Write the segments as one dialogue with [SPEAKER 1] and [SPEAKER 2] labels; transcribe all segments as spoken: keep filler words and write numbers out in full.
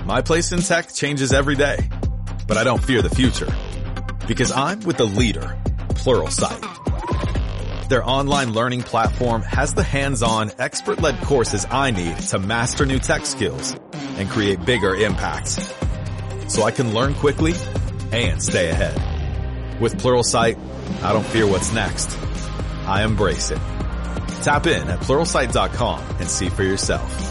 [SPEAKER 1] My place in tech changes every day, but I don't fear the future because I'm with the leader, Pluralsight. Their online learning platform has the hands-on, expert-led courses I need to master new tech skills and create bigger impacts, so I can learn quickly and stay ahead. With Pluralsight, I don't fear what's next. I embrace it. Tap in at pluralsight dot com and see for yourself.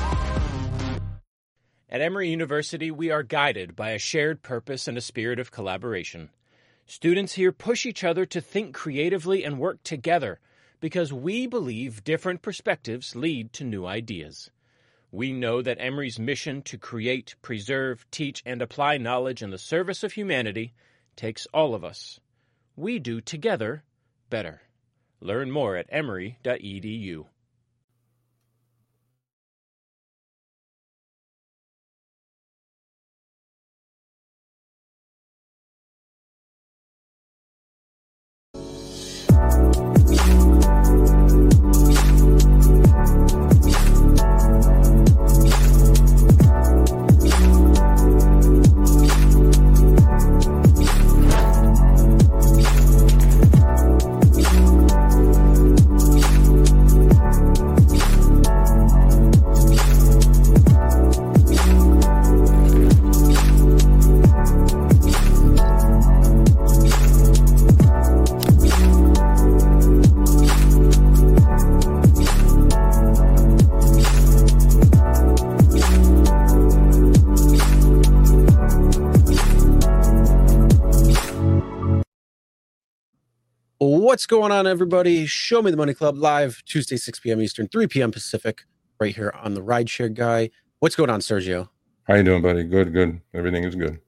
[SPEAKER 2] At Emory University, we are guided by a shared purpose and a spirit of collaboration. Students here push each other to think creatively and work together because we believe different perspectives lead to new ideas. We know that Emory's mission to create, preserve, teach, and apply knowledge in the service of humanity takes all of us. We do together better. Learn more at emory dot e d u.
[SPEAKER 3] What's going on, everybody? Show Me the Money Club live Tuesday, six p.m. Eastern, three p.m. Pacific, right here on the Rideshare Guy. What's going on, Sergio?
[SPEAKER 4] How you doing, buddy? Good, good. Everything is good.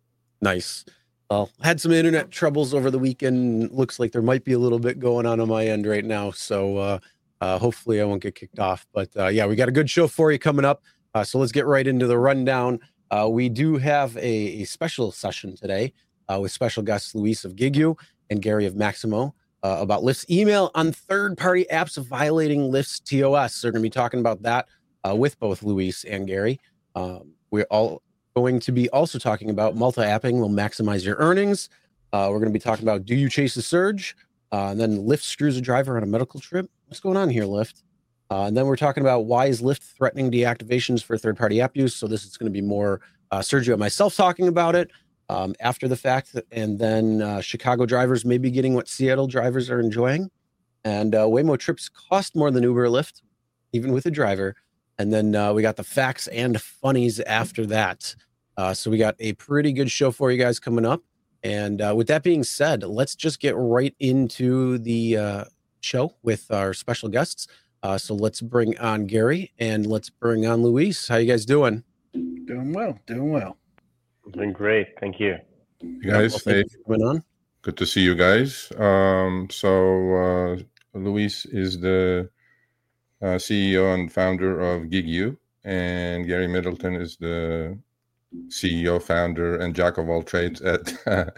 [SPEAKER 3] Nice. Well, had some internet troubles over the weekend. Looks like there might be a little bit going on on my end right now. So uh, uh, hopefully I won't get kicked off. But uh, yeah, we got a good show for you coming up. Uh, so let's get right into the rundown. Uh, we do have a, a special session today uh, with special guests Luis of Gigu and Gary of Maximo. Uh, about Lyft's email on third-party apps violating Lyft's T O S. So we're going to be talking about that uh, with both Luis and Gary. Um, we're all going to be also talking about multi-apping will maximize your earnings. Uh, we're going to be talking about do you chase a surge? Uh, and then Lyft screws a driver on a medical trip. What's going on here, Lyft? Uh, and then we're talking about why is Lyft threatening deactivations for third-party app use? So this is going to be more uh, Sergio and myself talking about it. Um, after the fact, and then uh, Chicago drivers may be getting what Seattle drivers are enjoying, and uh, Waymo trips cost more than Uber or Lyft, even with a driver. And then uh, we got the facts and funnies after that. Uh, so we got a pretty good show for you guys coming up. And uh, with that being said, let's just get right into the uh, show with our special guests. Uh, so let's bring on Gary and let's bring on Luis. How you guys doing?
[SPEAKER 5] Doing well, doing well.
[SPEAKER 6] Doing great, thank you.
[SPEAKER 4] You guys,
[SPEAKER 3] Well,
[SPEAKER 4] hey,
[SPEAKER 3] coming on.
[SPEAKER 4] good to see you guys. Um, so uh, Luis is the uh, C E O and founder of Gigu, and Gary Middleton is the C E O, founder, and jack of all trades at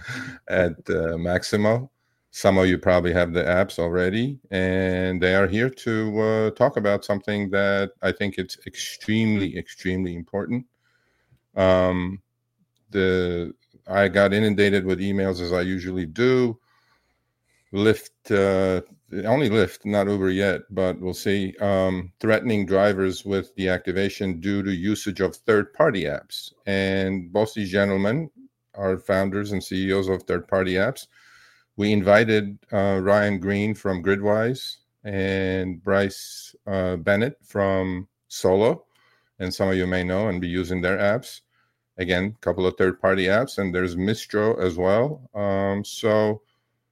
[SPEAKER 4] at uh, Maximo. Some of you probably have the apps already, and they are here to uh, talk about something that I think it's extremely, extremely important. Um, the I got inundated with emails as I usually do. Lyft, uh, only Lyft, not Uber yet, but we'll see. Um, threatening drivers with deactivation due to usage of third-party apps, and both these gentlemen are founders and C E Os of third-party apps. We invited uh, Ryan Green from Gridwise and Bryce uh, Bennett from Solo, and some of you may know and be using their apps. Again, a couple of third-party apps, and there's Mistro as well. Um, so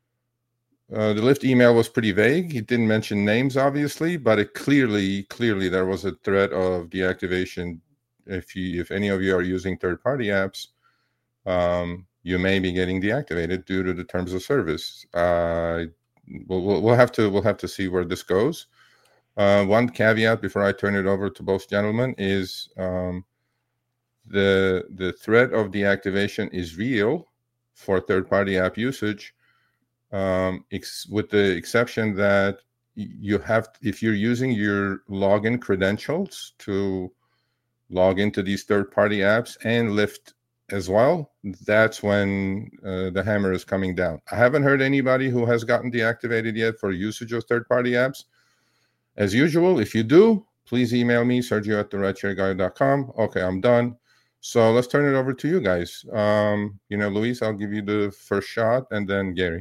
[SPEAKER 4] uh, the Lyft email was pretty vague. It didn't mention names, obviously, but it clearly, clearly there was a threat of deactivation. If you, if any of you are using third-party apps, um, you may be getting deactivated due to the terms of service. Uh, we'll, we'll, we'll have to, we'll have to see where this goes. Uh, one caveat before I turn it over to both gentlemen is. Um, The the threat of deactivation is real for third-party app usage, um, ex- with the exception that you have, if you're using your login credentials to log into these third-party apps and Lyft as well, that's when uh, the hammer is coming down. I haven't heard anybody who has gotten deactivated yet for usage of third-party apps. As usual, if you do, please email me, Sergio at the rideshare guide dot com. Okay, I'm done. So let's turn it over to you guys. Um, you know, Luis, I'll give you the first shot, and then Gary.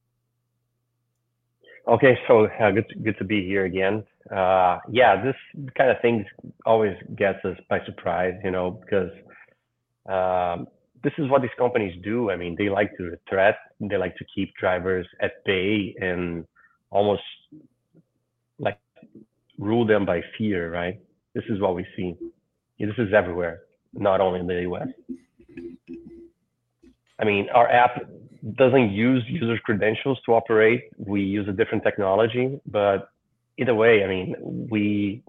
[SPEAKER 6] Okay, so uh, good, to, good to be here again. Uh, yeah, this kind of thing always gets us by surprise, you know, because um, this is what these companies do. I mean, they like to threat, they like to keep drivers at bay and almost like rule them by fear, right? This is what we see. This is everywhere, not only in the U S. I mean, our app doesn't use users' credentials to operate. We use a different technology, but either way, I mean, we,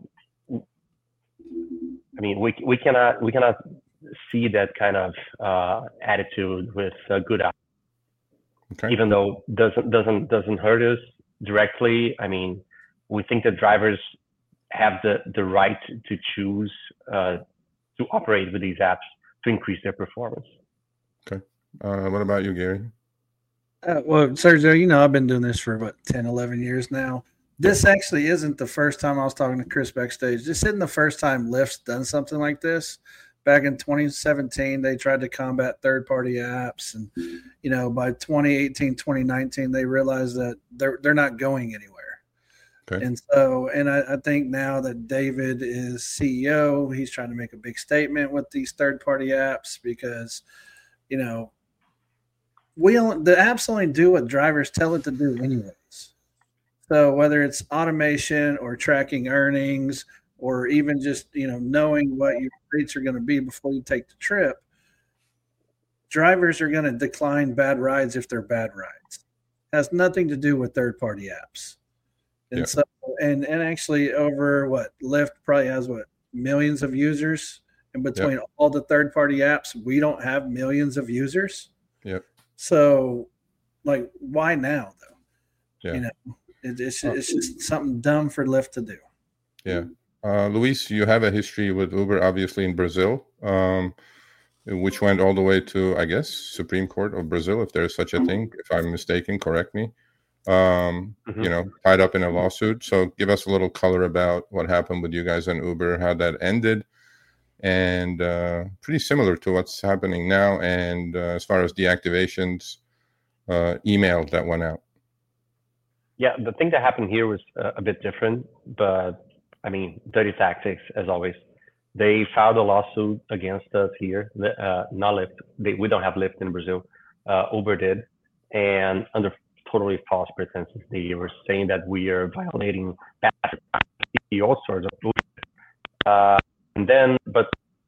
[SPEAKER 6] I mean, we we cannot we cannot see that kind of uh, attitude with a good app. Okay. Even though doesn't doesn't doesn't hurt us directly. I mean, we think that drivers have the the right to choose uh, to operate with these apps to increase their performance.
[SPEAKER 4] Okay. Uh, what about you, Gary?
[SPEAKER 5] Uh, well, Sergio, you know, I've been doing this for about ten, eleven years now. This actually isn't the first time I was talking to Chris backstage. This isn't the first time Lyft's done something like this. Back in twenty seventeen, they tried to combat third-party apps. And, you know, by twenty eighteen, twenty nineteen, they realized that they're, they're not going anywhere. Okay. And so, and I, I think now that David is C E O, he's trying to make a big statement with these third-party apps because, you know, we only, the apps only do what drivers tell it to do anyways. So whether it's automation or tracking earnings or even just, you know, knowing what your rates are going to be before you take the trip, drivers are going to decline bad rides if they're bad rides. It has nothing to do with third-party apps. And yeah. so, and, and actually over what Lyft probably has what millions of users, and between yep. all the third-party apps, we don't have millions of users.
[SPEAKER 4] Yep.
[SPEAKER 5] So, like, why now though?
[SPEAKER 4] Yeah.
[SPEAKER 5] You know, it, it's it's just something dumb for Lyft to do.
[SPEAKER 4] Yeah. Uh, Luis, you have a history with Uber, obviously in Brazil, um, which went all the way to, I guess, Supreme Court of Brazil, if there's such a thing. If I'm mistaken, correct me. Um, mm-hmm. You know, tied up in a lawsuit. So give us a little color about what happened with you guys on Uber, how that ended, and uh, pretty similar to what's happening now. And uh, as far as deactivations, uh, email that went out.
[SPEAKER 6] Yeah, the thing that happened here was uh, a bit different, but I mean, dirty tactics as always. They filed a lawsuit against us here, uh, not Lyft. They, we don't have Lyft in Brazil. Uh, Uber did, and under totally false pretenses, they were saying that we are violating all sorts of rules. Uh, and then, but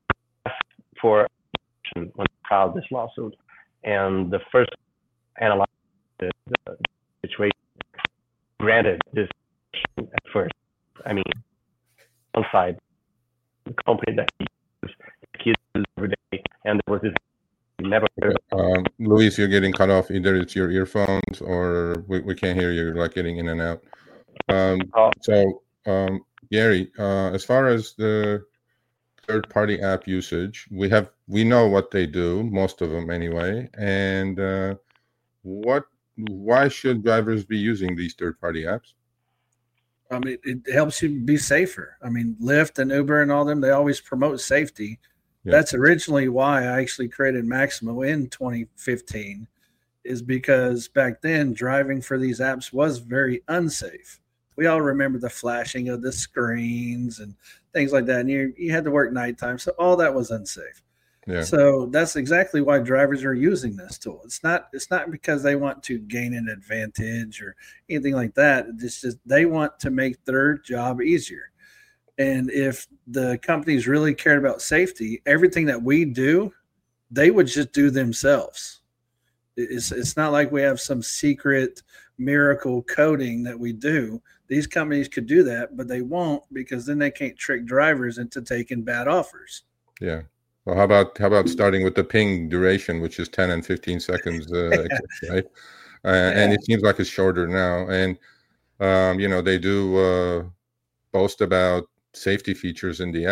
[SPEAKER 6] for when they filed this lawsuit, and the first analyzed the, the situation, granted this at first. I mean, one side, the company that he uses every day, and there was this never.
[SPEAKER 4] Um, Luis, you're getting cut off. Either it's your earphones or we, we can't hear you. You're like getting in and out. Um, oh. So, um, Gary, uh, as far as the third-party app usage, we have we know what they do, most of them anyway. And uh, what? Why should drivers be using these third-party apps?
[SPEAKER 5] I mean, it helps you be safer. I mean, Lyft and Uber and all them, they always promote safety. Yeah. That's originally why I actually created Maximo in twenty fifteen, is because back then driving for these apps was very unsafe. We all remember the flashing of the screens and things like that. And you, you had to work nighttime. So all that was unsafe.
[SPEAKER 4] Yeah.
[SPEAKER 5] So that's exactly why drivers are using this tool. It's not it's not because they want to gain an advantage or anything like that. It's just they want to make their job easier. And if the companies really cared about safety, everything that we do, they would just do themselves. It's it's not like we have some secret miracle coding that we do. These companies could do that, but they won't, because then they can't trick drivers into taking bad offers.
[SPEAKER 4] Yeah. Well, how about how about starting with the ping duration, which is ten and fifteen seconds, uh, right? Uh, yeah. And it seems like it's shorter now. And um, you know, they do uh, boast about safety features in the app,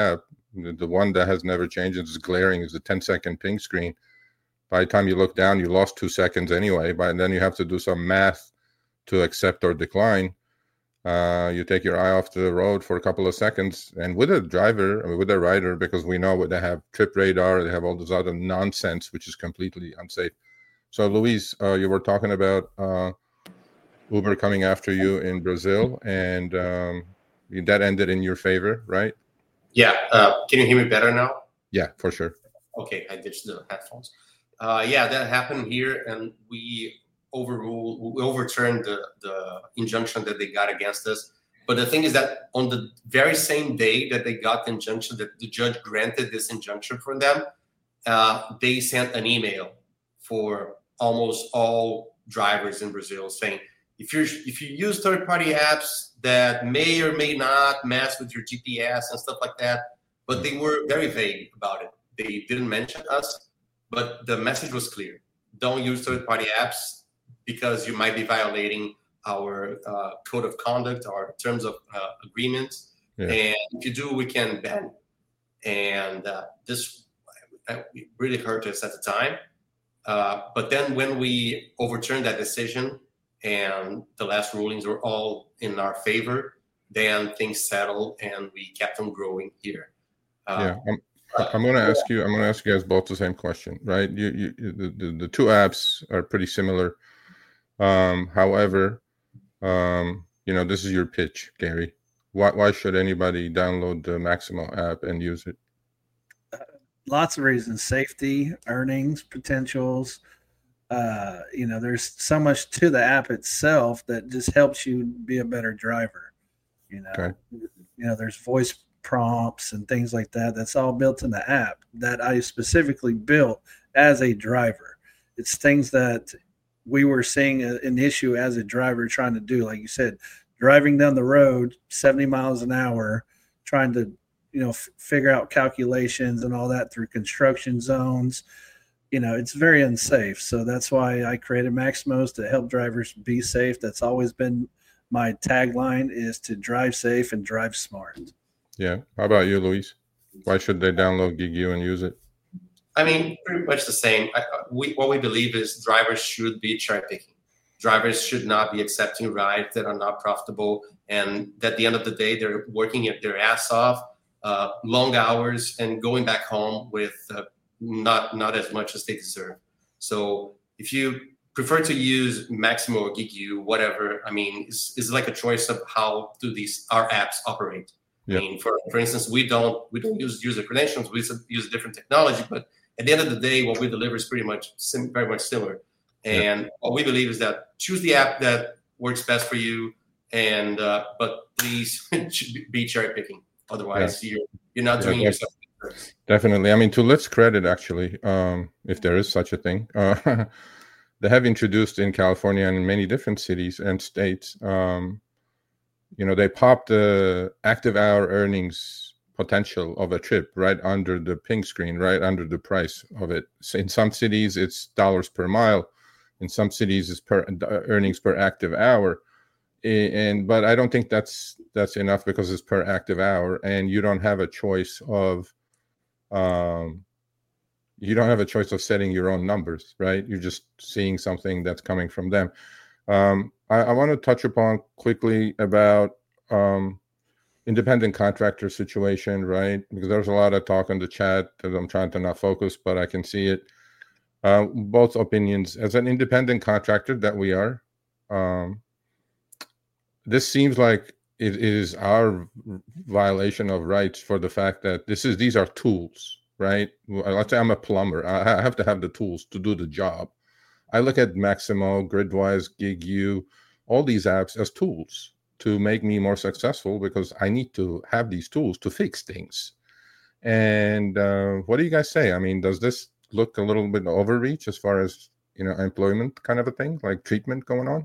[SPEAKER 4] The, the one that has never changed and is glaring is the ten second ping screen. By the time you look down, you lost two seconds anyway. But then you have to do some math to accept or decline. Uh, you take your eye off the road for a couple of seconds, and with a driver, I mean, with a rider, because we know they have trip radar, they have all this other nonsense, which is completely unsafe. So, Luis, uh, you were talking about uh, Uber coming after you in Brazil, and um, that ended in your favor, right?
[SPEAKER 7] Yeah. Uh, can you hear me better now?
[SPEAKER 4] Yeah, for sure.
[SPEAKER 7] Okay, I ditched the headphones. Uh, yeah, that happened here, and we overruled, we overturned the, the injunction that they got against us. But the thing is that on the very same day that they got the injunction, that the judge granted this injunction for them, uh, they sent an email for almost all drivers in Brazil saying, if you if you use third-party apps that may or may not mess with your G P S and stuff like that, but they were very vague about it. They didn't mention us, but the message was clear. Don't use third-party apps because you might be violating our uh, code of conduct, our terms of uh, agreement. Yeah. And if you do, we can ban. And uh, this really hurt us at the time. Uh, but then when we overturned that decision and the last rulings were all in our favor, then things settled and we kept on growing here. Uh,
[SPEAKER 4] yeah. I'm, I'm going to ask you, I'm going to ask you guys both the same question, right? You, you, the, the, the two apps are pretty similar. Um, however, um, you know, this is your pitch, Gary. Why, why should anybody download the Maximo app and use it?
[SPEAKER 5] Uh, lots of reasons: safety, earnings, potentials. Uh, you know, there's so much to the app itself that just helps you be a better driver. You know, okay. you know, there's voice prompts and things like that. That's all built in the app that I specifically built as a driver. It's things that we were seeing a, an issue as a driver trying to do, like you said, driving down the road seventy miles an hour, trying to, you know, f- figure out calculations and all that through construction zones. You know, it's very unsafe. So that's why I created Maximos to help drivers be safe. That's always been my tagline, is to drive safe and drive smart.
[SPEAKER 4] Yeah. How about you, Luis? Why should they download GigU and use it?
[SPEAKER 7] I mean, pretty much the same. I, we, what we believe is drivers should be cherry picking. Drivers should not be accepting rides that are not profitable. And at the end of the day, they're working their ass off, uh, long hours, and going back home with uh, not not as much as they deserve. So if you prefer to use Maximo or GigU, whatever, I mean, it's, it's like a choice of how do these our apps operate. Yep. I mean, for for instance, we don't we don't use user credentials. We use different technology, but at the end of the day, what we deliver is pretty much sim- very much similar. And yep. what we believe is that choose the app that works best for you, and uh, but please be cherry picking. Otherwise, yeah. you're you're not doing yeah, yourself.
[SPEAKER 4] Definitely. I mean, to Lyft's credit, actually, um, if there is such a thing, uh, they have introduced in California and in many different cities and states. Um, you know, they popped the active hour earnings potential of a trip right under the ping screen, right under the price of it. So in some cities, it's dollars per mile. In some cities, it's per earnings per active hour. And but I don't think that's that's enough because it's per active hour, and you don't have a choice of, um, you don't have a choice of setting your own numbers, right? You're just seeing something that's coming from them. Um, I, I want to touch upon quickly about um, independent contractor situation, right? Because there's a lot of talk in the chat that I'm trying to not focus, but I can see it. Uh, both opinions. As an independent contractor that we are, um, this seems like it is our violation of rights for the fact that this is these are tools, right? Let's say I'm a plumber. I have to have the tools to do the job. I look at Maximo, Gridwise, GigU, all these apps as tools to make me more successful because I need to have these tools to fix things. And uh, what do you guys say? I mean, does this look a little bit overreach as far as, you know, employment kind of a thing, like treatment going on?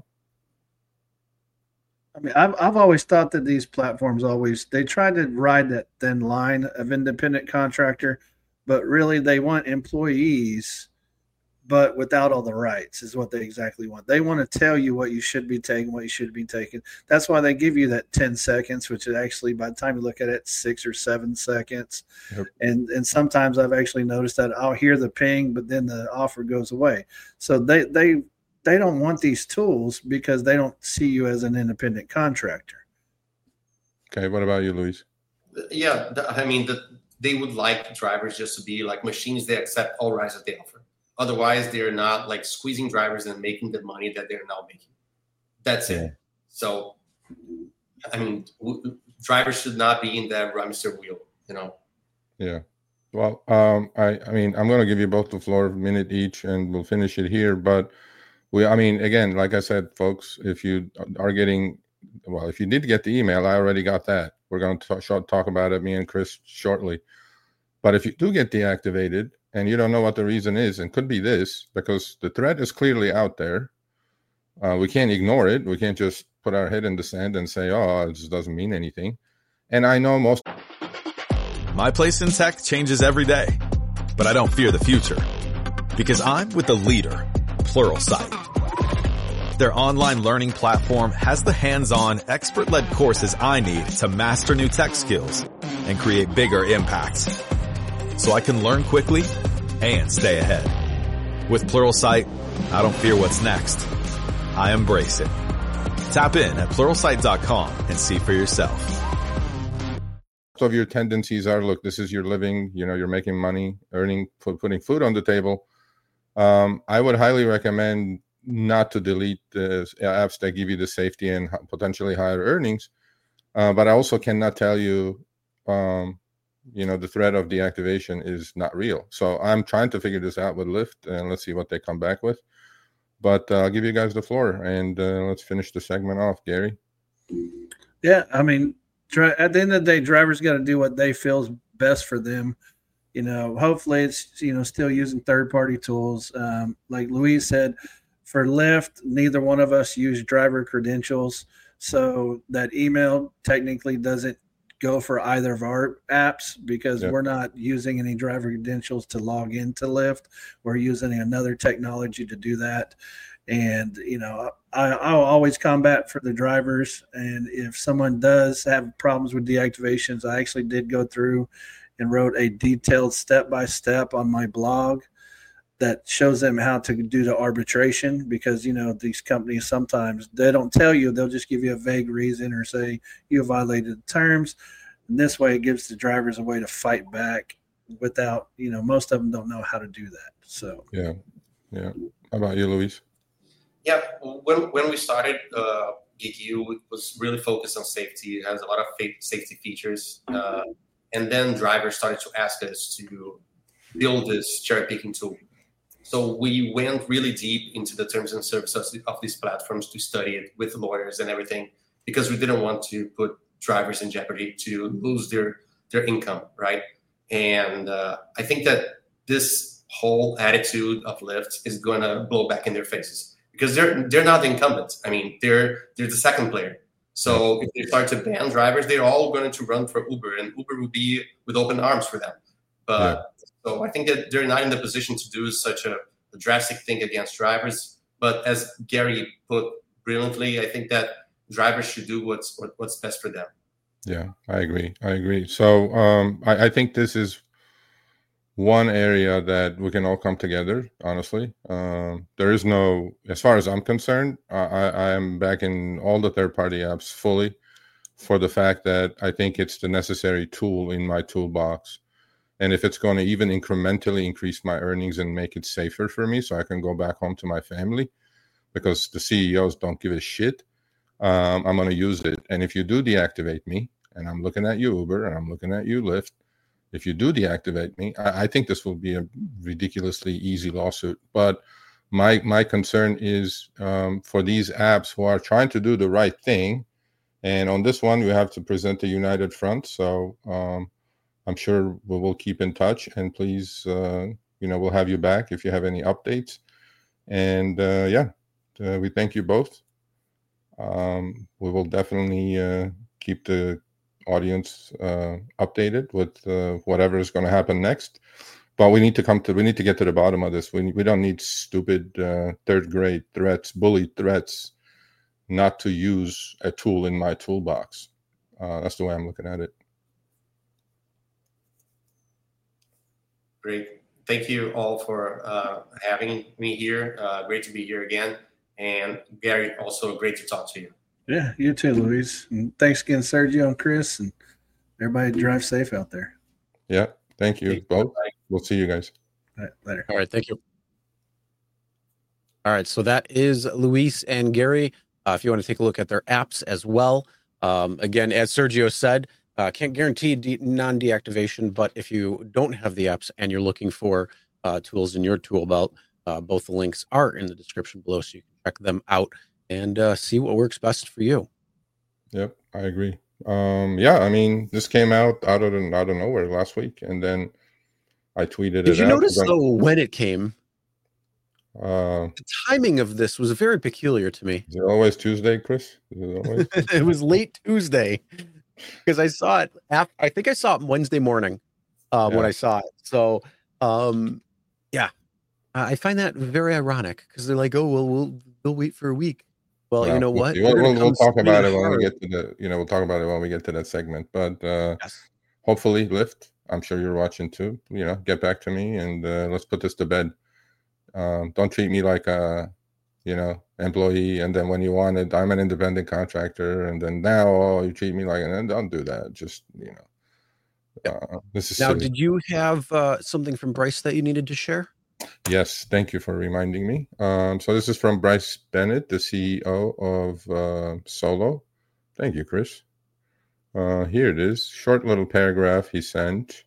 [SPEAKER 5] I mean, I've I've always thought that these platforms always, they try to ride that thin line of independent contractor, but really they want employees but without all the rights is what they exactly want. They want to tell you what you should be taking, what you should be taking. That's why they give you that ten seconds, which is actually, by the time you look at it, six or seven seconds. Yep. And and sometimes I've actually noticed that I'll hear the ping, but then the offer goes away. So they they they don't want these tools because they don't see you as an independent contractor.
[SPEAKER 4] Okay, what about you, Luis?
[SPEAKER 7] Yeah, I mean, the, they would like drivers just to be like machines. They accept all rides that they offer. Otherwise, they're not like squeezing drivers and making the money that they're now making. That's yeah. it. So, I mean, w- drivers should not be in that hamster wheel, you know?
[SPEAKER 4] Yeah. Well, um, I, I mean, I'm going to give you both the floor a minute each and we'll finish it here. But we, I mean, again, like I said, folks, if you are getting, well, if you did get the email, I already got that. We're going to talk, talk about it, me and Chris, shortly. But if you do get deactivated, and you don't know what the reason is, and could be this, because the threat is clearly out there. Uh, we can't ignore it. We can't just put our head in the sand and say, oh, it just doesn't mean anything. And I know most...
[SPEAKER 1] My place in tech changes every day, but I don't fear the future because I'm with the leader, Pluralsight. Their online learning platform has the hands-on, expert-led courses I need to master new tech skills and create bigger impacts, so I can learn quickly and stay ahead. With Pluralsight, I don't fear what's next. I embrace it. Tap in at pluralsight dot com and see for yourself.
[SPEAKER 4] Most of your tendencies are, look, this is your living, you know, you're making money, earning, putting food on the table. Um, I would highly recommend not to delete the apps that give you the safety and potentially higher earnings. Uh, but I also cannot tell you, um, you know, the threat of deactivation is not real. So I'm trying to figure this out with Lyft, and let's see what they come back with. But uh, I'll give you guys the floor, and uh, let's finish the segment off, Gary.
[SPEAKER 5] Yeah, I mean, at the end of the day, drivers got to do what they feel is best for them. You know, hopefully it's, you know, still using third-party tools. Um, like Luis said, for Lyft, neither one of us use driver credentials, so that email technically doesn't go for either of our apps because yep. we're not using any driver credentials to log into Lyft. We're using another technology to do that. And, you know, I, I'll always combat for the drivers. And if someone does have problems with deactivations, I actually did go through and wrote a detailed step-by-step on my blog that shows them how to do the arbitration, because, you know, these companies sometimes they don't tell you. They'll just give you a vague reason or say you violated the terms. And this way it gives the drivers a way to fight back without, you know, most of them don't know how to do that. So,
[SPEAKER 4] yeah. Yeah. How about you, Luis?
[SPEAKER 7] Yeah. When, when we started uh, GigU, it was really focused on safety. It has a lot of safety features. Uh, and then drivers started to ask us to build this cherry picking tool. So we went really deep into the terms and services of these platforms to study it with lawyers and everything, because we didn't want to put drivers in jeopardy to lose their, their income, right? And uh, I think that this whole attitude of Lyft is going to blow back in their faces because they're they're not the incumbents. I mean, they're they're the second player. So if they start to ban drivers, they're all going to run for Uber, and Uber will be with open arms for them. But yeah. So I think that they're not in the position to do such a, a drastic thing against drivers. But as Gary put brilliantly, I think that drivers should do what's what, what's best for them.
[SPEAKER 4] Yeah, I agree. I agree. So um, I, I think this is one area that we can all come together, honestly. Um, there is no, as far as I'm concerned, I, I am backing all the third-party apps fully for the fact that I think it's the necessary tool in my toolbox. And if it's going to even incrementally increase my earnings and make it safer for me so I can go back home to my family, because the C E Os don't give a shit, um, I'm going to use it. And if you do deactivate me, and I'm looking at you, Uber, and I'm looking at you, Lyft, if you do deactivate me, I, I think this will be a ridiculously easy lawsuit. But my my concern is um, for these apps who are trying to do the right thing. And on this one, we have to present a united front. So um, I'm sure we will keep in touch. And please, uh, you know, we'll have you back if you have any updates. And uh, yeah, uh, we thank you both. Um, we will definitely uh, keep the audience uh, updated with uh, whatever is going to happen next. but we need to come to we need to get to the bottom of this. We we don't need stupid uh, third grade threats, bully threats, not to use a tool in my toolbox. Uh, that's the way I'm looking at it.
[SPEAKER 7] Great. Thank you all for uh, having me here. Uh, great to be here again. And Gary, also great to talk to you.
[SPEAKER 5] Yeah, you too, Luis. And thanks again, Sergio and Chris, and everybody drive safe out there.
[SPEAKER 4] Yeah, thank you both. We'll see you guys.
[SPEAKER 5] All right, later.
[SPEAKER 3] All right, thank you. All right, so that is Luis and Gary. Uh, if you want to take a look at their apps as well. Um, again, as Sergio said, uh, can't guarantee de- non-deactivation, but if you don't have the apps and you're looking for uh, tools in your tool belt, uh, both the links are in the description below, so you can check them out and uh, see what works best for you.
[SPEAKER 4] Yep, I agree. Um, yeah, I mean, this came out out of out of nowhere last week, and then I tweeted
[SPEAKER 3] Did
[SPEAKER 4] it
[SPEAKER 3] you
[SPEAKER 4] out.
[SPEAKER 3] notice,
[SPEAKER 4] Then,
[SPEAKER 3] though, when it came?
[SPEAKER 4] uh,
[SPEAKER 3] The timing of this was very peculiar to me.
[SPEAKER 4] is it always Tuesday, Chris? Is it always?
[SPEAKER 3] It was late Tuesday because I saw it. After, I think I saw it Wednesday morning uh,
[SPEAKER 4] Yeah.
[SPEAKER 3] when I saw it. So, um, yeah, I I find that very ironic because they're like, "Oh, well, we'll we'll wait for a week." Well,
[SPEAKER 4] Well,
[SPEAKER 3] you know
[SPEAKER 4] we'll
[SPEAKER 3] what?
[SPEAKER 4] see.
[SPEAKER 3] They're
[SPEAKER 4] We'll,
[SPEAKER 3] gonna
[SPEAKER 4] we'll, we'll
[SPEAKER 3] come
[SPEAKER 4] talk about it
[SPEAKER 3] swinging
[SPEAKER 4] when we
[SPEAKER 3] hard.
[SPEAKER 4] get to the, you know, we'll talk about it when we get to that segment. But uh,
[SPEAKER 3] Yes.
[SPEAKER 4] hopefully, Lyft, I'm sure you're watching too. You know, get back to me and uh, let's put this to bed. Um, don't treat me like a, you know, employee. And then when you want it, I'm an independent contractor. And then now, oh, you treat me like, and don't do that. Just, you know, uh, this is
[SPEAKER 3] Now,
[SPEAKER 4] silly.
[SPEAKER 3] did you have uh, something from Bryce that you needed to share?
[SPEAKER 4] Yes, thank you for reminding me. Um, so this is from Bryce Bennett, the C E O of uh, Solo. Thank you, Chris. Uh, here it is. Short little paragraph he sent.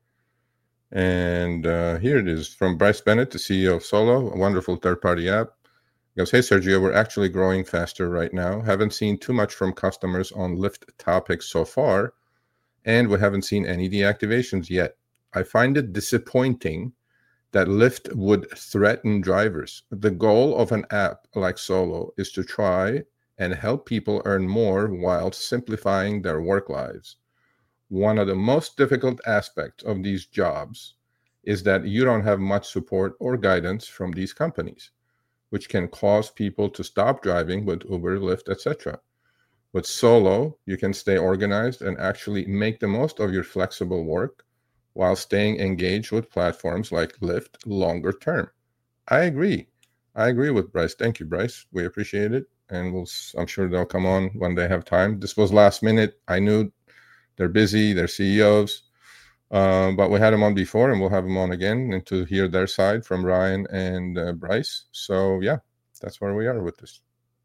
[SPEAKER 4] And uh, here it is from Bryce Bennett, the C E O of Solo, a wonderful third-party app. He goes, hey, Sergio, we're actually growing faster right now. Haven't seen too much from customers on Lyft topics so far, and we haven't seen any deactivations yet. I find it disappointing that Lyft would threaten drivers. The goal of an app like Solo is to try and help people earn more while simplifying their work lives. One of the most difficult aspects of these jobs is that you don't have much support or guidance from these companies, which can cause people to stop driving with Uber, Lyft, et cetera. With Solo, you can stay organized and actually make the most of your flexible work while staying engaged with platforms like Lyft longer term. I agree. I agree with Bryce. Thank you, Bryce. We appreciate it. And we'll, I'm sure they'll come on when they have time. This was last minute. I knew they're busy, they're C E Os. Um, but we had them on before, and we'll have them on again and to hear their side from Ryan and uh, Bryce. So, yeah, that's where we are with this.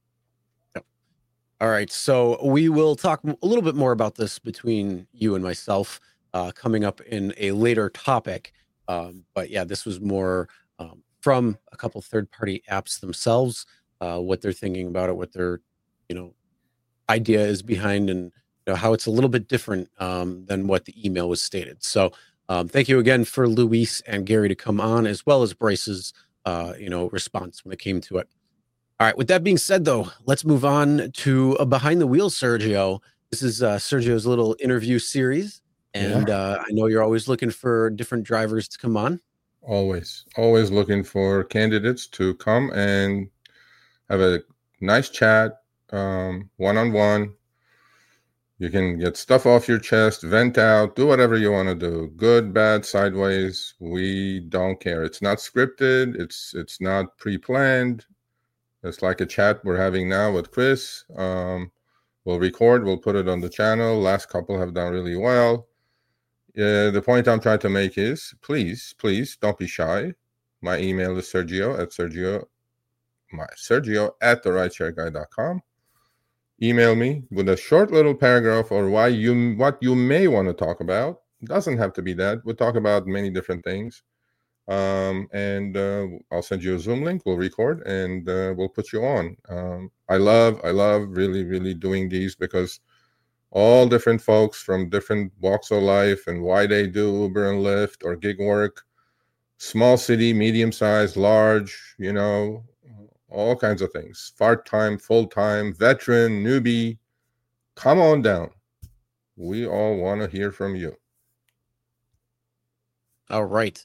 [SPEAKER 3] All right, so we will talk a little bit more about this between you and myself uh, coming up in a later topic. Um, but yeah, this was more um, from a couple third-party apps themselves, uh, what they're thinking about it, what their, you know, idea is behind, and you know, how it's a little bit different um, than what the email was stated. So um, thank you again for Luis and Gary to come on, as well as Bryce's, uh, you know, response when it came to it. All right. With that being said, though, let's move on to uh, Behind the Wheel, Sergio. This is uh, Sergio's little interview series. And yeah. uh, I know you're always looking for different drivers to come on.
[SPEAKER 4] Always, always looking for candidates to come and have a nice chat, um, one-on-one. You can get stuff off your chest, vent out, do whatever you want to do. Good, bad, sideways. We don't care. It's not scripted. It's it's not pre-planned. It's like a chat we're having now with Chris. Um, we'll record. We'll put it on the channel. Last couple have done really well. Uh, the point I'm trying to make is, please, please don't be shy. My email is Sergio at Sergio, my Sergio at the rideshare guy dot com. Email me with a short little paragraph or why you what you may want to talk about. It doesn't have to be that. We'll talk about many different things. Um, and uh, I'll send you a Zoom link. We'll record and uh, we'll put you on. Um, I love, I love really, really doing these because all different folks from different walks of life and why they do Uber and Lyft or gig work, small city, medium size, large, you know, all kinds of things. Part-time, full-time, veteran, newbie. Come on down. We all want to hear from you.
[SPEAKER 3] All right.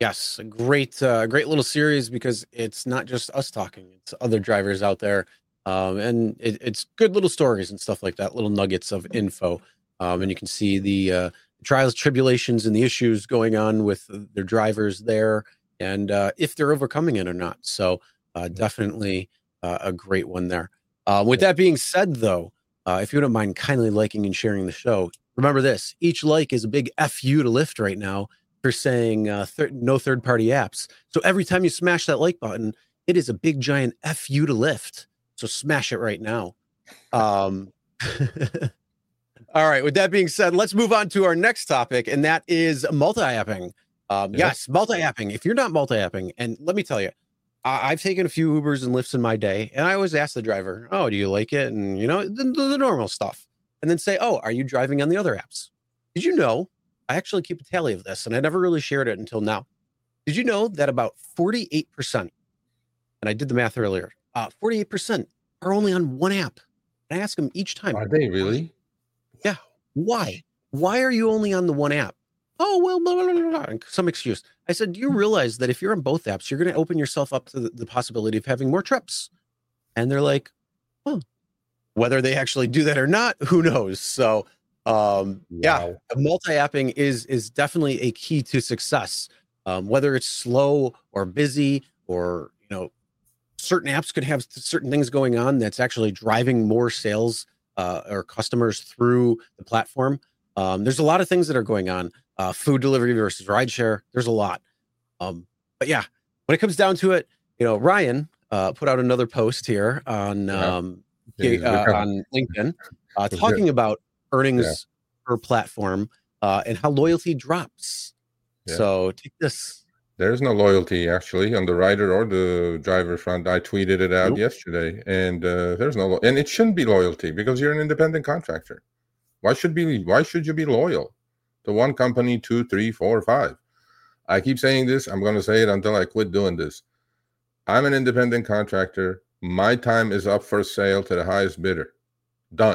[SPEAKER 3] Yes, a great, uh, great little series because it's not just us talking; it's other drivers out there, um, and it, it's good little stories and stuff like that, little nuggets of info, um, and you can see the uh, trials, tribulations, and the issues going on with their drivers there, and uh, if they're overcoming it or not. So, uh, definitely uh, a great one there. Uh, with that being said, though, uh, if you don't mind kindly liking and sharing the show, remember this: each like is a big F you to Lyft right now for saying uh, thir- no third-party apps. So every time you smash that like button, it is a big giant F you to Lyft. So smash it right now. Um, all right. With that being said, let's move on to our next topic, and that is multi-apping. Um,
[SPEAKER 4] Yeah.
[SPEAKER 3] Yes, multi-apping. If you're not multi-apping, and let me tell you, I- I've taken a few Ubers and Lyfts in my day, and I always ask the driver, "Oh, do you like it?" And you know the, the normal stuff, and then say, "Oh, are you driving on the other apps?" Did you know? I actually keep a tally of this, and I never really shared it until now. Did you know that about forty-eight percent, and I did the math earlier, uh, forty-eight percent are only on one app? And I ask them each time,
[SPEAKER 4] Are they really?
[SPEAKER 3] yeah, why? Why are you only on the one app? Oh, well, blah, blah, blah, blah, and some excuse. I said, do you realize that if you're on both apps, you're going to open yourself up to the, the possibility of having more trips? And they're like, oh, whether they actually do that or not, who knows? So, um, yeah,
[SPEAKER 4] Wow.
[SPEAKER 3] multi-apping is is definitely a key to success. Um, whether it's slow or busy, or you know, certain apps could have certain things going on that's actually driving more sales uh, or customers through the platform. Um, there's a lot of things that are going on. Uh, food delivery versus rideshare. There's a lot. Um, but yeah, when it comes down to it, you know, Ryan uh, put out another post here on
[SPEAKER 4] Yeah.
[SPEAKER 3] um,
[SPEAKER 4] He's
[SPEAKER 3] uh,
[SPEAKER 4] become-
[SPEAKER 3] on LinkedIn, uh,
[SPEAKER 4] He's
[SPEAKER 3] talking
[SPEAKER 4] good.
[SPEAKER 3] about earnings
[SPEAKER 4] Yeah.
[SPEAKER 3] per platform uh, and how loyalty drops.
[SPEAKER 4] Yeah.
[SPEAKER 3] So take this.
[SPEAKER 4] There's no loyalty actually on the rider or the driver front. I tweeted it out
[SPEAKER 3] Nope.
[SPEAKER 4] yesterday, and uh, there's no, lo- and it shouldn't be loyalty because you're an independent contractor. Why should be? Why should you be loyal to one company, two, three, four, five? I keep saying this. I'm going to say it until I quit doing this. I'm an independent contractor. My time is up for sale to the highest bidder. Done.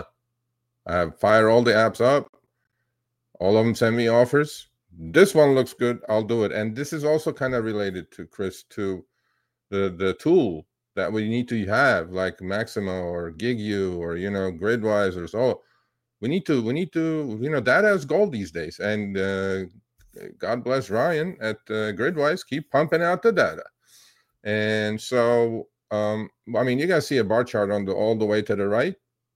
[SPEAKER 4] I have fire all the apps up. All of them send me offers. This one looks good. I'll do it. And this is also kind of related to Chris, to the the tool that we need to have, like Maximo or GigU or you know Gridwise or so. We need to we need to you know data is gold these days. And uh, God bless Ryan at uh, Gridwise, keep pumping out the data. And so um, I mean, you guys see a bar chart on the all the way to the right.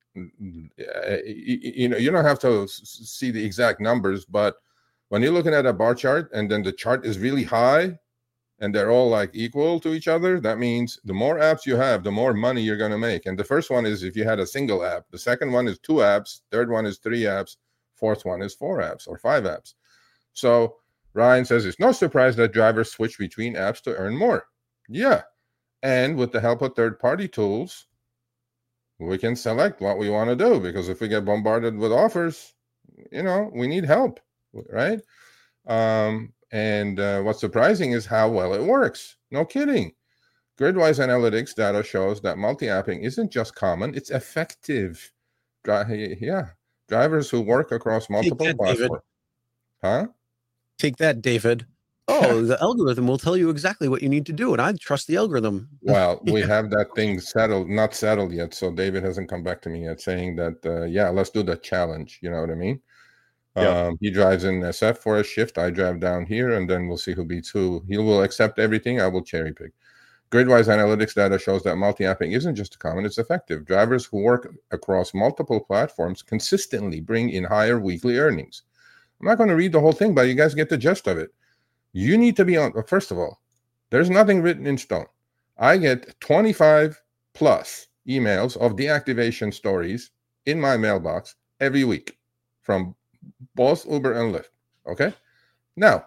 [SPEAKER 4] You know, you don't have to see the exact numbers, but when you're looking at a bar chart and then the chart is really high and they're all like equal to each other, that means the more apps you have, the more money you're going to make. And the first one is if you had a single app. The second one is two apps. Third one is three apps. Fourth one is four apps or five apps. So Ryan says it's no surprise that drivers switch between apps to earn more. Yeah. And with the help of third-party tools, we can select what we want to do, because if we get bombarded with offers, you know, we need help, right? Um, and uh, what's surprising is how well it works. No kidding. Gridwise Analytics data shows that multi-apping isn't just common, it's effective. Dri- yeah, drivers who work across multiple
[SPEAKER 3] that, David.
[SPEAKER 4] platforms. Huh?
[SPEAKER 3] Take that, David. Oh, the algorithm will tell you exactly what you need to do, and I trust the algorithm.
[SPEAKER 4] Well, we
[SPEAKER 3] Yeah.
[SPEAKER 4] have that thing settled, not settled yet. So David hasn't come back to me yet saying that, uh, yeah, let's do the challenge. You know what I mean?
[SPEAKER 3] Yeah.
[SPEAKER 4] Um, he drives in S F for a shift. I drive down here, and then we'll see who beats who. He will accept everything. I will cherry pick. Gridwise Analytics data shows that multi-apping isn't just common, it's effective. Drivers who work across multiple platforms consistently bring in higher weekly earnings. I'm not going to read the whole thing, but you guys get the gist of it. You need to be on, first of all, there's nothing written in stone. I get twenty-five plus emails of deactivation stories in my mailbox every week from both Uber and Lyft. Okay? Now,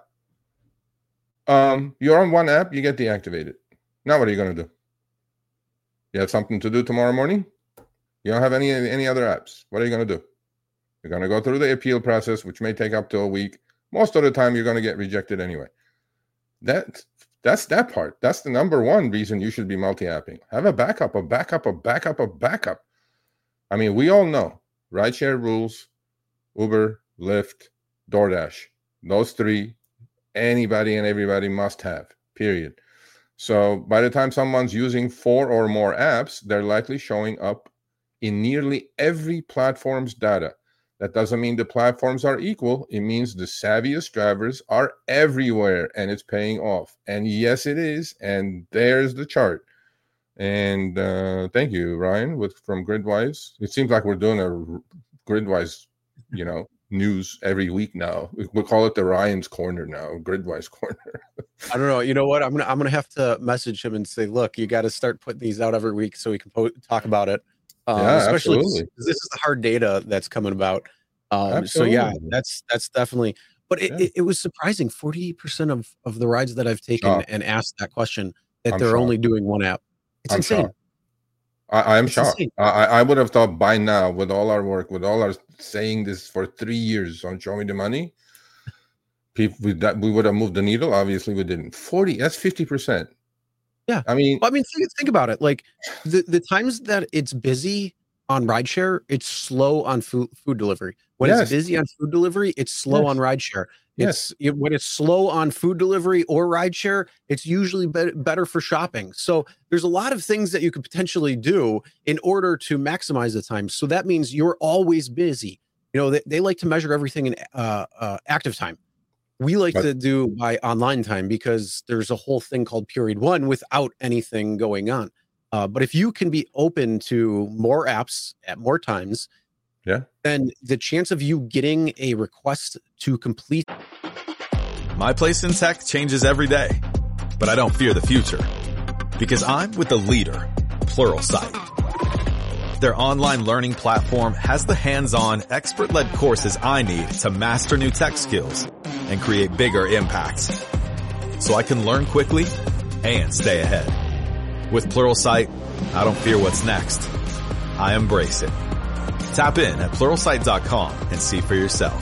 [SPEAKER 4] um, you're on one app, you get deactivated. Now what are you going to do? You have something to do tomorrow morning? You don't have any any other apps. What are you going to do? You're going to go through the appeal process, which may take up to a week. Most of the time, you're going to get rejected anyway. That That's that part. That's the number one reason you should be multi-apping. Have a backup, a backup, a backup, a backup. I mean, we all know rideshare rules, Uber, Lyft, DoorDash. Those three Anybody and everybody must have, period. So by the time someone's using four or more apps, they're likely showing up in nearly every platform's data. That doesn't mean the platforms are equal. It means the savviest drivers are everywhere, and it's paying off. And yes, it is. And there's the chart. And uh, thank you, Ryan, with from Gridwise. It seems like we're doing a Gridwise, you know, news every week now. We'll call it the Ryan's Corner now, Gridwise Corner.
[SPEAKER 3] I don't know. You know what? I'm gonna I'm gonna have to message him and say, look, you got to start putting these out every week so we can po- talk about it. Um,
[SPEAKER 4] Yeah,
[SPEAKER 3] especially
[SPEAKER 4] absolutely.
[SPEAKER 3] because this is the hard data that's coming about. Um, so yeah,
[SPEAKER 4] Absolutely.
[SPEAKER 3] that's that's definitely. But it,
[SPEAKER 4] Yeah.
[SPEAKER 3] it, it was surprising. forty percent of of the rides that I've taken
[SPEAKER 4] Shocked.
[SPEAKER 3] and asked that question that
[SPEAKER 4] I'm
[SPEAKER 3] they're
[SPEAKER 4] shocked.
[SPEAKER 3] only doing one app. It's
[SPEAKER 4] I'm
[SPEAKER 3] insane.
[SPEAKER 4] shocked. I, I am
[SPEAKER 3] It's
[SPEAKER 4] shocked.
[SPEAKER 3] insane.
[SPEAKER 4] I, I would have thought by now, with all our work, with all our saying this for three years on Show Me the Money, people we, that we would have moved the needle. Obviously, we didn't. forty, that's fifty percent.
[SPEAKER 3] Yeah.
[SPEAKER 4] I mean,
[SPEAKER 3] Well, I mean, think, think about it. Like the, the times that it's busy on rideshare, it's slow on food food delivery. When
[SPEAKER 4] Yes.
[SPEAKER 3] it's busy on food delivery, it's slow
[SPEAKER 4] Yes.
[SPEAKER 3] on rideshare.
[SPEAKER 4] Yes.
[SPEAKER 3] It's it, when it's slow on food delivery or rideshare, it's usually be- better for shopping. So there's a lot of things that you could potentially do in order to maximize the time. So that means you're always busy. You know, they, they like to measure everything in uh, uh, active time. We like
[SPEAKER 4] But-
[SPEAKER 3] to do by online time because there's a whole thing called period one without anything going on. Uh, but if you can be open to more apps at more times,
[SPEAKER 4] Yeah.
[SPEAKER 3] then the chance of you getting a request to complete.
[SPEAKER 1] My place in tech changes every day, but I don't fear the future because I'm with the leader, Pluralsight. Their online learning platform has the hands-on, expert-led courses I need to master new tech skills and create bigger impacts, so I can learn quickly and stay ahead. With Pluralsight, I don't fear what's next. I embrace it. Tap in at pluralsight dot com and see for yourself.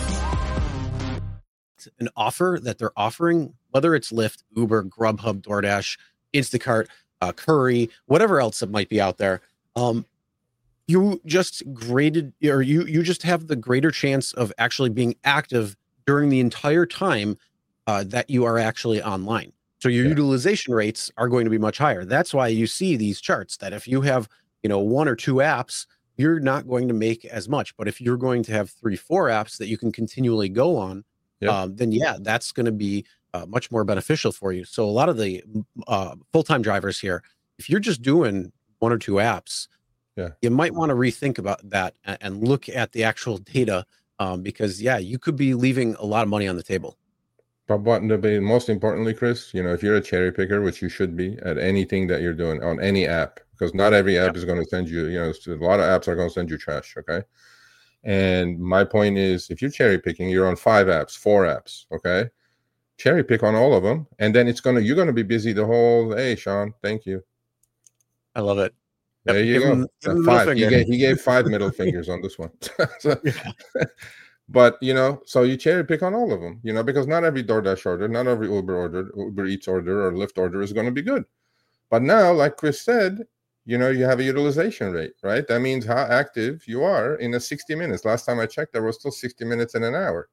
[SPEAKER 3] An offer that they're offering, whether it's Lyft, Uber, Grubhub, DoorDash, Instacart, uh, Curry, whatever else that might be out there, um, you just graded, or you you just have the greater chance of actually being active during the entire time uh, that you are actually online. So your
[SPEAKER 4] Yeah.
[SPEAKER 3] utilization rates are going to be much higher. That's why you see these charts that if you have, you know, one or two apps, you're not going to make as much. But if you're going to have three, four apps that you can continually go on,
[SPEAKER 4] Yep.
[SPEAKER 3] um, then yeah, that's going to be uh, much more beneficial for you. So a lot of the uh, full-time drivers here, if you're just doing one or two apps,
[SPEAKER 4] Yeah.
[SPEAKER 3] you might want to rethink about that and, and look at the actual data um, because yeah, you could be leaving a lot of money on the table.
[SPEAKER 4] But what the most importantly, Chris, you know, if you're a cherry picker, which you should be at anything that you're doing on any app, because not every app is going to send you, you know, a lot of apps are going to send you trash. Okay. And my point is, if you're cherry picking, you're on five apps, four apps. Okay. Cherry pick on all of them. And then it's going to, you're going to be busy the whole, hey, Sean, thank you.
[SPEAKER 3] I love it.
[SPEAKER 4] There
[SPEAKER 3] Yep,
[SPEAKER 4] you
[SPEAKER 3] give
[SPEAKER 4] go.
[SPEAKER 3] him- give him the
[SPEAKER 4] Five.
[SPEAKER 3] middle
[SPEAKER 4] He
[SPEAKER 3] finger.
[SPEAKER 4] gave, he gave five middle fingers on this one. So- But, you know, so you cherry pick on all of them, you know, because not every DoorDash order, not every Uber order, Uber Eats order or Lyft order is going to be good. But now, like Chris said, you know, you have a utilization rate, right? That means how active you are in a sixty minutes. Last time I checked, there was still sixty minutes in an hour.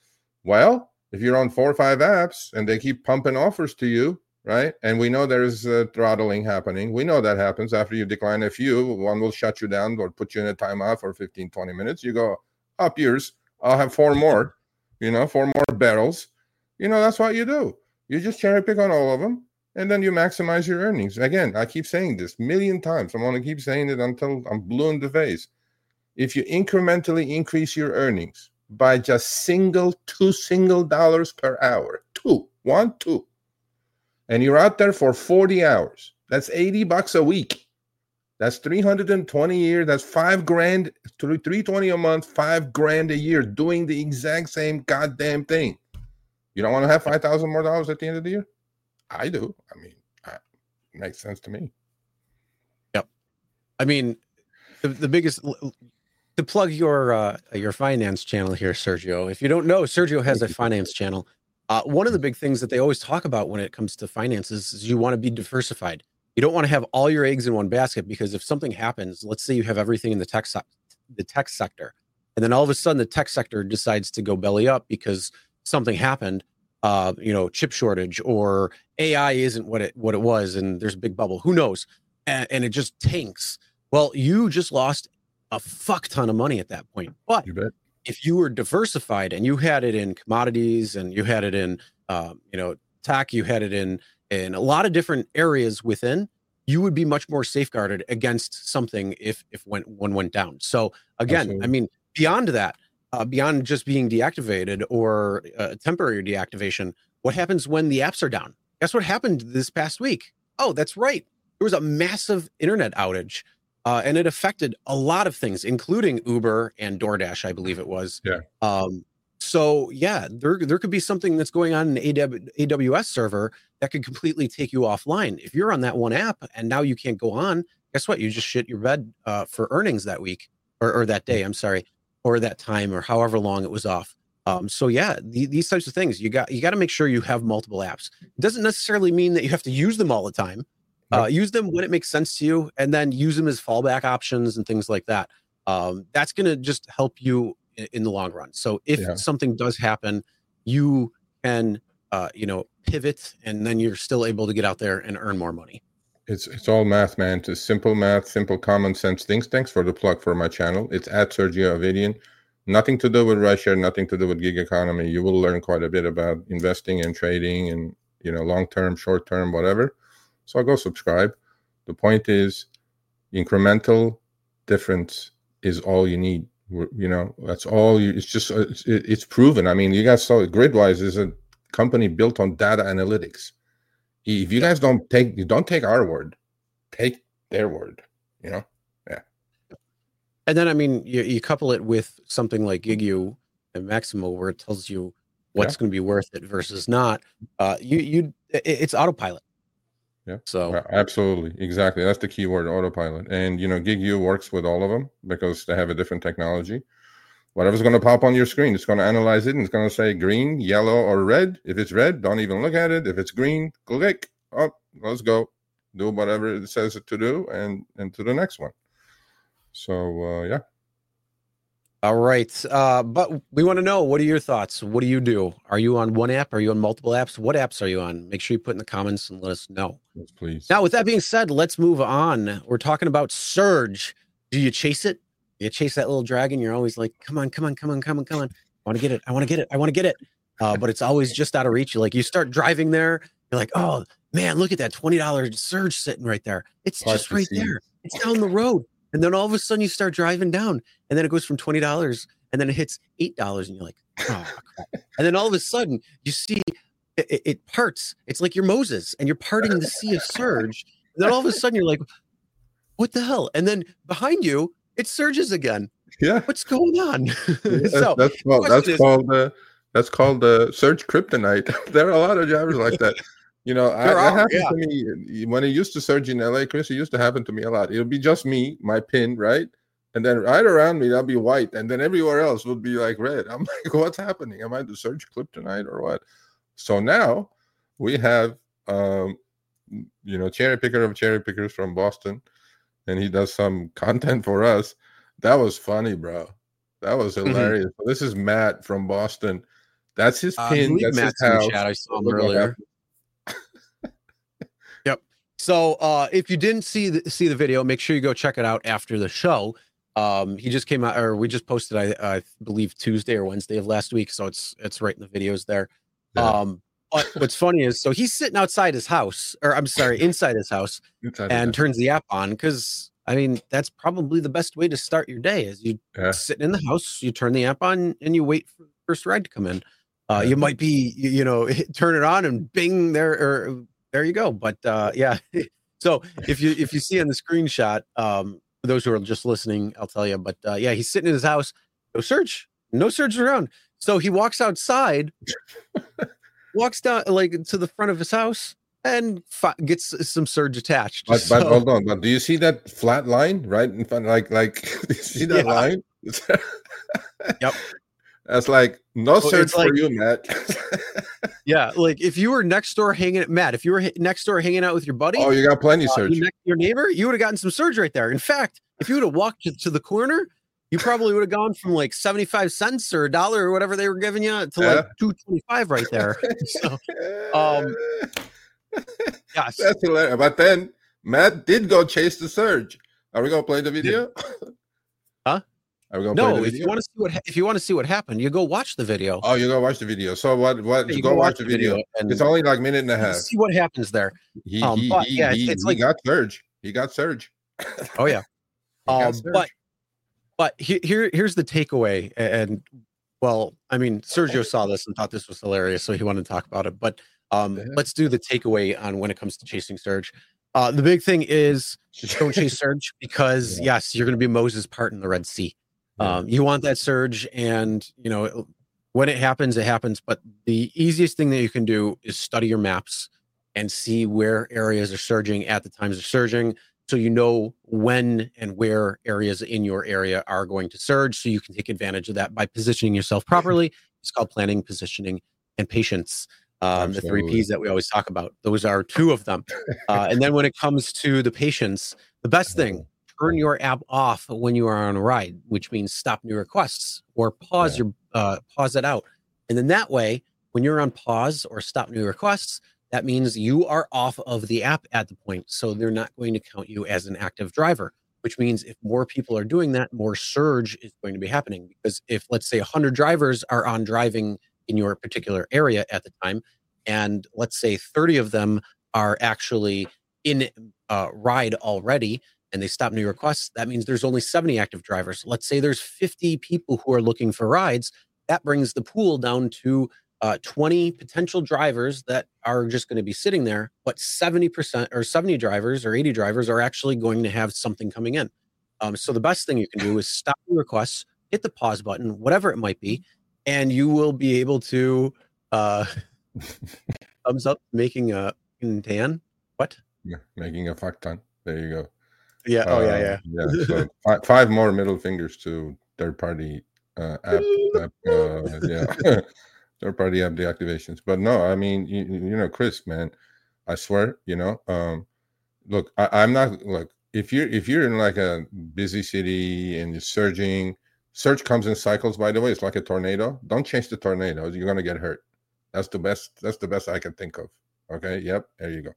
[SPEAKER 4] Well, if you're on four or five apps and they keep pumping offers to you, right? And we know there's uh, throttling happening. We know that happens after you decline a few. One will shut you down or put you in a timeout for fifteen, twenty minutes. You go, up yours. I'll have four more, you know, four more barrels. You know, that's what you do. You just cherry pick on all of them, and then you maximize your earnings. Again, I keep saying this a million times. I'm going to keep saying it until I'm blue in the face. If you incrementally increase your earnings by just single, two single dollars per hour, two, one, two, and you're out there for forty hours, that's eighty bucks a week. That's three hundred twenty a year. That's five grand, three hundred twenty a month, five grand a year doing the exact same goddamn thing. You don't want to have five thousand more dollars at the end of the year? I do. I mean, I, it makes sense to me.
[SPEAKER 3] Yep. I mean, the, the biggest to plug your uh, your finance channel here, Sergio. If you don't know, Sergio has a finance channel. Uh, one of the big things that they always talk about when it comes to finances is you want to be diversified. You don't want to have all your eggs in one basket because if something happens, let's say you have everything in the tech se- the tech sector, and then all of a sudden the tech sector decides to go belly up because something happened. uh, you know, chip shortage, or A I isn't what it what it was, and there's a big bubble. Who knows? And, and it just tanks. Well, you just lost a fuck ton of money at that point. But
[SPEAKER 4] You bet.
[SPEAKER 3] if you were diversified and you had it in commodities and you had it in, um, you know, tech, you had it in in a lot of different areas within, you would be much more safeguarded against something if if when one went down. So again,
[SPEAKER 4] Absolutely.
[SPEAKER 3] I mean, beyond that, uh, beyond just being deactivated or uh, temporary deactivation, what happens when the apps are down? Guess what happened this past week? Oh, that's right. There was a massive internet outage, uh, and it affected a lot of things, including Uber and DoorDash, I believe it was.
[SPEAKER 4] Yeah.
[SPEAKER 3] Um, so yeah, there there could be something that's going on in an A W S server that could completely take you offline. If you're on that one app and now you can't go on, guess what? You just shit your bed uh, for earnings that week or, or that day. I'm sorry, or that time, or however long it was off. Um, so yeah, the, these types of things, you got you got to make sure you have multiple apps. It doesn't necessarily mean that you have to use them all the time. Uh, use them when it makes sense to you, and then use them as fallback options and things like that. Um, that's going to just help you in, in the long run. So if
[SPEAKER 4] Yeah.
[SPEAKER 3] something does happen, you can, uh, you know, pivot, and then you're still able to get out there and earn more money.
[SPEAKER 4] It's it's all math, man. It's simple math, simple common sense things. Thanks for the plug for my channel. It's at Sergio Avidian. Nothing to do with Russia, nothing to do with gig economy. You will learn quite a bit about investing and trading and, you know, long term, short term, whatever. So go subscribe. The point is, incremental difference is all you need. You know, that's all you. It's just it's, it's proven. I mean, you guys saw it. Gridwise is a company built on data analytics. If you guys don't take, you don't take our word, take their word. You know, yeah.
[SPEAKER 3] And then I mean, you, you couple it with something like GigU and Maximo, where it tells you what's
[SPEAKER 4] Yeah.
[SPEAKER 3] going to be worth it versus not. Uh, you you it, it's autopilot.
[SPEAKER 4] Yeah.
[SPEAKER 3] So
[SPEAKER 4] Uh, absolutely, exactly. That's the key word, autopilot. And you know, GigU works with all of them because they have a different technology. Whatever's going to pop on your screen, it's going to analyze it and it's going to say green, yellow, or red. If it's red, don't even look at it. If it's green, click. Oh, let's go. Do whatever it says it to do, and and to the next one. So uh, yeah.
[SPEAKER 3] all right. Uh, but we want to know, what are your thoughts? What do you do? Are you on one app? Are you on multiple apps? What apps are you on? Make sure you put in the comments and let us know.
[SPEAKER 4] Yes, please.
[SPEAKER 3] Now, with that being said, let's move on. We're talking about Surge. Do you chase it? You chase that little dragon. You're always like, come on, come on, come on, come on, come on. I want to get it. I want to get it. I want to get it. Uh, but it's always just out of reach. You like, you start driving there. You're like, oh man, look at that twenty dollars Surge sitting right there. It's
[SPEAKER 4] Hard
[SPEAKER 3] just
[SPEAKER 4] to
[SPEAKER 3] right
[SPEAKER 4] see.
[SPEAKER 3] there. It's down the road. And then all of a sudden you start driving down, and then it goes from twenty dollars, and then it hits eight dollars, and you're like, oh crap. And then all of a sudden you see it, it, it parts. It's like you're Moses and you're parting the sea of Surge. And then all of a sudden you're like, what the hell? And then behind you, it surges again.
[SPEAKER 4] Yeah.
[SPEAKER 3] What's going on?
[SPEAKER 4] That's,
[SPEAKER 3] so
[SPEAKER 4] that's called
[SPEAKER 3] question
[SPEAKER 4] that's
[SPEAKER 3] is-
[SPEAKER 4] called uh, that's called uh, Surge Kryptonite. There are a lot of drivers like that. You know, I,
[SPEAKER 3] There
[SPEAKER 4] that
[SPEAKER 3] are,
[SPEAKER 4] happened
[SPEAKER 3] yeah.
[SPEAKER 4] to me when it used to surge in L A, Chris. It used to happen to me a lot. It'll be just me, my pin, right? And then right around me, that'll be white. And then everywhere else would be like red. I'm like, what's happening? Am I the Surge Kryptonite or what? So now we have, um, you know, cherry picker of cherry pickers from Boston. And he does some content for us. That was funny, bro. That was
[SPEAKER 3] Mhm.
[SPEAKER 4] hilarious. So this is Matt from Boston. That's his
[SPEAKER 3] Uh, I
[SPEAKER 4] pin.
[SPEAKER 3] believe
[SPEAKER 4] That's
[SPEAKER 3] Matt's
[SPEAKER 4] his
[SPEAKER 3] in the
[SPEAKER 4] house.
[SPEAKER 3] chat. I saw him
[SPEAKER 4] Look what
[SPEAKER 3] earlier.
[SPEAKER 4] happened.
[SPEAKER 3] Yep. So uh, if you didn't see the, see the video, make sure you go check it out after the show. Um, he just came out, or we just posted, I, I believe Tuesday or Wednesday of last week. So it's it's right in the videos there.
[SPEAKER 4] Yeah.
[SPEAKER 3] Um, but what's funny is, so he's sitting outside his house, or I'm sorry, inside his house,
[SPEAKER 4] Inside
[SPEAKER 3] and
[SPEAKER 4] of
[SPEAKER 3] turns the app on, because I mean that's probably the best way to start your day. Is you
[SPEAKER 4] Yeah.
[SPEAKER 3] sit in the house, you turn the app on, and you wait for the first ride to come in. Uh,
[SPEAKER 4] Yeah.
[SPEAKER 3] You might be, you, you know, turn it on and bing, there, or there you go. But uh, yeah, so if you if you see on the screenshot, um, for those who are just listening, I'll tell you. But uh, yeah, he's sitting in his house, no Surge, no Surge around. So he walks outside, walks down like to the front of his house, and fi- gets some Surge attached.
[SPEAKER 4] But, but
[SPEAKER 3] So-
[SPEAKER 4] hold on. But do you see that flat line right in front? Like, like, do you see that
[SPEAKER 3] Yeah.
[SPEAKER 4] line?
[SPEAKER 3] Yep.
[SPEAKER 4] That's like no
[SPEAKER 3] Oh,
[SPEAKER 4] search
[SPEAKER 3] it's like-
[SPEAKER 4] for you, Matt.
[SPEAKER 3] yeah, like if you were next door hanging, Matt, if you were h- next door hanging out with your buddy,
[SPEAKER 4] Oh, you got plenty
[SPEAKER 3] uh,
[SPEAKER 4] search.
[SPEAKER 3] your, ne- your neighbor, you would have gotten some Surge right there. In fact, if you would have walked to, to the corner, you probably would have gone from like seventy-five cents or a dollar or whatever they were giving you to
[SPEAKER 4] Yeah.
[SPEAKER 3] like two twenty-five right there. So, um, yes.
[SPEAKER 4] That's hilarious. But then Matt did go chase the surge. Are we gonna play the video?
[SPEAKER 3] Huh?
[SPEAKER 4] Are we gonna play
[SPEAKER 3] No,
[SPEAKER 4] the
[SPEAKER 3] if
[SPEAKER 4] video?
[SPEAKER 3] you want to see what ha- if you want to see what happened, you go watch the video.
[SPEAKER 4] Oh, you go watch the video. So what? What?
[SPEAKER 3] Yeah, you
[SPEAKER 4] go, watch the video.
[SPEAKER 3] and
[SPEAKER 4] It's only like a minute and a
[SPEAKER 3] you
[SPEAKER 4] half.
[SPEAKER 3] see what happens there.
[SPEAKER 4] He
[SPEAKER 3] Um,
[SPEAKER 4] he
[SPEAKER 3] but,
[SPEAKER 4] he,
[SPEAKER 3] yeah,
[SPEAKER 4] he,
[SPEAKER 3] it's
[SPEAKER 4] he
[SPEAKER 3] like-
[SPEAKER 4] got surge. He got surge.
[SPEAKER 3] Oh yeah.
[SPEAKER 4] He got
[SPEAKER 3] Um,
[SPEAKER 4] surge.
[SPEAKER 3] but but he- here here's the takeaway. And well, I mean, Sergio saw this and thought this was hilarious, so he wanted to talk about it. But um,
[SPEAKER 4] Yeah.
[SPEAKER 3] let's do the takeaway on when it comes to chasing surge. Uh, the big thing is don't chase surge because
[SPEAKER 4] Yeah.
[SPEAKER 3] yes, you're going to be Moses part in the Red Sea.
[SPEAKER 4] Yeah.
[SPEAKER 3] Um, you want that surge, and you know when it happens, it happens. But the easiest thing that you can do is study your maps and see where areas are surging at the times they're surging, so you know when and where areas in your area are going to surge, so you can take advantage of that by positioning yourself properly. It's called planning, positioning, and patience. Um, the three
[SPEAKER 4] Absolutely.
[SPEAKER 3] P's that we always talk about. Those are two of them. Uh, and then when it comes to the patience, the best thing, turn your app off when you are on a ride, which means stop new requests or pause
[SPEAKER 4] Yeah.
[SPEAKER 3] your uh, pause it out. And then that way, when you're on pause or stop new requests, that means you are off of the app at the point. So they're not going to count you as an active driver, which means if more people are doing that, more surge is going to be happening. Because if, let's say, one hundred drivers are on driving in your particular area at the time, and let's say thirty of them are actually in uh, ride already, and they stop new requests, that means there's only seventy active drivers. Let's say there's fifty people who are looking for rides. That brings the pool down to uh, twenty potential drivers that are just going to be sitting there, but seventy percent or seventy drivers or eighty drivers are actually going to have something coming in. Um, so the best thing you can do is stop the requests, hit the pause button, whatever it might be, and you will be able to uh, thumbs up making a tan. What?
[SPEAKER 4] Yeah, making a fuck ton. There you go.
[SPEAKER 3] Yeah. Oh, yeah,
[SPEAKER 4] Uh,
[SPEAKER 3] yeah.
[SPEAKER 4] yeah. So five, five more middle fingers to third party uh, app. app uh, yeah, third party app deactivations. But no, I mean, you, you know, Chris, man, I swear, you know, um, look, I, I'm not like if you're if you're in like a busy city and you're surging. Surge comes in cycles, by the way. It's like a tornado. Don't chase the tornado. You're gonna get hurt. That's the best. That's the best I can think of. Okay. Yep. There you go.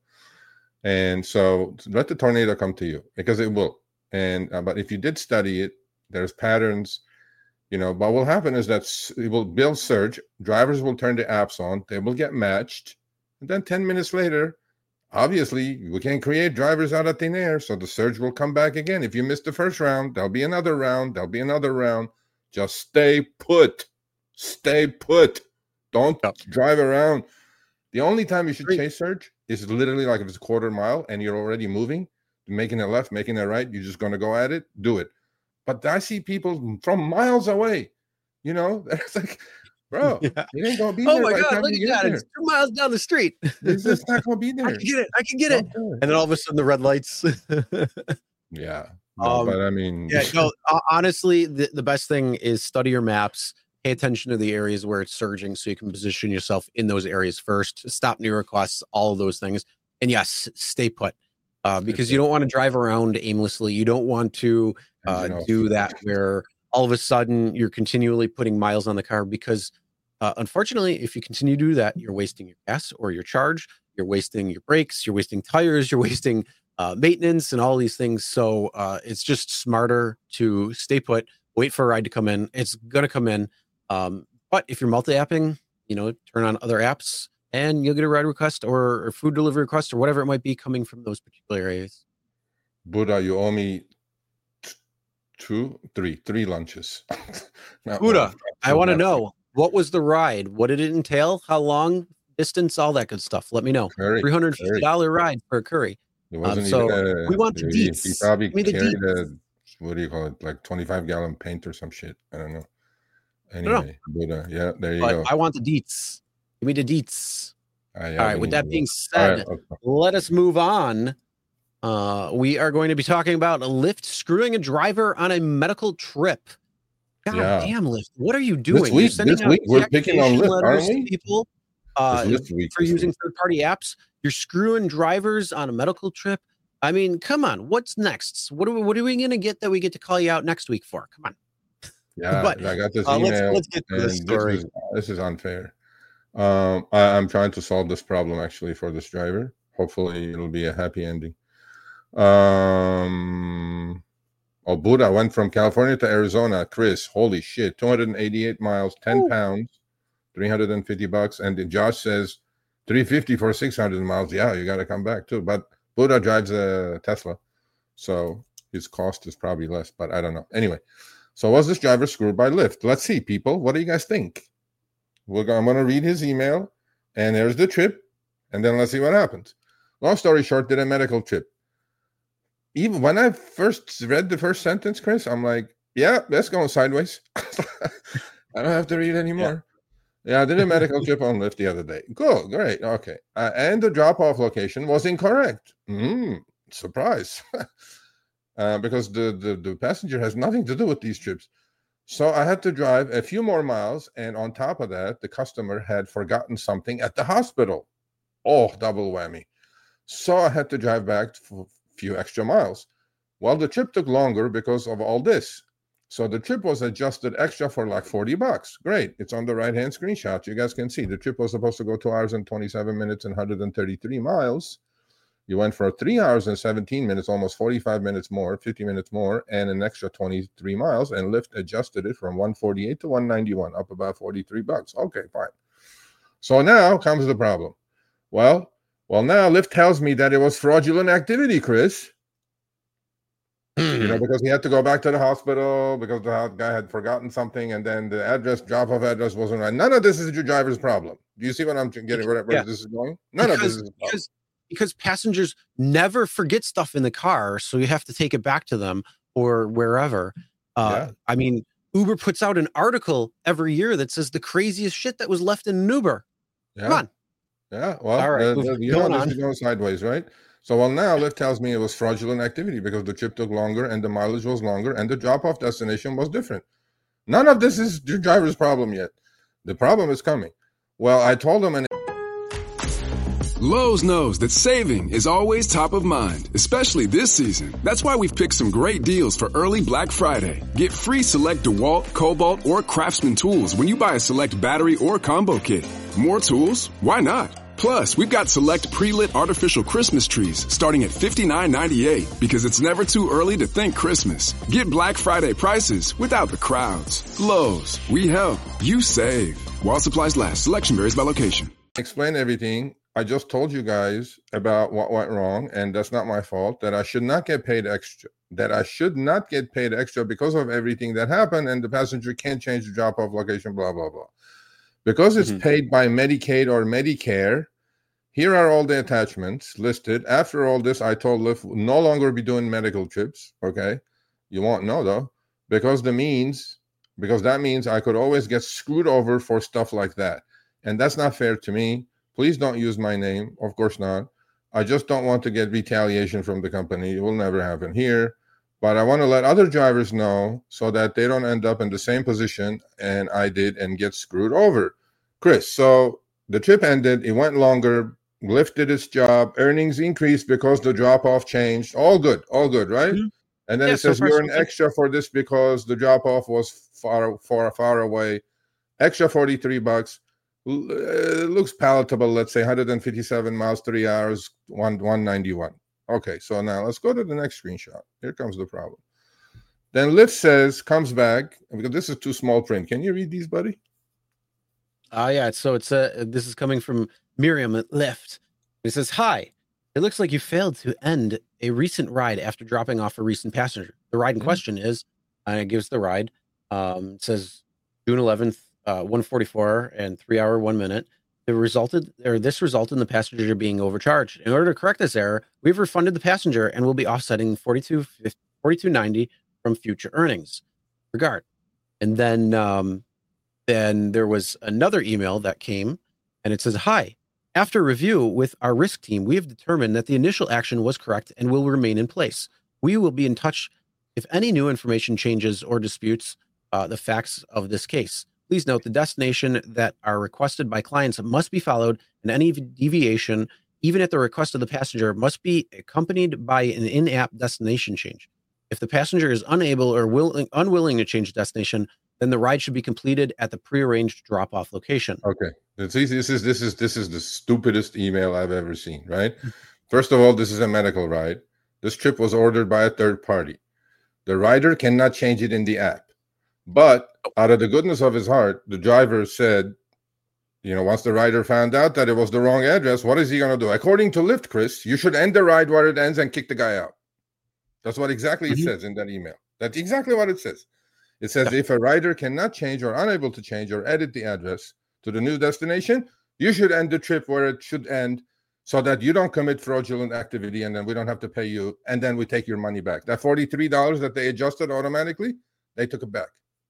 [SPEAKER 4] And so let the tornado come to you because it will. And uh, but if you did study it, there's patterns. You know. But what will happen is that s- it will build surge. Drivers will turn the apps on. They will get matched, and then ten minutes later, obviously we can create drivers out of thin air. So the surge will come back again. If you missed the first round, there'll be another round. There'll be another round. Just stay put. Stay put. Don't
[SPEAKER 3] Yep.
[SPEAKER 4] drive around. The only time you should
[SPEAKER 3] Great.
[SPEAKER 4] chase surge is literally like if it's a quarter mile and you're already moving, making a left, making a right, you're just going to go at it, do it. But I see people from miles away, you know, it's like, bro,
[SPEAKER 3] Yeah.
[SPEAKER 4] it ain't going to be
[SPEAKER 3] Oh
[SPEAKER 4] there
[SPEAKER 3] my
[SPEAKER 4] by the
[SPEAKER 3] God!
[SPEAKER 4] time
[SPEAKER 3] Look
[SPEAKER 4] you
[SPEAKER 3] at
[SPEAKER 4] get
[SPEAKER 3] that!
[SPEAKER 4] there.
[SPEAKER 3] It's two miles down the street.
[SPEAKER 4] It's just not going to be
[SPEAKER 3] I
[SPEAKER 4] there.
[SPEAKER 3] can get it. I can get it.
[SPEAKER 4] Okay.
[SPEAKER 3] And then all of a sudden, the red lights.
[SPEAKER 4] Yeah. No,
[SPEAKER 3] Um,
[SPEAKER 4] but I mean,
[SPEAKER 3] Yeah, no, ho- honestly, the, the best thing is study your maps, pay attention to the areas where it's surging so you can position yourself in those areas first, stop new requests, all of those things. And yes, stay put uh, because you don't want to drive around aimlessly. You don't want to uh,
[SPEAKER 4] Engine off.
[SPEAKER 3] do that where all of a sudden you're continually putting miles on the car because uh, unfortunately, if you continue to do that, you're wasting your gas or your charge, you're wasting your brakes, you're wasting tires, you're wasting uh, maintenance and all these things. So uh, it's just smarter to stay put, wait for a ride to come in. It's going to come in. Um, but if you're multi-apping, you know, turn on other apps and you'll get a ride request or, or food delivery request or whatever it might be coming from those particular areas.
[SPEAKER 4] Buddha, you owe me t- two, three, three lunches. Not
[SPEAKER 3] Buddha,
[SPEAKER 4] one.
[SPEAKER 3] I want to
[SPEAKER 4] Not
[SPEAKER 3] know, what was the ride? What did it entail? How long, distance, all that good stuff. Let me know.
[SPEAKER 4] Curry,
[SPEAKER 3] three hundred fifty dollars ride for a curry.
[SPEAKER 4] It wasn't
[SPEAKER 3] so
[SPEAKER 4] even a,
[SPEAKER 3] we want the
[SPEAKER 4] he, he
[SPEAKER 3] deets.
[SPEAKER 4] probably
[SPEAKER 3] Give me the
[SPEAKER 4] carried
[SPEAKER 3] deets.
[SPEAKER 4] a, what do you call it, like twenty-five gallon paint or some shit. I don't know.
[SPEAKER 3] don't know.
[SPEAKER 4] Anyway, but uh, yeah, there you
[SPEAKER 3] But
[SPEAKER 4] go.
[SPEAKER 3] I want the deets. Give me the deets.
[SPEAKER 4] Ah, yeah,
[SPEAKER 3] All right.
[SPEAKER 4] we
[SPEAKER 3] With
[SPEAKER 4] need
[SPEAKER 3] that
[SPEAKER 4] to-
[SPEAKER 3] being
[SPEAKER 4] All
[SPEAKER 3] said,
[SPEAKER 4] right, okay.
[SPEAKER 3] let us move on. Uh, we are going to be talking about Lyft screwing a driver on a medical trip. God
[SPEAKER 4] Yeah.
[SPEAKER 3] damn, Lyft. What are you doing? You're
[SPEAKER 4] week-
[SPEAKER 3] sending
[SPEAKER 4] this
[SPEAKER 3] out
[SPEAKER 4] week we're picking on
[SPEAKER 3] deactivation
[SPEAKER 4] Lyft,
[SPEAKER 3] letters
[SPEAKER 4] aren't
[SPEAKER 3] to
[SPEAKER 4] we?
[SPEAKER 3] people uh,
[SPEAKER 4] It's this week,
[SPEAKER 3] for
[SPEAKER 4] this
[SPEAKER 3] using
[SPEAKER 4] week.
[SPEAKER 3] third-party apps. You're screwing drivers on a medical trip. I mean, come on. What's next? What are we, what are we going to get that we get to call you out next week for? Come on.
[SPEAKER 4] Yeah,
[SPEAKER 3] But
[SPEAKER 4] I got this
[SPEAKER 3] uh, let's
[SPEAKER 4] email,
[SPEAKER 3] let's get to
[SPEAKER 4] and
[SPEAKER 3] this story.
[SPEAKER 4] This is, this is unfair. Um, I, I'm trying to solve this problem actually for this driver. Hopefully, it'll be a happy ending. Um, oh, Buddha went from California to Arizona. Chris, holy shit, two hundred eighty-eight miles, ten Ooh. pounds, three hundred fifty bucks. And Josh says three fifty for six hundred miles. Yeah, you got to come back too. But Buddha drives a Tesla, so his cost is probably less. But I don't know. Anyway, so was this driver screwed by Lyft? Let's see, people. What do you guys think? We're going, I'm going to read his email, and there's the trip, and then let's see what happens. Long story short, did a medical trip. Even when I first read the first sentence, Chris, I'm like, yeah, that's going sideways. I don't have to read anymore. Yeah, yeah I did a medical trip on Lyft the other day. Cool, great, okay. Uh, and the drop-off location was incorrect. Mm, surprise. uh, because the, the, the passenger has nothing to do with these trips. So I had to drive a few more miles, and on top of that, the customer had forgotten something at the hospital. Oh, double whammy. So I had to drive back for a few extra miles. Well, the trip took longer because of all this. So the trip was adjusted extra for like forty bucks. Great. It's on the right-hand screenshot. You guys can see the trip was supposed to go two hours and twenty-seven minutes and one hundred thirty-three miles. You went for three hours and seventeen minutes, almost forty-five minutes more, fifty minutes more, and an extra twenty-three miles. And Lyft adjusted it from one forty-eight to one ninety-one, up about forty-three bucks. Okay, fine. So now comes the problem. Well, well, now Lyft tells me that it was fraudulent activity, Chris. You know, because he had to go back to the hospital because the guy had forgotten something, and then the address, drop-off address wasn't right. None of this is your driver's problem. Do you see what I'm getting? Where, where yeah. this is going? None because, of this is
[SPEAKER 3] because because passengers never forget stuff in the car, so you have to take it back to them or wherever. Uh, yeah. I mean, Uber puts out an article every year that says the craziest shit that was left in an Uber.
[SPEAKER 4] Yeah.
[SPEAKER 3] Come on.
[SPEAKER 4] Yeah, well,
[SPEAKER 3] all right,
[SPEAKER 4] uh, the, you know, this is going sideways, right? So, well, now Lyft tells me it was fraudulent activity because the trip took longer and the mileage was longer and the drop-off destination was different. None of this is your driver's problem yet. The problem is coming. Well, I told them... and
[SPEAKER 8] Lowe's knows that saving is always top of mind, especially this season. That's why we've picked some great deals for early Black Friday. Get free select DeWalt, Cobalt, or Craftsman tools when you buy a select battery or combo kit. More tools? Why not? Plus, we've got select pre-lit artificial Christmas trees starting at fifty-nine ninety-eight because it's never too early to think Christmas. Get Black Friday prices without the crowds. Lowe's, we help, you save. While supplies last, selection varies by location.
[SPEAKER 4] Explain everything. I just told you guys about what went wrong, and that's not my fault, that I should not get paid extra, that I should not get paid extra because of everything that happened, and the passenger can't change the drop-off location, blah, blah, blah. Because it's mm-hmm. paid by Medicaid or Medicare, here are all the attachments listed. After all this, I told Lyft we'll no longer be doing medical trips, okay? You won't know, though, because the means, because that means I could always get screwed over for stuff like that, and that's not fair to me. Please don't use my name. Of course not. I just don't want to get retaliation from the company. It will never happen here. But I want to let other drivers know so that they don't end up in the same position and I did and get screwed over. Chris, so the trip ended. It went longer. Lyft did its job. Earnings increased because the drop-off changed. All good. All good, right? Mm-hmm. And then yeah, it says so you're an extra for this because the drop-off was far, far, far away. Extra forty-three bucks. It looks palatable. Let's say one hundred fifty-seven miles, three hours, one one ninety-one. Okay, so now let's go to the next screenshot. Here comes the problem. Then Lyft says, comes back because this is too small print. Can you read these, buddy?
[SPEAKER 3] Ah, uh, yeah. So it's uh, this is coming from Miriam at Lyft. It says, "Hi, it looks like you failed to end a recent ride after dropping off a recent passenger. The ride in mm-hmm. question is," and it gives the ride. Um, it says June eleventh. Uh, one forty-four and three hour one minute. It resulted, or this resulted in the passenger being overcharged. In order to correct this error, we've refunded the passenger and will be offsetting forty-two ninety from future earnings. Regard. And then, um, then there was another email that came, and it says, "Hi. After review with our risk team, we have determined that the initial action was correct and will remain in place. We will be in touch if any new information changes or disputes uh, the facts of this case. Please note the destination that are requested by clients must be followed, and any deviation, even at the request of the passenger, must be accompanied by an in-app destination change. If the passenger is unable or willing, unwilling to change the destination, then the ride should be completed at the prearranged drop-off location.
[SPEAKER 4] Okay. This is this is this is this is the stupidest email I've ever seen, right? First of all, this is a medical ride. This trip was ordered by a third party. The rider cannot change it in the app. But out of the goodness of his heart, the driver said, you know, once the rider found out that it was the wrong address, what is he going to do? According to Lyft, Chris, you should end the ride where it ends and kick the guy out. That's what exactly it mm-hmm. says in that email. That's exactly what it says. It says yeah. if a rider cannot change or unable to change or edit the address to the new destination, you should end the trip where it should end so that you don't commit fraudulent activity and then we don't have to pay you and then we take your money back. That forty-three dollars that they adjusted automatically, they took it back.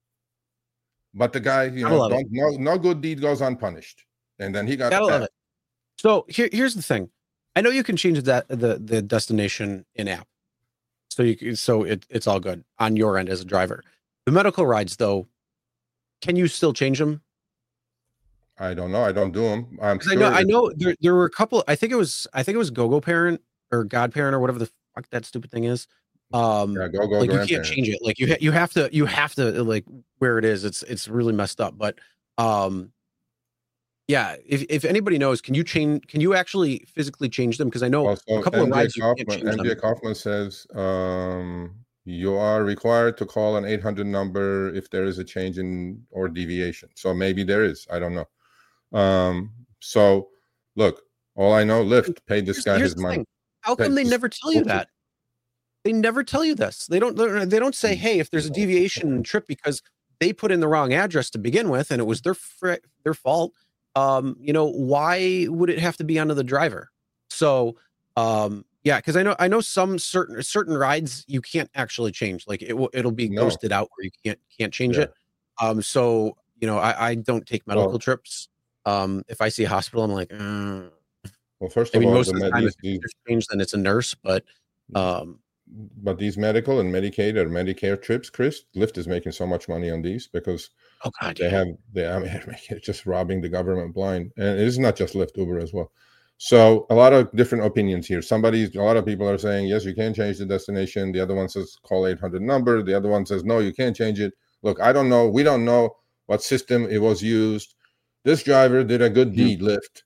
[SPEAKER 4] But the guy, you know, don't, no, no good deed goes unpunished. And then he got
[SPEAKER 3] Gotta love it. So here, here's the thing. I know you can change that the, the destination in app. So you can, so it, it's all good on your end as a driver. The medical rides, though, can you still change them?
[SPEAKER 4] I don't know. I don't do them. I'm sure
[SPEAKER 3] I know. I know there, there were a couple. I think it was. I think it was GoGo Parent or Godparent or whatever the fuck that stupid thing is. Um, yeah, go, go, like you can't change it. Like you ha- you have to you have to like where it is. It's it's really messed up. But um, yeah. If if anybody knows, can you change? Can you actually physically change them? Because I know well, so a couple
[SPEAKER 4] M J
[SPEAKER 3] of rides.
[SPEAKER 4] Kaufman, M J Kaufman says um, you are required to call an eight hundred number if there is a change in or deviation. So maybe there is. I don't know. Um, so look, all I know, Lyft paid this here's, guy here's his money.
[SPEAKER 3] Thing. How come they never tell you that? They never tell you this. They don't, they don't say, hey, if there's a deviation in trip because they put in the wrong address to begin with, and it was their, fr- their fault. Um, you know, why would it have to be onto the driver? So, um, yeah, cause I know, I know some certain, certain rides you can't actually change. Like it will, it'll be no. ghosted out where you can't, can't change yeah. it. Um, so, you know, I, I don't take medical well, trips. Um, if I see a hospital, I'm like, uh,
[SPEAKER 4] well, first
[SPEAKER 3] I mean,
[SPEAKER 4] of all,
[SPEAKER 3] most
[SPEAKER 4] the
[SPEAKER 3] of the
[SPEAKER 4] med-
[SPEAKER 3] time,
[SPEAKER 4] these,
[SPEAKER 3] if
[SPEAKER 4] these,
[SPEAKER 3] it's changed, then it's a nurse. But, um,
[SPEAKER 4] but these medical and Medicaid or Medicare trips, Chris, Lyft is making so much money on these because
[SPEAKER 3] oh God,
[SPEAKER 4] they
[SPEAKER 3] yeah.
[SPEAKER 4] have they. I mean, it's just robbing the government blind, and it is not just Lyft, Uber as well. So a lot of different opinions here. Somebody, a lot of people are saying yes, you can change the destination. The other one says call eight hundred number. The other one says no, you can't change it. Look, I don't know. We don't know what system it was used. This driver did a good deed, mm-hmm. Lyft.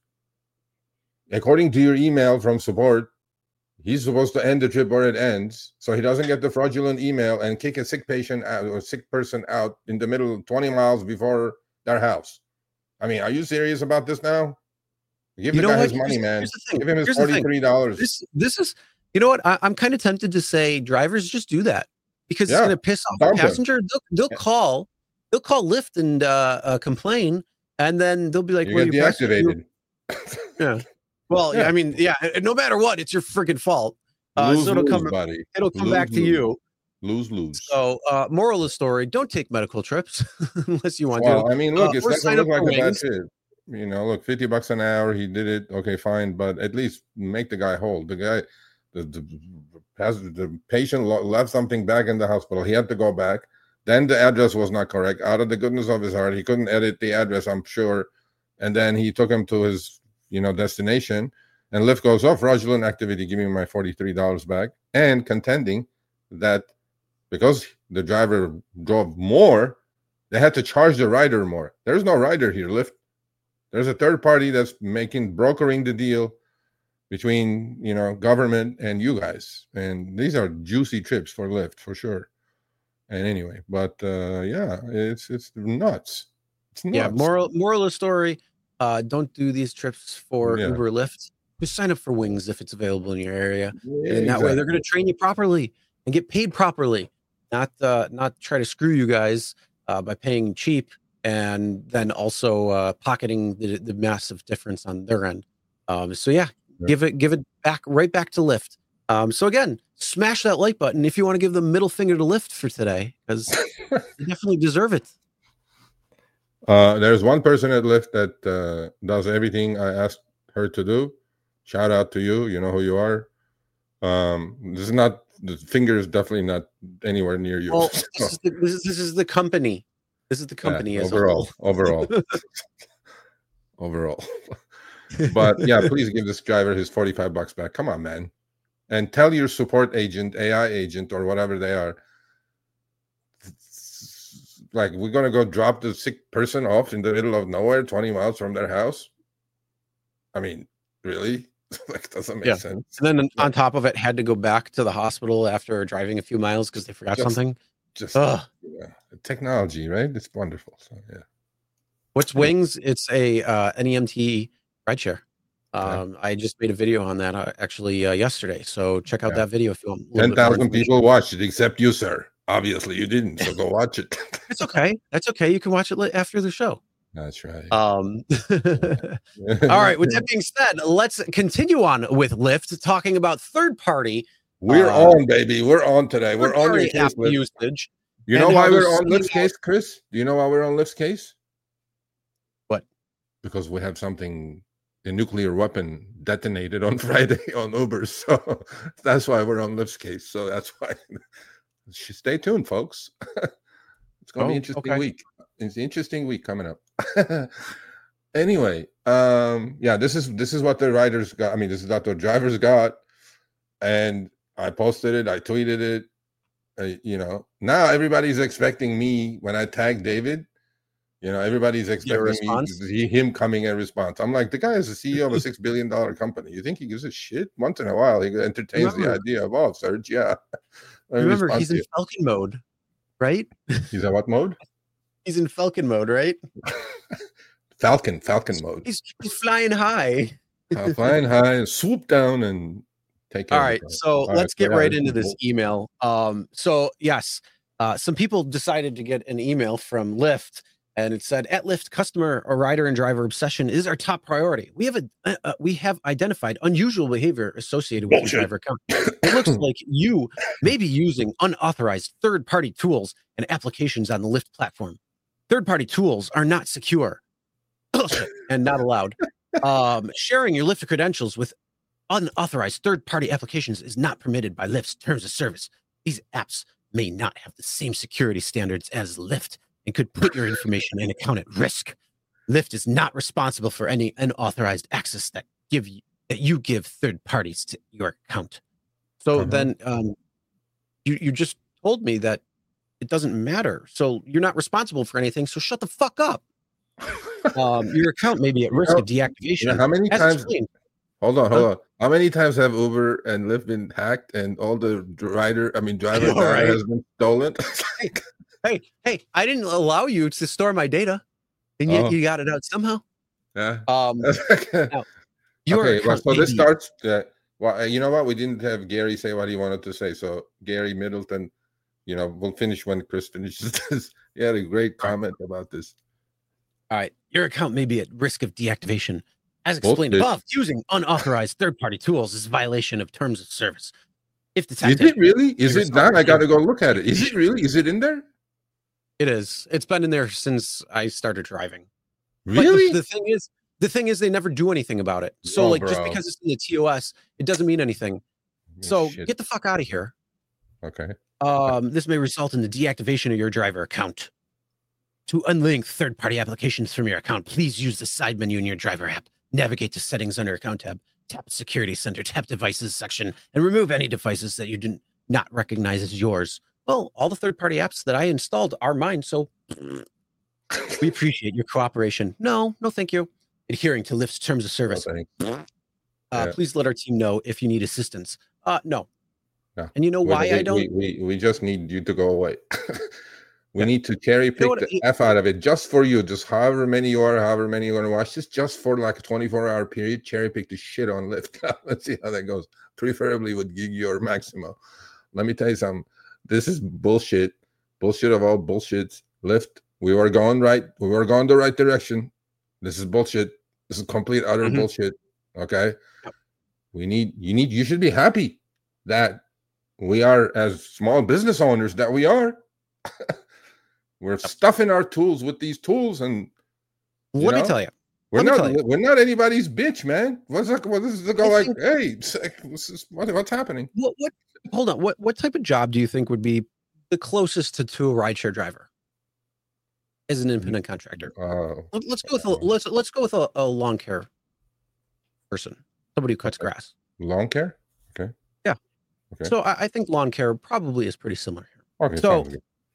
[SPEAKER 4] According to your email from support, he's supposed to end the trip where it ends, so he doesn't get the fraudulent email and kick a sick patient out or sick person out in the middle, twenty miles before their house. I mean, are you serious about this now? Give you the guy what? his money, here's, man. Here's Give him his forty-three dollars.
[SPEAKER 3] This, this is, you know what? I, I'm kind of tempted to say drivers just do that because yeah. it's going to piss off the passenger. They'll, they'll yeah. call, they'll call Lyft and uh, uh, complain, and then they'll be like,
[SPEAKER 4] you
[SPEAKER 3] well,
[SPEAKER 4] get deactivated.
[SPEAKER 3] Yeah. Well, yeah. I mean, yeah. No matter what, it's your freaking fault. Uh,
[SPEAKER 4] lose,
[SPEAKER 3] so it'll
[SPEAKER 4] lose,
[SPEAKER 3] come.
[SPEAKER 4] buddy.
[SPEAKER 3] It'll come
[SPEAKER 4] lose,
[SPEAKER 3] back to
[SPEAKER 4] lose.
[SPEAKER 3] you.
[SPEAKER 4] Lose, lose.
[SPEAKER 3] So, uh, moral of the story: don't take medical trips unless you want
[SPEAKER 4] well,
[SPEAKER 3] to.
[SPEAKER 4] I mean, look,
[SPEAKER 3] uh,
[SPEAKER 4] it doesn't look like a bad trip. You know, look, fifty bucks an hour. He did it. Okay, fine, but at least make the guy whole. The guy, the the, the patient left something back in the hospital. He had to go back. Then the address was not correct. Out of the goodness of his heart, he couldn't edit the address, I'm sure. And then he took him to his, you know, destination. And Lyft goes, oh, fraudulent activity, give me my forty-three dollars back. And contending that because the driver drove more, they had to charge the rider more. There's no rider here, Lyft. There's a third party that's making, brokering the deal between, you know, government and you guys. And these are juicy trips for Lyft, for sure. And anyway, but uh, yeah, it's it's nuts. It's nuts.
[SPEAKER 3] Yeah, moral, moral of the story, uh, don't do these trips for yeah. Uber, Lyft. Just sign up for Wings if it's available in your area, yeah, and that exactly. way they're going to train you properly and get paid properly, not uh, not try to screw you guys uh, by paying cheap and then also uh, pocketing the, the massive difference on their end. Um, so yeah, yeah, give it give it back right back to Lyft. Um, so again, smash that like button if you want to give the middle finger to Lyft for today, because you definitely deserve it.
[SPEAKER 4] Uh, there's one person at Lyft that uh, does everything I asked her to do. Shout out to you. You know who you are. Um, this is not, the finger is definitely not anywhere near you.
[SPEAKER 3] Well, this, is the, this, is, this is the company. This is the company
[SPEAKER 4] yeah,
[SPEAKER 3] as
[SPEAKER 4] overall, overall, overall. But yeah, please give this driver his forty-five bucks back. Come on, man. And tell your support agent, A I agent, or whatever they are. Like, we're gonna go drop the sick person off in the middle of nowhere, twenty miles from their house. I mean, really? Like, doesn't make
[SPEAKER 3] Yeah.
[SPEAKER 4] sense.
[SPEAKER 3] And then
[SPEAKER 4] Yeah.
[SPEAKER 3] on top of it, had to go back to the hospital after driving a few miles because they forgot
[SPEAKER 4] Just-
[SPEAKER 3] something.
[SPEAKER 4] Just
[SPEAKER 3] Ugh.
[SPEAKER 4] yeah. Technology, right? It's wonderful. So yeah.
[SPEAKER 3] What's Wings? It's a uh, N E M T rideshare. Um, I just made a video on that uh, actually uh, yesterday. So check out
[SPEAKER 4] Yeah.
[SPEAKER 3] that video if you want. a little
[SPEAKER 4] Ten
[SPEAKER 3] bit more
[SPEAKER 4] thousand
[SPEAKER 3] information.
[SPEAKER 4] people watched it, except you, sir. Obviously, you didn't. So go watch it.
[SPEAKER 3] It's okay. That's okay. You can watch it li- after the show.
[SPEAKER 4] That's right.
[SPEAKER 3] Um, all right. With that being said, let's continue on with Lyft, talking about third party.
[SPEAKER 4] We're
[SPEAKER 3] uh,
[SPEAKER 4] on, baby. We're on today. We're on your
[SPEAKER 3] third-party
[SPEAKER 4] case.
[SPEAKER 3] app
[SPEAKER 4] Lyft.
[SPEAKER 3] usage.
[SPEAKER 4] You know
[SPEAKER 3] and
[SPEAKER 4] why
[SPEAKER 3] how
[SPEAKER 4] we're
[SPEAKER 3] they're
[SPEAKER 4] on
[SPEAKER 3] sending
[SPEAKER 4] Lyft's case, Chris? Do you know why we're on Lyft's case?
[SPEAKER 3] What?
[SPEAKER 4] Because we have something, a nuclear weapon detonated on Friday on Uber. So that's why we're on Lyft's case. So that's why. Stay tuned, folks. It's going to
[SPEAKER 3] Oh,
[SPEAKER 4] be an interesting
[SPEAKER 3] okay.
[SPEAKER 4] week. It's an interesting week coming up. Anyway, um, yeah, this is this is what the riders got. I mean, this is what the drivers got. And I posted it. I tweeted it. Uh, you know, now everybody's expecting me when I tag David. You know, everybody's expecting me
[SPEAKER 3] response?
[SPEAKER 4] to see him coming in response. I'm like, the guy is the C E O of a six billion dollar company. You think he gives a shit? Once in a while, he entertains
[SPEAKER 3] Remember-
[SPEAKER 4] the idea of, oh, Serge, yeah. Let me
[SPEAKER 3] Remember,
[SPEAKER 4] respond
[SPEAKER 3] he's
[SPEAKER 4] to
[SPEAKER 3] in
[SPEAKER 4] you.
[SPEAKER 3] Falcon mode, right?
[SPEAKER 4] He's in what mode?
[SPEAKER 3] He's in Falcon mode, right?
[SPEAKER 4] Falcon, Falcon mode.
[SPEAKER 3] He's, he's flying high.
[SPEAKER 4] Uh, flying high and swoop down and take care
[SPEAKER 3] All
[SPEAKER 4] of
[SPEAKER 3] right,
[SPEAKER 4] it.
[SPEAKER 3] so
[SPEAKER 4] All
[SPEAKER 3] let's
[SPEAKER 4] so
[SPEAKER 3] get
[SPEAKER 4] yeah,
[SPEAKER 3] right
[SPEAKER 4] this
[SPEAKER 3] into
[SPEAKER 4] is
[SPEAKER 3] this
[SPEAKER 4] cool.
[SPEAKER 3] email. Um, so yes, uh, some people decided to get an email from Lyft, and it said, "At Lyft, customer or rider and driver obsession is our top priority. We have a uh, uh, we have identified unusual behavior associated with
[SPEAKER 4] Bullshit.
[SPEAKER 3] your driver account. It looks like you may be using unauthorized third-party tools and applications on the Lyft platform. Third-party tools are not secure Bullshit, and not allowed. Um, sharing your Lyft credentials with unauthorized third-party applications is not permitted by Lyft's terms of service. These apps may not have the same security standards as Lyft and could put your information and account at risk. Lyft is not responsible for any unauthorized access that give you, that you give third parties to your account." So
[SPEAKER 4] Uh-huh.
[SPEAKER 3] then um, you you just told me that it doesn't matter. So you're not responsible for anything. So shut the fuck up. Um, your account may be at risk
[SPEAKER 4] know-
[SPEAKER 3] of deactivation.
[SPEAKER 4] You know, how many
[SPEAKER 3] As
[SPEAKER 4] times?
[SPEAKER 3] explained.
[SPEAKER 4] Hold on, hold
[SPEAKER 3] Huh?
[SPEAKER 4] on. How many times have Uber and Lyft been hacked and all the rider, I mean, driver
[SPEAKER 3] know,
[SPEAKER 4] data
[SPEAKER 3] right?
[SPEAKER 4] has been stolen?
[SPEAKER 3] Hey, hey, I didn't allow you to store my data, and yet
[SPEAKER 4] Oh.
[SPEAKER 3] you got it out somehow.
[SPEAKER 4] Yeah.
[SPEAKER 3] Um,
[SPEAKER 4] okay.
[SPEAKER 3] your
[SPEAKER 4] well,
[SPEAKER 3] account
[SPEAKER 4] so
[SPEAKER 3] may
[SPEAKER 4] this
[SPEAKER 3] be-
[SPEAKER 4] starts. Uh, well, uh, you know what? We didn't have Gary say what he wanted to say. So Gary Middleton, you know, we'll finish when Chris finishes this. He had a great comment about this.
[SPEAKER 3] All right, your account may be at risk of deactivation. As explained
[SPEAKER 4] Bullshit.
[SPEAKER 3] above, using unauthorized third-party tools is a violation of terms of service. If
[SPEAKER 4] Is
[SPEAKER 3] detected,
[SPEAKER 4] it really? Is
[SPEAKER 3] Your
[SPEAKER 4] it not? I
[SPEAKER 3] response-
[SPEAKER 4] got to go look at it. Is it really? Is it in there?
[SPEAKER 3] it is. It's been in there since I started driving. But the-
[SPEAKER 4] Really?
[SPEAKER 3] the, thing is, the thing is, they never do anything about it. So,
[SPEAKER 4] Oh,
[SPEAKER 3] like, just
[SPEAKER 4] bro.
[SPEAKER 3] because it's in the T O S, it doesn't mean anything. So,
[SPEAKER 4] Shit.
[SPEAKER 3] get the fuck out of here.
[SPEAKER 4] Okay.
[SPEAKER 3] Um, this may result in the deactivation of your driver account. To unlink third-party applications from your account, please use the side menu in your driver app. Navigate to settings under account tab. Tap Security Center, tap Devices section, and remove any devices that you do not recognize as yours. Well, all the third-party apps that I installed are mine, so we appreciate your cooperation. No, no, thank you. Adhering to Lyft's terms of service.
[SPEAKER 4] Okay.
[SPEAKER 3] Uh,
[SPEAKER 4] Yeah.
[SPEAKER 3] Please let our team know if you need assistance. Uh, no.
[SPEAKER 4] No.
[SPEAKER 3] And you know
[SPEAKER 4] We-
[SPEAKER 3] why
[SPEAKER 4] we,
[SPEAKER 3] I don't?
[SPEAKER 4] We, we, we just need you to go away. We need to cherry pick
[SPEAKER 3] what,
[SPEAKER 4] the
[SPEAKER 3] it-
[SPEAKER 4] F out of it just for you. Just however many you are, however many you're going to watch, just, just for like a twenty-four hour period, cherry pick the shit on Lyft. Let's see how that goes. Preferably with Gigi or Maximo. Let me tell you something. This is bullshit. Bullshit of all bullshits. Lyft, we were going right. We were going the right direction. This is bullshit. This is complete, utter
[SPEAKER 3] Mhm.
[SPEAKER 4] bullshit. Okay. We need, you need, you should be happy that we are, as small business owners that we are, we're stuffing our tools with these tools, and you
[SPEAKER 3] Let me
[SPEAKER 4] know,
[SPEAKER 3] tell you.
[SPEAKER 4] we're
[SPEAKER 3] let me
[SPEAKER 4] not
[SPEAKER 3] tell you.
[SPEAKER 4] we're not anybody's bitch, man. What's that? What is it go
[SPEAKER 3] I
[SPEAKER 4] like?
[SPEAKER 3] think-
[SPEAKER 4] Hey, it's like, what's, this, what, what's happening?
[SPEAKER 3] What, what? Hold on. What? What type of job do you think would be the closest to, to a rideshare driver as an independent contractor?
[SPEAKER 4] Uh,
[SPEAKER 3] Let, let's go with a, let's let's go with a, a lawn care person, somebody who cuts
[SPEAKER 4] Okay.
[SPEAKER 3] grass.
[SPEAKER 4] lawn care. Okay.
[SPEAKER 3] Yeah.
[SPEAKER 4] Okay.
[SPEAKER 3] So I, I think lawn care probably is pretty similar here.
[SPEAKER 4] Okay.
[SPEAKER 3] so-
[SPEAKER 4] sounds good.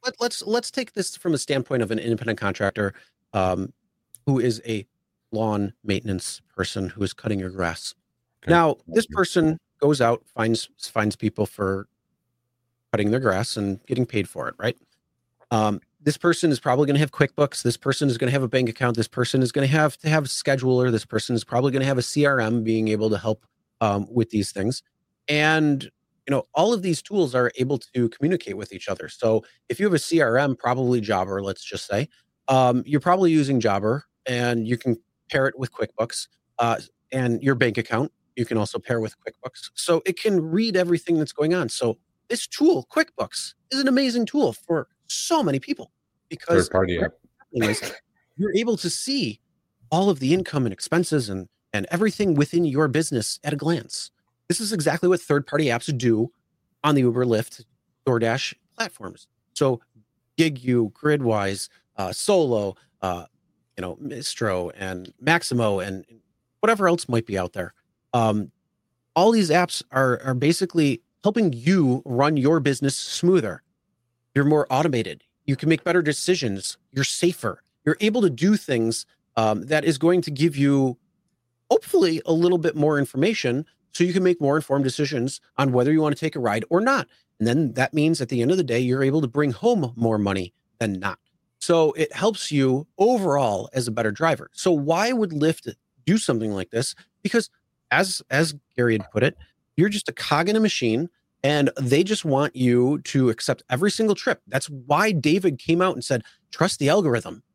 [SPEAKER 3] let, let's let's take this from a standpoint of an independent contractor um, who is a lawn maintenance person who is cutting your grass. Okay. Now, this person goes out, finds finds people for cutting their grass and getting paid for it, right? Um, this person is probably going to have QuickBooks. This person is going to have a bank account. This person is going to have to have a scheduler. This person is probably going to have a C R M being able to help um, with these things. And, you know, all of these tools are able to communicate with each other. So if you have a C R M, probably Jobber, let's just say, um, you're probably using Jobber, and you can pair it with QuickBooks uh, and your bank account. You can also pair with QuickBooks. So it can read everything that's going on. So this tool, QuickBooks, is an amazing tool for so many people because
[SPEAKER 4] party, yeah.
[SPEAKER 3] is, you're able to see all of the income and expenses and, and everything within your business at a glance. This is exactly what third-party apps do on the Uber, Lyft, DoorDash platforms. So GigU, Gridwise, uh, Solo, uh, you know, Mistro and Maximo and whatever else might be out there. Um, all these apps are are basically helping you run your business smoother. You're more automated. You can make better decisions. You're safer. You're able to do things um, that is going to give you, hopefully, a little bit more information so you can make more informed decisions on whether you want to take a ride or not. And then that means at the end of the day, you're able to bring home more money than not. So it helps you overall as a better driver. So why would Lyft do something like this? Because as as Gary had put it, you're just a cog in a machine, and they just want you to accept every single trip. That's why David came out and said, trust the algorithm.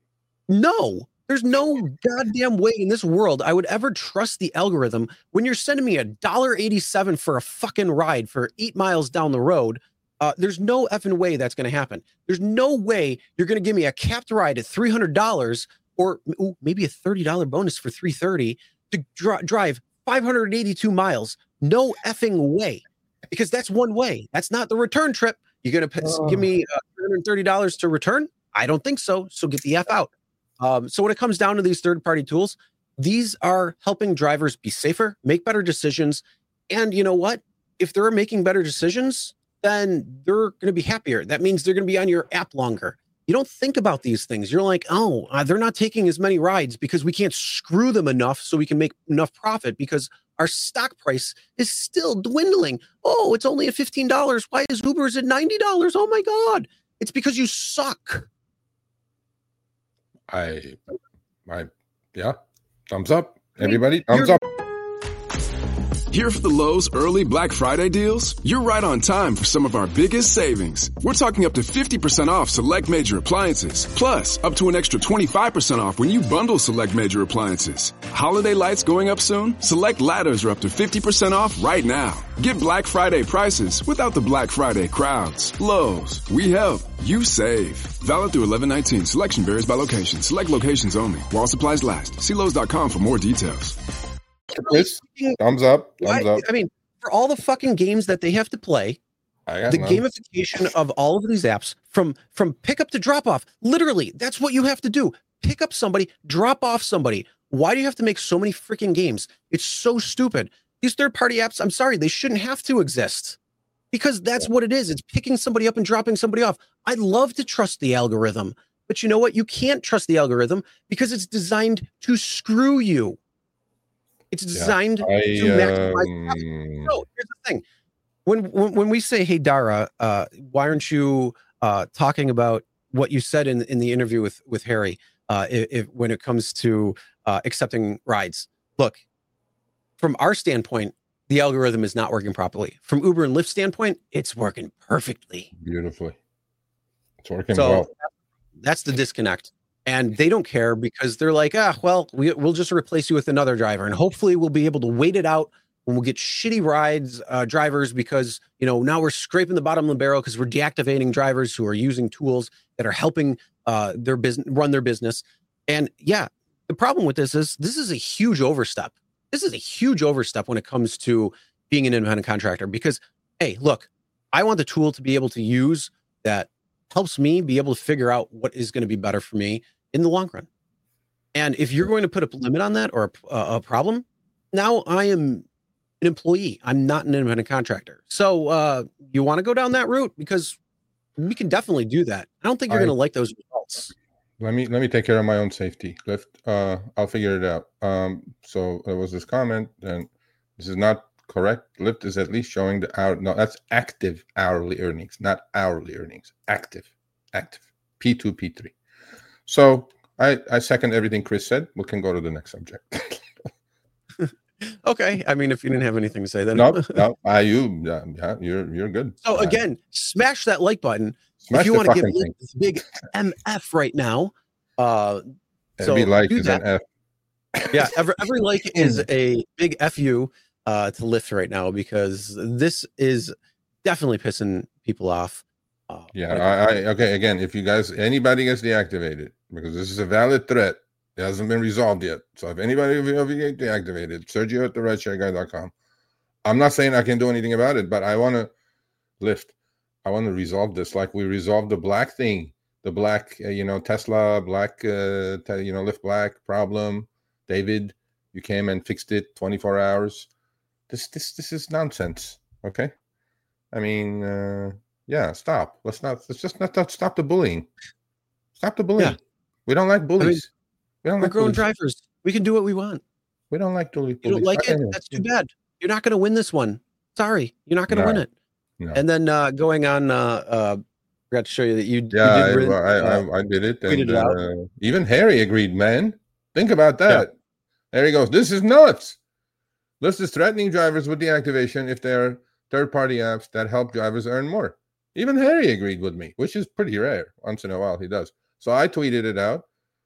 [SPEAKER 3] No, there's no goddamn way in this world I would ever trust the algorithm when you're sending me a one dollar eighty-seven for a fucking ride for eight miles down the road. Uh, there's no effing way that's going to happen. There's no way you're going to give me a capped ride at three hundred dollars or ooh, maybe a thirty dollars bonus for three hundred thirty dollars to dr- drive five hundred eighty-two miles. No effing way. Because that's one way. That's not the return trip. You're going to oh. give me uh, three hundred thirty dollars to return? I don't think so. So get the F out. Um, so when it comes down to these third-party tools, these are helping drivers be safer, make better decisions. And you know what? If they're making better decisions, then they're going to be happier. That means they're going to be on your app longer. You don't think about these things. You're like, oh, uh, they're not taking as many rides because we can't screw them enough so we can make enough profit because our stock price is still dwindling. Oh, it's only at fifteen dollars. Why is Uber's at ninety dollars? Oh my God. It's because you suck.
[SPEAKER 4] I, I, yeah. Thumbs up. Everybody, thumbs up.
[SPEAKER 8] Here for the Lowe's early Black Friday deals? You're right on time for some of our biggest savings. We're talking up to fifty percent off select major appliances. Plus, up to an extra twenty-five percent off when you bundle select major appliances. Holiday lights going up soon? Select ladders are up to fifty percent off right now. Get Black Friday prices without the Black Friday crowds. Lowe's, we help, you save. Valid through eleven nineteen. Selection varies by location. Select locations only. While supplies last. See Lowe's dot com for more details.
[SPEAKER 4] Chris, thumbs up, thumbs up.
[SPEAKER 3] I mean, for all the fucking games that they have to play, the none. gamification of all of these apps, from from pickup to drop off, literally, that's what you have to do. Pick up somebody, drop off somebody. Why do you have to make so many freaking games? It's so stupid. These third-party apps, I'm sorry, they shouldn't have to exist because that's what it is. It's picking somebody up and dropping somebody off. I'd love to trust the algorithm, but you know what? You can't trust the algorithm because it's designed to screw you. It's designed
[SPEAKER 4] yeah, I,
[SPEAKER 3] to maximize. Um... No, here's the thing. When, when when we say, "Hey, Dara, uh, why aren't you uh, talking about what you said in in the interview with with Harry?" Uh, if, if when it comes to uh, accepting rides, look, from our standpoint, the algorithm is not working properly. From Uber and Lyft standpoint, it's working perfectly,
[SPEAKER 4] beautifully. It's working
[SPEAKER 3] so
[SPEAKER 4] well.
[SPEAKER 3] That's the disconnect. And they don't care because they're like, ah, well, we, we'll just replace you with another driver. And hopefully we'll be able to wait it out when we'll get shitty rides, uh, drivers, because, you know, now we're scraping the bottom of the barrel because we're deactivating drivers who are using tools that are helping uh, their business run their business. And yeah, the problem with this is this is a huge overstep. This is a huge overstep when it comes to being an independent contractor because, hey, look, I want the tool to be able to use that helps me be able to figure out what is going to be better for me in the long run. And if you're going to put a limit on that or a, a problem, now I am an employee. I'm not an independent contractor. So uh, you want to go down that route because we can definitely do that. I don't think you're
[SPEAKER 4] I-
[SPEAKER 3] going to like those results.
[SPEAKER 4] Let me let me take care of my own safety. Lyft, uh, I'll figure it out. Um, so there was this comment, and this is not correct. Lyft is at least showing the hour. No, that's active hourly earnings, not hourly earnings. Active, active. P two, P three. So I I second everything Chris said. We can go to the next subject.
[SPEAKER 3] Okay. I mean, if you didn't have anything to say, then
[SPEAKER 4] no, no, I you yeah, yeah, you're you're good.
[SPEAKER 3] So
[SPEAKER 4] Uh,
[SPEAKER 3] again, smash that like button
[SPEAKER 4] smash
[SPEAKER 3] if you
[SPEAKER 4] the
[SPEAKER 3] want to give
[SPEAKER 4] fucking
[SPEAKER 3] Lyft
[SPEAKER 4] thing.
[SPEAKER 3] this big M F right now. Uh, so
[SPEAKER 4] Every like
[SPEAKER 3] do
[SPEAKER 4] is
[SPEAKER 3] that.
[SPEAKER 4] an F.
[SPEAKER 3] Yeah, every every like is a big F U uh, to Lyft right now because this is definitely pissing people off. Uh,
[SPEAKER 4] Yeah,
[SPEAKER 3] when it
[SPEAKER 4] I,
[SPEAKER 3] comes
[SPEAKER 4] I okay. Again, if you guys anybody gets deactivated because this is a valid threat, it hasn't been resolved yet. So if anybody of you of you get deactivated, Sergio at the rideshare guy dot com. I'm not saying I can do anything about it, but I want to lift. I want to resolve this like we resolved the black thing, the black, uh, you know, Tesla black, uh, te- you know, Lyft Black problem. David, you came and fixed it twenty-four hours. This this this is nonsense. Okay, I mean. Uh, Yeah, stop. Let's not. Let's just not, not stop the bullying. Stop the bullying.
[SPEAKER 3] Yeah.
[SPEAKER 4] We don't like bullies. we don't
[SPEAKER 3] we're
[SPEAKER 4] like
[SPEAKER 3] grown
[SPEAKER 4] bullies.
[SPEAKER 3] drivers. We can do what we want.
[SPEAKER 4] We don't like bullies.
[SPEAKER 3] You don't like it? That's too bad. You're not going to win this one. Sorry, you're not going to
[SPEAKER 4] No.
[SPEAKER 3] win it.
[SPEAKER 4] No.
[SPEAKER 3] And then uh, going on, uh, uh, forgot to show you that you,
[SPEAKER 4] Yeah,
[SPEAKER 3] you
[SPEAKER 4] I,
[SPEAKER 3] did. rin-
[SPEAKER 4] I,
[SPEAKER 3] uh,
[SPEAKER 4] I, I did it.
[SPEAKER 3] tweeted
[SPEAKER 4] And
[SPEAKER 3] it out.
[SPEAKER 4] uh, even Harry agreed, man. Think about that. There he goes. This is nuts. This is threatening drivers with deactivation if they're third-party apps that help drivers earn more. Even Harry agreed with me, which is pretty rare. Once in a while, he does. So I tweeted it out.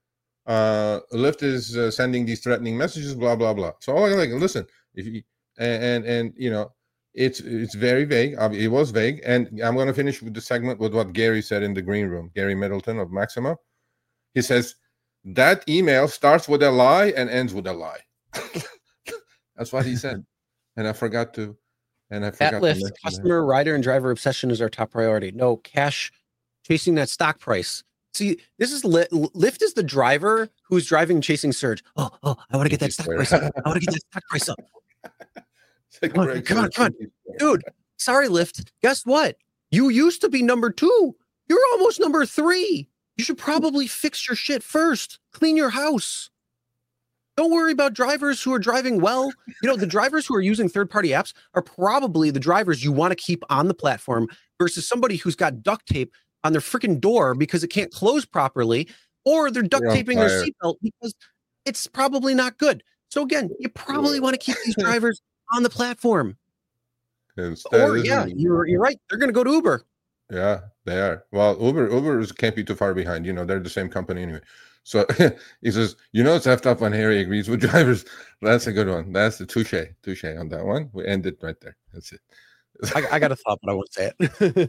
[SPEAKER 4] Uh, Lyft is uh, sending these threatening messages, blah blah blah. So all I like, listen, if you and, and and you know, it's it's very vague. It was vague, and I'm going to finish with the segment with what Gary said in the green room. Gary Middleton of Maxima. He says that email starts with a lie and ends with a lie. That's what he said, and I forgot to. And I forgot
[SPEAKER 3] At
[SPEAKER 4] to
[SPEAKER 3] Lyft,
[SPEAKER 4] mention that.
[SPEAKER 3] customer, rider, and driver obsession is our top priority. No cash, chasing that stock price. See, this is Lyft. Lyft is the driver who's driving, chasing surge. Oh, oh, I want to get that stock price up. I want to get that stock price up.
[SPEAKER 4] Take a
[SPEAKER 3] Come on,
[SPEAKER 4] break
[SPEAKER 3] come
[SPEAKER 4] for
[SPEAKER 3] on,
[SPEAKER 4] the
[SPEAKER 3] come on.
[SPEAKER 4] cheese.
[SPEAKER 3] Dude, sorry, Lyft. Guess what? You used to be number two. You're almost number three. You should probably fix your shit first. Clean your house. Don't worry about drivers who are driving well. You know, the drivers who are using third-party apps are probably the drivers you want to keep on the platform versus somebody who's got duct tape on their freaking door because it can't close properly, or they're duct
[SPEAKER 4] You're on
[SPEAKER 3] taping their
[SPEAKER 4] fire.
[SPEAKER 3] seatbelt because it's probably not good. So again, you probably want to keep these drivers on the platform.
[SPEAKER 4] 'Cause that
[SPEAKER 3] Or
[SPEAKER 4] is-
[SPEAKER 3] yeah, you're you're right. They're going to go to Uber.
[SPEAKER 4] Yeah, they are. Well, Uber, Uber is- can't be too far behind. You know, they're the same company anyway. So he says, you know, it's effed up when Harry agrees with drivers. That's a good one. That's the touche, touche on that one. We end it right there. That's it.
[SPEAKER 3] I, I got a thought, but I won't say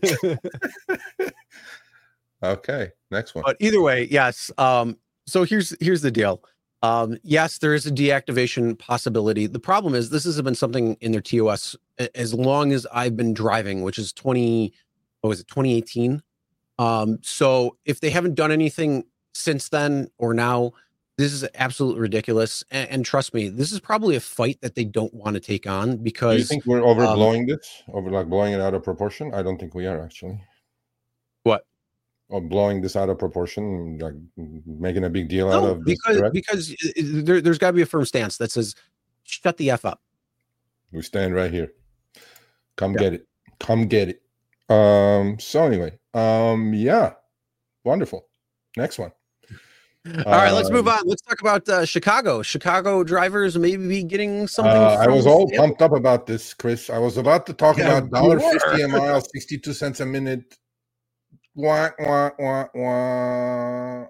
[SPEAKER 3] it.
[SPEAKER 4] Okay, next one.
[SPEAKER 3] But either way, yes. Um, so here's here's the deal. Um, yes, there is a deactivation possibility. The problem is this has been something in their T O S a- as long as I've been driving, which is twenty. What was it? twenty eighteen. Um, so if they haven't done anything since then or now, this is absolutely ridiculous. And, and trust me, this is probably a fight that they don't want to take on because
[SPEAKER 4] Do you think we're overblowing this? Over like blowing it out of proportion? I don't think we are actually.
[SPEAKER 3] what?
[SPEAKER 4] Or blowing this out of proportion, like making a big deal out
[SPEAKER 3] No,
[SPEAKER 4] of this
[SPEAKER 3] because
[SPEAKER 4] threat?
[SPEAKER 3] because uh, there, there's got to be a firm stance that says, "Shut the f up."
[SPEAKER 4] We stand right here. Come
[SPEAKER 3] Yeah.
[SPEAKER 4] get it. Come get it. Um. So anyway, um. Yeah. Wonderful. Next one.
[SPEAKER 3] All right, let's move
[SPEAKER 4] Um,
[SPEAKER 3] on. Let's talk about uh, Chicago. Chicago drivers maybe be getting something.
[SPEAKER 4] Uh, I
[SPEAKER 3] from
[SPEAKER 4] was all
[SPEAKER 3] the-
[SPEAKER 4] pumped up about this, Chris. I was about to talk
[SPEAKER 3] Yeah,
[SPEAKER 4] about dollar
[SPEAKER 3] you
[SPEAKER 4] fifty
[SPEAKER 3] were.
[SPEAKER 4] a mile, sixty-two cents a minute. Wah, wah, wah, wah.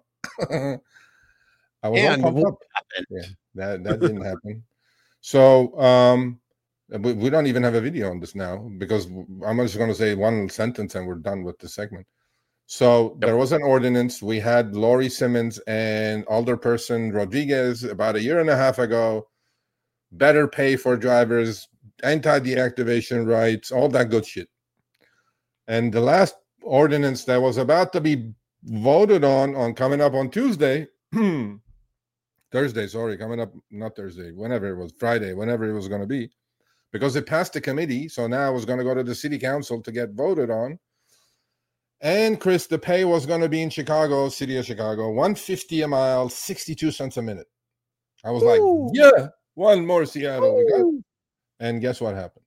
[SPEAKER 4] I was
[SPEAKER 3] And
[SPEAKER 4] all pumped
[SPEAKER 3] what
[SPEAKER 4] up. Yeah, that that didn't happen. So um, we, we don't even have a video on this now because I'm just going to say one sentence and we're done with the segment. So there was an ordinance. We had Lori Simmons and Alderperson Rodriguez about a year and a half ago. Better pay for drivers, anti-deactivation rights, all that good shit. And the last ordinance that was about to be voted on, on coming up on Tuesday, Thursday, sorry, coming up, not Thursday, whenever it was, Friday, whenever it was going to be, because it passed the committee. So now it was going to go to the city council to get voted on. And Chris, the pay was going to be in Chicago, city of Chicago, one fifty a mile, sixty-two cents a minute. I was Ooh. like, yeah, one more Seattle. Ooh. We got it. And guess what happened?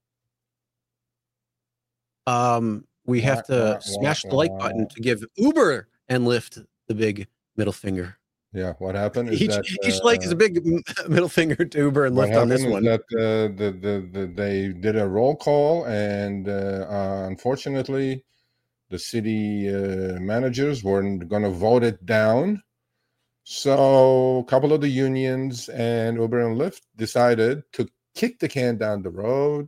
[SPEAKER 3] Um, we wah, have to wah, smash wah, the like wah. button to give Uber and Lyft the big middle finger.
[SPEAKER 4] Yeah, what happened is
[SPEAKER 3] each,
[SPEAKER 4] that
[SPEAKER 3] each
[SPEAKER 4] uh,
[SPEAKER 3] like is a big middle finger to Uber and Lyft on this one.
[SPEAKER 4] That uh, the, the the they did a roll call, and uh, uh, unfortunately, the city uh, managers weren't going to vote it down. So a couple of the unions and Uber and Lyft decided to kick the can down the road.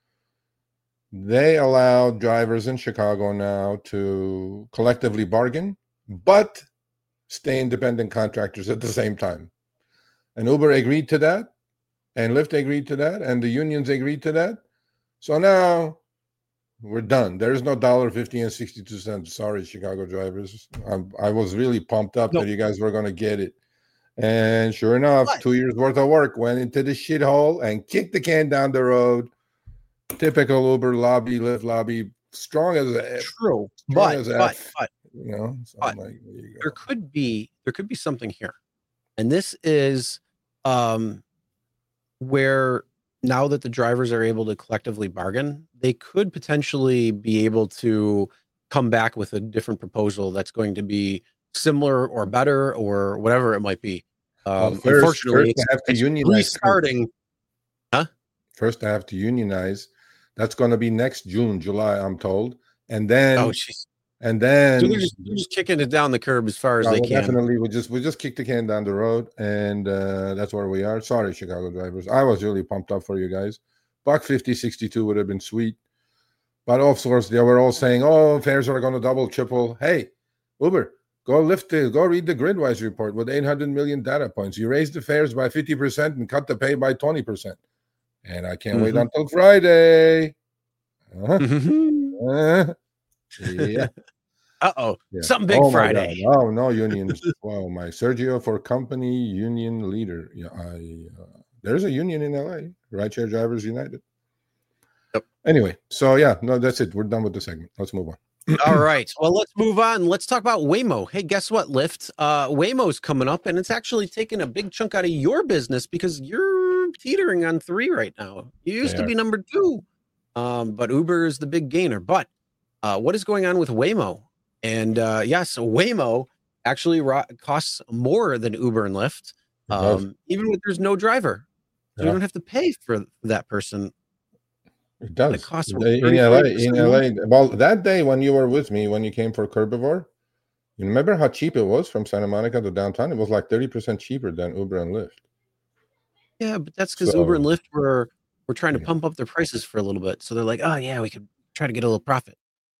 [SPEAKER 4] They allow drivers in Chicago now to collectively bargain, but stay independent contractors at the same time. And Uber agreed to that, and Lyft agreed to that, and the unions agreed to that. So now we're done. There's no one dollar fifty and sixty-two cents. Sorry, Chicago drivers. I'm, I was really pumped up no. that you guys were going to get it. And sure enough, what? two years worth of work went into the shithole and kicked the can down the road. Typical Uber lobby, Lyft lobby, strong as a
[SPEAKER 3] true, but,
[SPEAKER 4] as
[SPEAKER 3] but,
[SPEAKER 4] F,
[SPEAKER 3] but,
[SPEAKER 4] you know, so
[SPEAKER 3] but
[SPEAKER 4] like, there, you
[SPEAKER 3] there could be there could be something here, and this is um, where now that the drivers are able to collectively bargain, they could potentially be able to come back with a different proposal that's going to be similar or better or whatever it might be. Um, well, first, unfortunately,
[SPEAKER 4] first
[SPEAKER 3] it's,
[SPEAKER 4] have to
[SPEAKER 3] it's
[SPEAKER 4] unionize
[SPEAKER 3] restarting. Huh?
[SPEAKER 4] First, I have to unionize. That's going to be next June, July, I'm told. And then,
[SPEAKER 3] oh, geez.
[SPEAKER 4] and then
[SPEAKER 3] so they're, just, they're just kicking it down the curb as far as no, they can.
[SPEAKER 4] Definitely, we just we just kicked the can down the road, and uh, that's where we are. Sorry, Chicago drivers. I was really pumped up for you guys. Buck fifty, sixty-two would have been sweet, but of course they were all saying, "Oh, fares are going to double, triple." Hey, Uber, go lift the, go read the Gridwise report with eight hundred million data points. You raised the fares by fifty percent and cut the pay by twenty percent. And I can't mm-hmm. wait until Friday. Uh-huh.
[SPEAKER 3] Mm-hmm.
[SPEAKER 4] Uh, yeah.
[SPEAKER 3] Uh-oh. Yeah. Something big
[SPEAKER 4] oh
[SPEAKER 3] Friday.
[SPEAKER 4] Oh, no unions. Wow, my Sergio for company union leader. Yeah, I uh, there's a union in L A, Rideshare Drivers United. Yep. Anyway, so yeah, no, that's it. We're done with the segment. Let's move on.
[SPEAKER 3] All right. Well, let's move on. Let's talk about Waymo. Hey, guess what, Lyft? Uh, Waymo's coming up, and it's actually taking a big chunk out of your business because you're teetering on three right now. You used they to are. be number two, um, but Uber is the big gainer. But uh, what is going on with Waymo? And uh, yes, Waymo actually ro- costs more than Uber and Lyft, um, even when there's no driver. So yeah. You don't have to pay for that person.
[SPEAKER 4] It does. It costs in L A. In L A. Well, that day when you were with me, when you came for Curbivore, you remember how cheap it was from Santa Monica to downtown? It was like thirty percent cheaper than Uber and Lyft.
[SPEAKER 3] Yeah, but that's because so, Uber and Lyft were were trying to pump up their prices for a little bit. So they're like, oh yeah, we could try to get a little profit.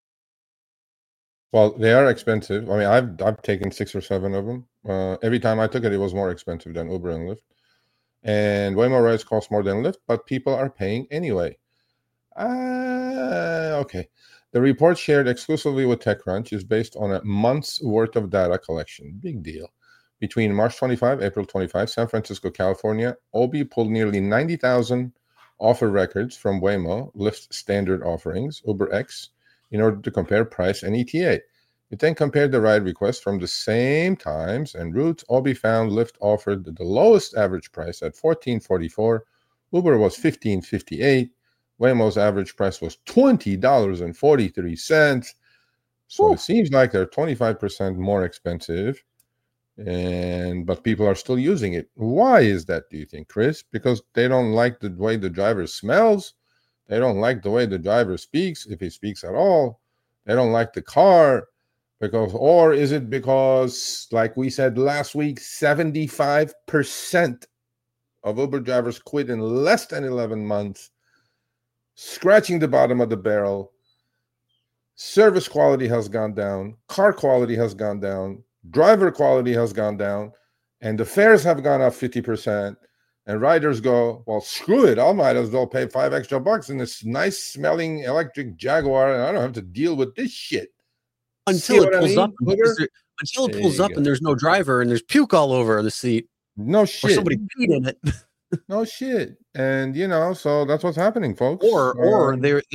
[SPEAKER 4] Well, they are expensive. I mean, I've I've taken six or seven of them. Uh, every time I took it, it was more expensive than Uber and Lyft. And Waymo rides cost more than Lyft, but people are paying anyway. Uh, okay. The report shared exclusively with TechCrunch is based on a month's worth of data collection. Big deal. Between March twenty-fifth, April twenty-fifth, San Francisco, California, O B pulled nearly ninety thousand offer records from Waymo, Lyft's standard offerings, UberX, in order to compare price and E T A. It then compared the ride requests from the same times and routes. O B found Lyft offered the lowest average price at fourteen forty-four. Uber was fifteen fifty-eight. Waymo's average price was twenty dollars and forty-three cents. So Ooh. It seems like they're twenty-five percent more expensive. And but people are still using it. Why is that, do you think, Chris? Because they don't like the way the driver smells. They don't like the way the driver speaks, if he speaks at all. They don't like the car. Because, or is it because, like we said last week, seventy-five percent of Uber drivers quit in less than eleven months, scratching the bottom of the barrel. Service quality has gone down. Car quality has gone down. Driver quality has gone down, and the fares have gone up fifty percent, and riders go, well, screw it, I might as well pay five extra bucks in this nice smelling electric Jaguar, and I don't have to deal with this shit.
[SPEAKER 3] Until it pulls I mean? up, there, until it pulls up go. and there's no driver and there's puke all over the seat.
[SPEAKER 4] No shit.
[SPEAKER 3] Or somebody peed in it.
[SPEAKER 4] No shit. And, you know, so that's what's happening, folks.
[SPEAKER 3] Or, or um, they, they,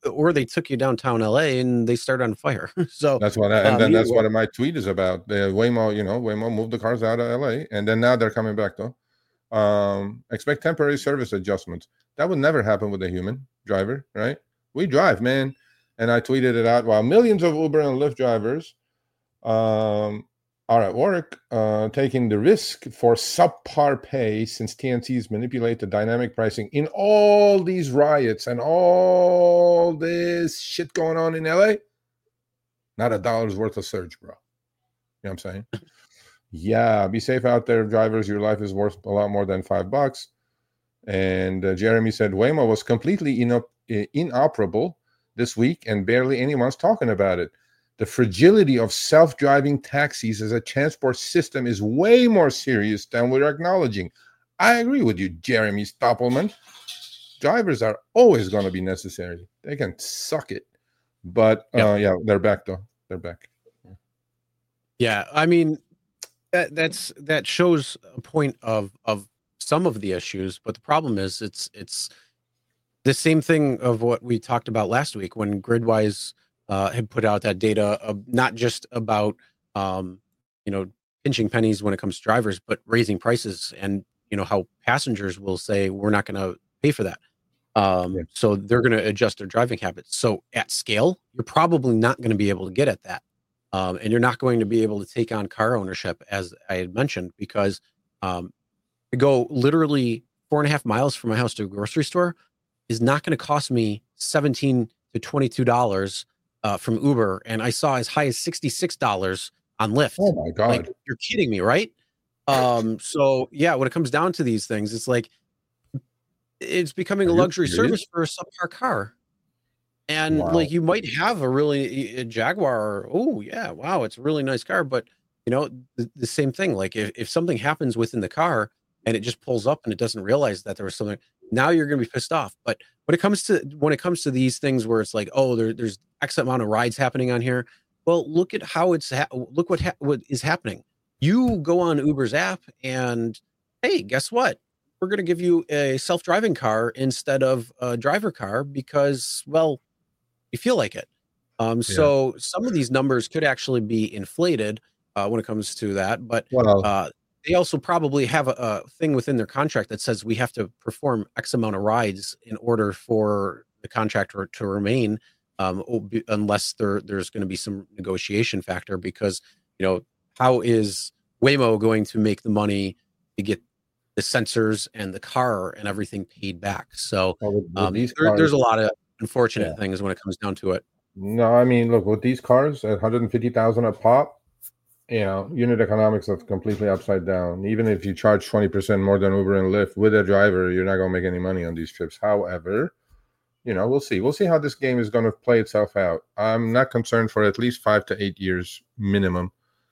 [SPEAKER 3] or they took you downtown L A and they started on fire. So
[SPEAKER 4] that's what, I, and
[SPEAKER 3] um,
[SPEAKER 4] then that's
[SPEAKER 3] way.
[SPEAKER 4] what my tweet is about. The Waymo, you know, Waymo moved the cars out of L A, and then now they're coming back though. Um, expect temporary service adjustments. That would never happen with a human driver, right? We drive, man. And I tweeted it out while millions of Uber and Lyft drivers um, are at work uh, taking the risk for subpar pay since T N Cs manipulate the dynamic pricing in all these riots and all this shit going on in L A. Not a dollar's worth of surge, bro. You know what I'm saying? Yeah, be safe out there, drivers. Your life is worth a lot more than five bucks. And uh, Jeremy said Waymo was completely inop- inoperable this week, and barely anyone's talking about it. The fragility of self-driving taxis as a transport system is way more serious than we're acknowledging. I agree with you, Jeremy Stoppelman. Drivers are always going to be necessary. They can suck it. But, uh, yeah. yeah, they're back, though. They're back.
[SPEAKER 3] Yeah, I mean, that that's that shows a point of of some of the issues, but the problem is it's it's the same thing of what we talked about last week when Gridwise uh, had put out that data of not just about um, you know pinching pennies when it comes to drivers, but raising prices, and you know how passengers will say we're not going to pay for that. Um, yeah. So they're going to adjust their driving habits. So at scale, you're probably not going to be able to get at that. Um, and you're not going to be able to take on car ownership, as I had mentioned, because um, to go literally four and a half miles from my house to a grocery store is not going to cost me seventeen to twenty-two dollars uh, from Uber. And I saw as high as sixty-six dollars on Lyft.
[SPEAKER 4] Oh my God.
[SPEAKER 3] Like, you're kidding me, right? Um, so yeah, when it comes down to these things, it's like, it's becoming a luxury service for a subpar car. And wow. like you might have a really a Jaguar. Oh yeah, wow, it's a really nice car. But you know the, the same thing. Like if, if something happens within the car and it just pulls up and it doesn't realize that there was something, now you're going to be pissed off. But when it comes to when it comes to these things where it's like, oh, there, there's X amount of rides happening on here. Well, look at how it's ha- look what ha- what is happening. You go on Uber's app and hey, guess what? We're going to give you a self-driving car instead of a driver car because, well, you feel like it. Um, yeah. So some of these numbers could actually be inflated uh, when it comes to that, but
[SPEAKER 4] well,
[SPEAKER 3] uh, they also probably have a, a thing within their contract that says we have to perform X amount of rides in order for the contractor to remain, um, unless there, there's going to be some negotiation factor because, you know, how is Waymo going to make the money to get the sensors and the car and everything paid back? So
[SPEAKER 4] well, with, with
[SPEAKER 3] um,
[SPEAKER 4] these
[SPEAKER 3] there,
[SPEAKER 4] cars,
[SPEAKER 3] there's a lot of unfortunate
[SPEAKER 4] yeah.
[SPEAKER 3] things when it comes down to it.
[SPEAKER 4] No, I mean, look, with these cars at one hundred fifty thousand a pop, you know, unit economics are completely upside down. Even if you charge twenty percent more than Uber and Lyft with a driver, you're not going to make any money on these trips. However, you know, we'll see. We'll see how this game is going to play itself out. I'm not concerned for at least five to eight years minimum.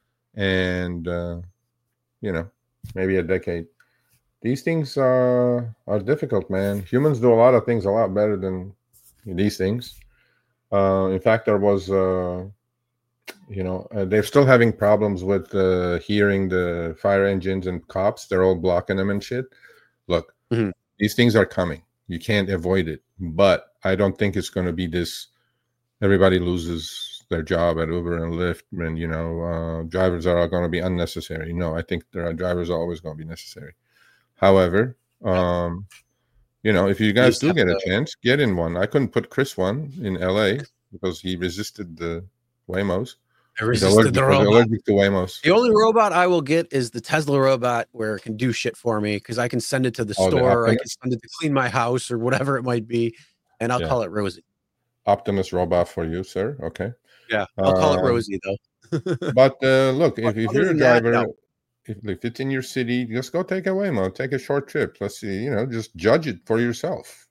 [SPEAKER 4] And, uh, you know, maybe a decade. These things uh, are difficult, man. Humans do a lot of things a lot better than these things. Uh, in fact, there was, uh, you know, uh, they're still having problems with uh, hearing the fire engines and cops. They're all blocking them and shit. Look, mm-hmm. these things are coming. You can't avoid it. But I don't think it's going to be this. Everybody loses their job at Uber and Lyft, and you know, uh, drivers are going to be unnecessary. No, I think there are drivers are always going to be necessary. However, um, you know, if you guys do get a chance, get in one. I couldn't put Chris one in L A because he resisted the Waymos.
[SPEAKER 3] I resisted the robot.
[SPEAKER 4] Allergic to Waymos.
[SPEAKER 3] The only robot I will get is the Tesla robot where it can do shit for me because I can send it to the oh, store, the I can send it to clean my house or whatever it might be, and I'll yeah. call it Rosie.
[SPEAKER 4] Optimus robot for you, sir. Okay.
[SPEAKER 3] Yeah, I'll call
[SPEAKER 4] uh,
[SPEAKER 3] it Rosie though.
[SPEAKER 4] But uh, look, if, if you're a driver, that, no. if, if it's in your city, just go take a Waymo, take a short trip. Let's see, you know, just judge it for yourself.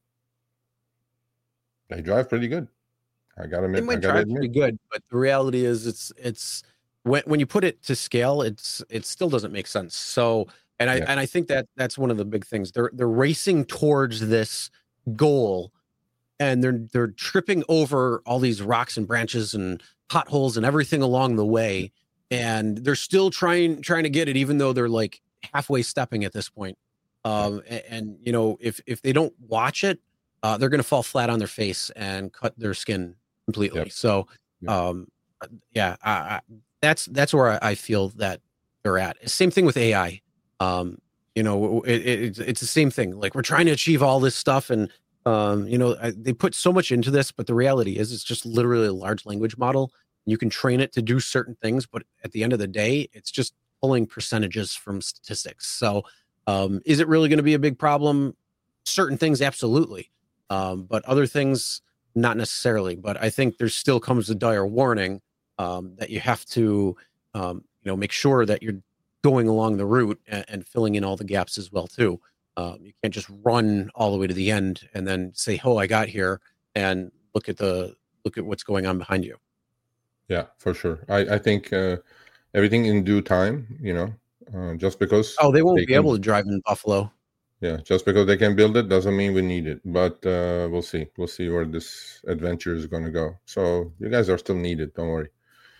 [SPEAKER 4] They drive pretty good. I gotta admit,
[SPEAKER 3] it might drive pretty good, but the reality is, it's it's when when you put it to scale, it's it still doesn't make sense. So, and I yeah. and I think that that's one of the big things. They're they're racing towards this goal, and they're they're tripping over all these rocks and branches and potholes and everything along the way, and they're still trying trying to get it, even though they're like halfway stepping at this point. Um, and, and you know, if if they don't watch it, uh, they're going to fall flat on their face and cut their skin completely.
[SPEAKER 4] Yep.
[SPEAKER 3] So,
[SPEAKER 4] Yep.
[SPEAKER 3] um, yeah, I, I, that's that's where I feel that they're at. Same thing with A I. Um, you know, it, it, it's it's the same thing. Like we're trying to achieve all this stuff, and um, you know, I, they put so much into this, but the reality is, it's just literally a large language model. You can train it to do certain things, but at the end of the day, it's just pulling percentages from statistics. So, um, is it really going to be a big problem? Certain things, absolutely, um, but other things, not necessarily. But I think there still comes a dire warning um, that you have to, um, you know, make sure that you're going along the route and, and filling in all the gaps as well too. Um, you can't just run all the way to the end and then say, "Oh, I got here," and look at the look at what's going on behind you.
[SPEAKER 4] Yeah, for sure. I, I think uh, everything in due time, you know, uh, just because.
[SPEAKER 3] Oh, they won't
[SPEAKER 4] they
[SPEAKER 3] be
[SPEAKER 4] can,
[SPEAKER 3] able to drive in Buffalo.
[SPEAKER 4] Yeah, just because they can build it doesn't mean we need it. But uh, we'll see. We'll see where this adventure is going to go. So you guys are still needed. Don't worry.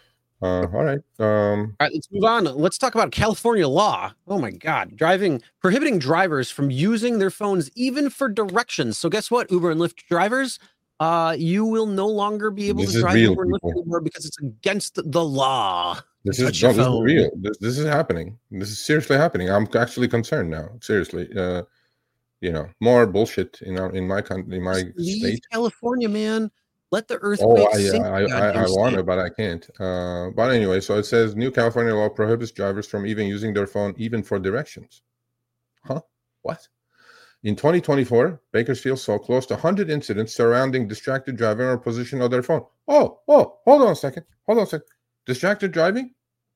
[SPEAKER 4] Uh, all right. Um,
[SPEAKER 3] All right, let's move on. Let's talk about California law. Oh my God, driving prohibiting drivers from using their phones even for directions. So guess what, Uber and Lyft drivers? Uh, you will no longer be able
[SPEAKER 4] This
[SPEAKER 3] to
[SPEAKER 4] is
[SPEAKER 3] drive
[SPEAKER 4] real,
[SPEAKER 3] Uber and Lyft
[SPEAKER 4] people.
[SPEAKER 3] anymore because it's against the law.
[SPEAKER 4] This
[SPEAKER 3] to
[SPEAKER 4] is,
[SPEAKER 3] touch
[SPEAKER 4] no,
[SPEAKER 3] your
[SPEAKER 4] this is
[SPEAKER 3] phone.
[SPEAKER 4] real. This, this is happening. This is seriously happening. I'm actually concerned now. Seriously. Uh, you know, more bullshit in our in my country, in my
[SPEAKER 3] Just leave
[SPEAKER 4] state.
[SPEAKER 3] California, man. Let the
[SPEAKER 4] Oh,
[SPEAKER 3] earthquake
[SPEAKER 4] I,
[SPEAKER 3] sink.
[SPEAKER 4] I,
[SPEAKER 3] the
[SPEAKER 4] I, I
[SPEAKER 3] goddamn
[SPEAKER 4] want
[SPEAKER 3] state.
[SPEAKER 4] to, but I can't. Uh, but anyway, so it says new California law prohibits drivers from even using their phone, even for directions. Huh? What? In twenty twenty-four, Bakersfield saw close to one hundred incidents surrounding distracted driving or position of their phone. Oh, oh, hold on a second. Hold on a second. Distracted driving?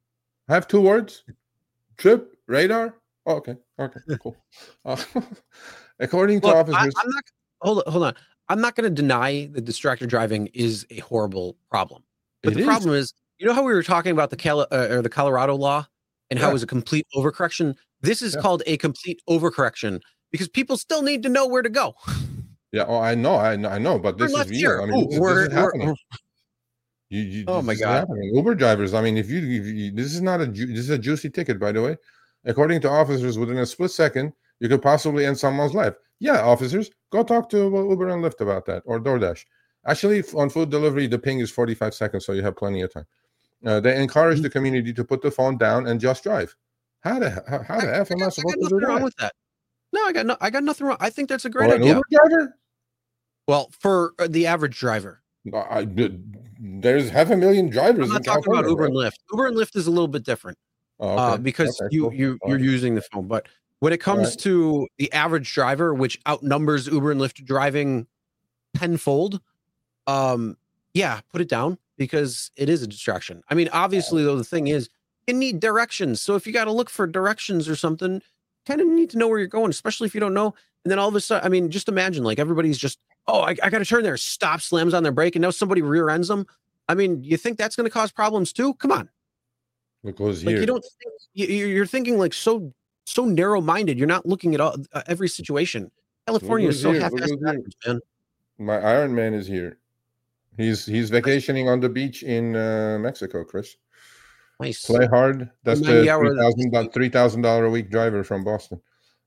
[SPEAKER 4] I have two words. Trip, radar. Oh, okay, okay, cool. Uh, according to
[SPEAKER 3] Look, I,
[SPEAKER 4] officers,
[SPEAKER 3] I'm not. Hold on, hold on. I'm not going to deny that distracted driving is a horrible problem. But
[SPEAKER 4] It
[SPEAKER 3] the
[SPEAKER 4] is.
[SPEAKER 3] problem is, you know how we were talking about the Cali- uh, or the Colorado law and how
[SPEAKER 4] Yeah.
[SPEAKER 3] it was a complete overcorrection? This is
[SPEAKER 4] Yeah.
[SPEAKER 3] called a complete overcorrection because people still need to know where to go.
[SPEAKER 4] yeah, oh, I know, I know, I know, but
[SPEAKER 3] We're
[SPEAKER 4] this is
[SPEAKER 3] left
[SPEAKER 4] real.
[SPEAKER 3] here.
[SPEAKER 4] I mean,
[SPEAKER 3] Ooh,
[SPEAKER 4] this,
[SPEAKER 3] we're-
[SPEAKER 4] this is
[SPEAKER 3] we're-
[SPEAKER 4] happening.
[SPEAKER 3] we're-
[SPEAKER 4] You, you,
[SPEAKER 3] Oh
[SPEAKER 4] this
[SPEAKER 3] my
[SPEAKER 4] is
[SPEAKER 3] God.
[SPEAKER 4] happening. Uber drivers. I mean, if you, if you, this is not a, ju- this is a juicy ticket, by the way. According to officers, within a split second, you could possibly end someone's life. Yeah, officers, go talk to Uber and Lyft about that, or DoorDash. Actually, f- on food delivery, the ping is forty-five seconds, so you have plenty of time. Uh, they encourage the community to put the phone down and just drive. How the how, how the
[SPEAKER 3] I,
[SPEAKER 4] f
[SPEAKER 3] I
[SPEAKER 4] am I
[SPEAKER 3] got, I
[SPEAKER 4] supposed
[SPEAKER 3] got
[SPEAKER 4] to do
[SPEAKER 3] nothing wrong
[SPEAKER 4] that?
[SPEAKER 3] with that. No, I got no, I got nothing wrong. I think that's a great
[SPEAKER 4] Or an
[SPEAKER 3] idea.
[SPEAKER 4] Uber driver?
[SPEAKER 3] Well, for uh, the average driver.
[SPEAKER 4] No, I, there's half a million drivers
[SPEAKER 3] I'm
[SPEAKER 4] in
[SPEAKER 3] not talking
[SPEAKER 4] California.
[SPEAKER 3] about Uber
[SPEAKER 4] bro.
[SPEAKER 3] and Lyft. Uber and Lyft is a little bit different.
[SPEAKER 4] Oh, okay.
[SPEAKER 3] uh, because
[SPEAKER 4] Okay,
[SPEAKER 3] you
[SPEAKER 4] cool.
[SPEAKER 3] you
[SPEAKER 4] All
[SPEAKER 3] you're
[SPEAKER 4] right.
[SPEAKER 3] using the phone. But when it comes
[SPEAKER 4] right.
[SPEAKER 3] to the average driver, which outnumbers Uber and Lyft driving tenfold, um, yeah, put it down because it is a distraction. I mean, obviously, though, the thing is, you need directions. So if you got to look for directions or something, kind of need to know where you're going, especially if you don't know. And then all of a sudden, I mean, just imagine like everybody's just, oh, I, I got to turn there, stop, slams on their brake, and now somebody rear ends them. I mean, you think that's going to cause problems too? Come on.
[SPEAKER 4] Because
[SPEAKER 3] Like
[SPEAKER 4] here,
[SPEAKER 3] you don't think, you, you're thinking like so so narrow minded. You're not looking at all, uh, every situation. California is
[SPEAKER 4] who's
[SPEAKER 3] so
[SPEAKER 4] here,
[SPEAKER 3] half
[SPEAKER 4] look
[SPEAKER 3] assed
[SPEAKER 4] who's here.
[SPEAKER 3] backwards, man.
[SPEAKER 4] my Iron Man is here. He's he's vacationing on the beach in uh, Mexico, Chris.
[SPEAKER 3] Nice.
[SPEAKER 4] Play hard. That's
[SPEAKER 3] ninety
[SPEAKER 4] the
[SPEAKER 3] hour-
[SPEAKER 4] three thousand dollars a week driver from Boston.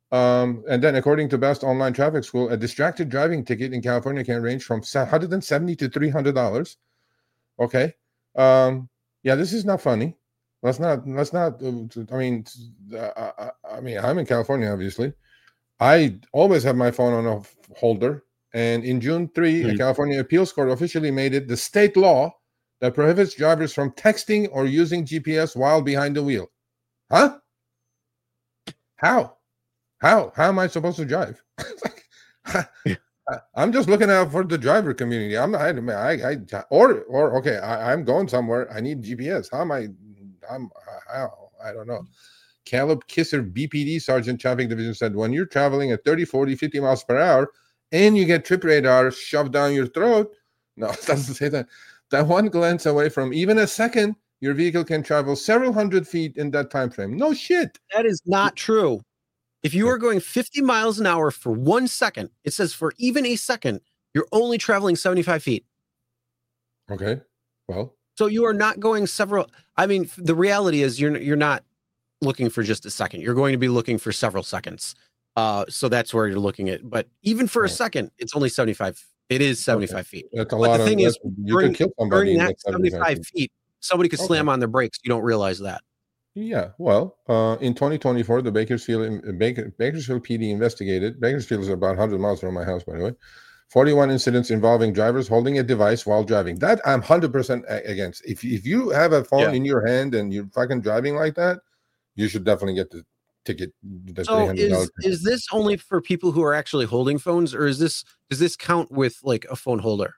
[SPEAKER 4] Um, and then, according to Best Online Traffic School, a distracted driving ticket in California can range from one hundred seventy dollars to three hundred dollars. Okay. Um, yeah, this is not funny. Let's not. Let's not. I mean, I, I, I mean, I'm in California, obviously. I always have my phone on a holder. And in June third,
[SPEAKER 3] Mm-hmm.
[SPEAKER 4] a California appeals court officially made it the state law that prohibits drivers from texting or using G P S while behind the wheel. Huh? How? How? How am I supposed to drive? I'm just looking out for the driver community. I'm not. I. I. I or. Or. Okay. I, I'm going somewhere. I need G P S. How am I? I'm. How? I don't know. Caleb Kisser, B P D Sergeant Traffic Division, said when you're traveling at thirty, forty, fifty miles per hour and you get trip radar shoved down your throat, no, it doesn't say that. That one glance away from even a second, your vehicle can travel several hundred feet in that time frame. No shit.
[SPEAKER 3] That is not true. If you are going fifty miles an hour for one second, it says for even a second, you're only traveling seventy-five feet.
[SPEAKER 4] Okay. Well,
[SPEAKER 3] So you are not going several. I mean, the reality is you're you're not looking for just a second. You're going to be looking for several seconds. Uh, so that's where you're looking at. But even for a second, it's only seventy-five. It is seventy-five
[SPEAKER 4] okay.
[SPEAKER 3] feet.
[SPEAKER 4] That's a
[SPEAKER 3] But
[SPEAKER 4] lot
[SPEAKER 3] the
[SPEAKER 4] of.
[SPEAKER 3] thing is,
[SPEAKER 4] You
[SPEAKER 3] during,
[SPEAKER 4] could kill somebody
[SPEAKER 3] during
[SPEAKER 4] in
[SPEAKER 3] that
[SPEAKER 4] that
[SPEAKER 3] seventy-five feet, somebody could
[SPEAKER 4] Okay.
[SPEAKER 3] slam on their brakes. You don't realize that.
[SPEAKER 4] Yeah, well, uh, in twenty twenty-four, the Bakersfield uh, Baker, Bakersfield P D investigated. Bakersfield is about one hundred miles from my house, by the way. forty-one incidents involving drivers holding a device while driving. That I'm one hundred percent against. If if you have a phone
[SPEAKER 3] Yeah.
[SPEAKER 4] in your hand and you're fucking driving like that, you should definitely get the ticket. The
[SPEAKER 3] So is is this only for people who are actually holding phones, or is this does this count with like a phone holder?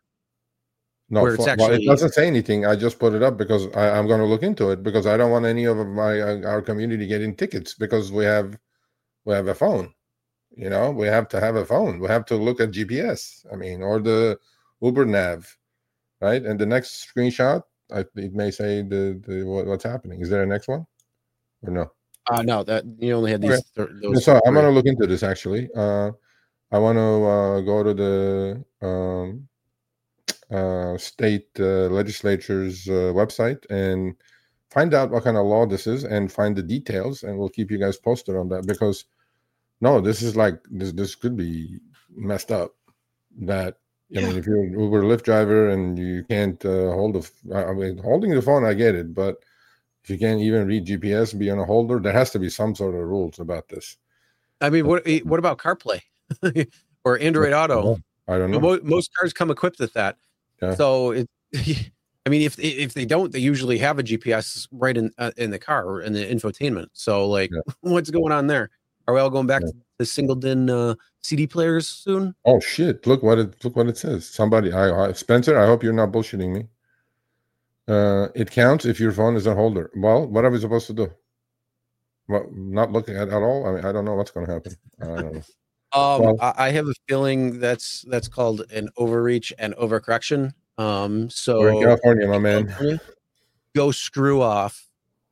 [SPEAKER 4] No,
[SPEAKER 3] where it's
[SPEAKER 4] phone, well, it
[SPEAKER 3] actually-
[SPEAKER 4] doesn't say anything. I just put it up because I, I'm going to look into it because I don't want any of my uh, our community getting tickets because we have we have a phone. You know, we have to have a phone. We have to look at G P S. I mean, or the Uber Nav, right? And the next screenshot, I, it may say the, the what, what's happening. Is there a next one or no?
[SPEAKER 3] Uh, no, that you only had these.
[SPEAKER 4] Okay.
[SPEAKER 3] th- those
[SPEAKER 4] So I'm
[SPEAKER 3] three.
[SPEAKER 4] going to look into this actually. Uh, I want to uh, go to the um, uh, state uh, legislature's uh, website and find out what kind of law this is and find the details, and we'll keep you guys posted on that because no, this is like this. This could be messed up. That I mean, if you're an Uber Lyft driver and you can't uh, hold the, I mean, holding the phone, I get it, but if you can't even read G P S and be on a holder, there has to be some sort of rules about this.
[SPEAKER 3] I mean, what what about CarPlay or Android Auto?
[SPEAKER 4] I don't know.
[SPEAKER 3] Mo- Most cars come equipped with that.
[SPEAKER 4] Yeah.
[SPEAKER 3] So it, I mean, if if they don't, they usually have a G P S right in uh, in the car or in the infotainment. So like,
[SPEAKER 4] Yeah.
[SPEAKER 3] what's going on there? Are we all going back to the single din uh, C D players soon?
[SPEAKER 4] Oh shit! Look what it look what it says. Somebody, I, I Spencer. I hope you're not bullshitting me. Uh, it counts if your phone is a holder. Well, what are we supposed to do? Well, not looking at at all. I mean, I don't know what's going to happen. I don't know.
[SPEAKER 3] Um,
[SPEAKER 4] Well-
[SPEAKER 3] I, I have a feeling that's that's called an overreach and overcorrection. Um, so
[SPEAKER 4] We're in California, my man.
[SPEAKER 3] California, go screw off.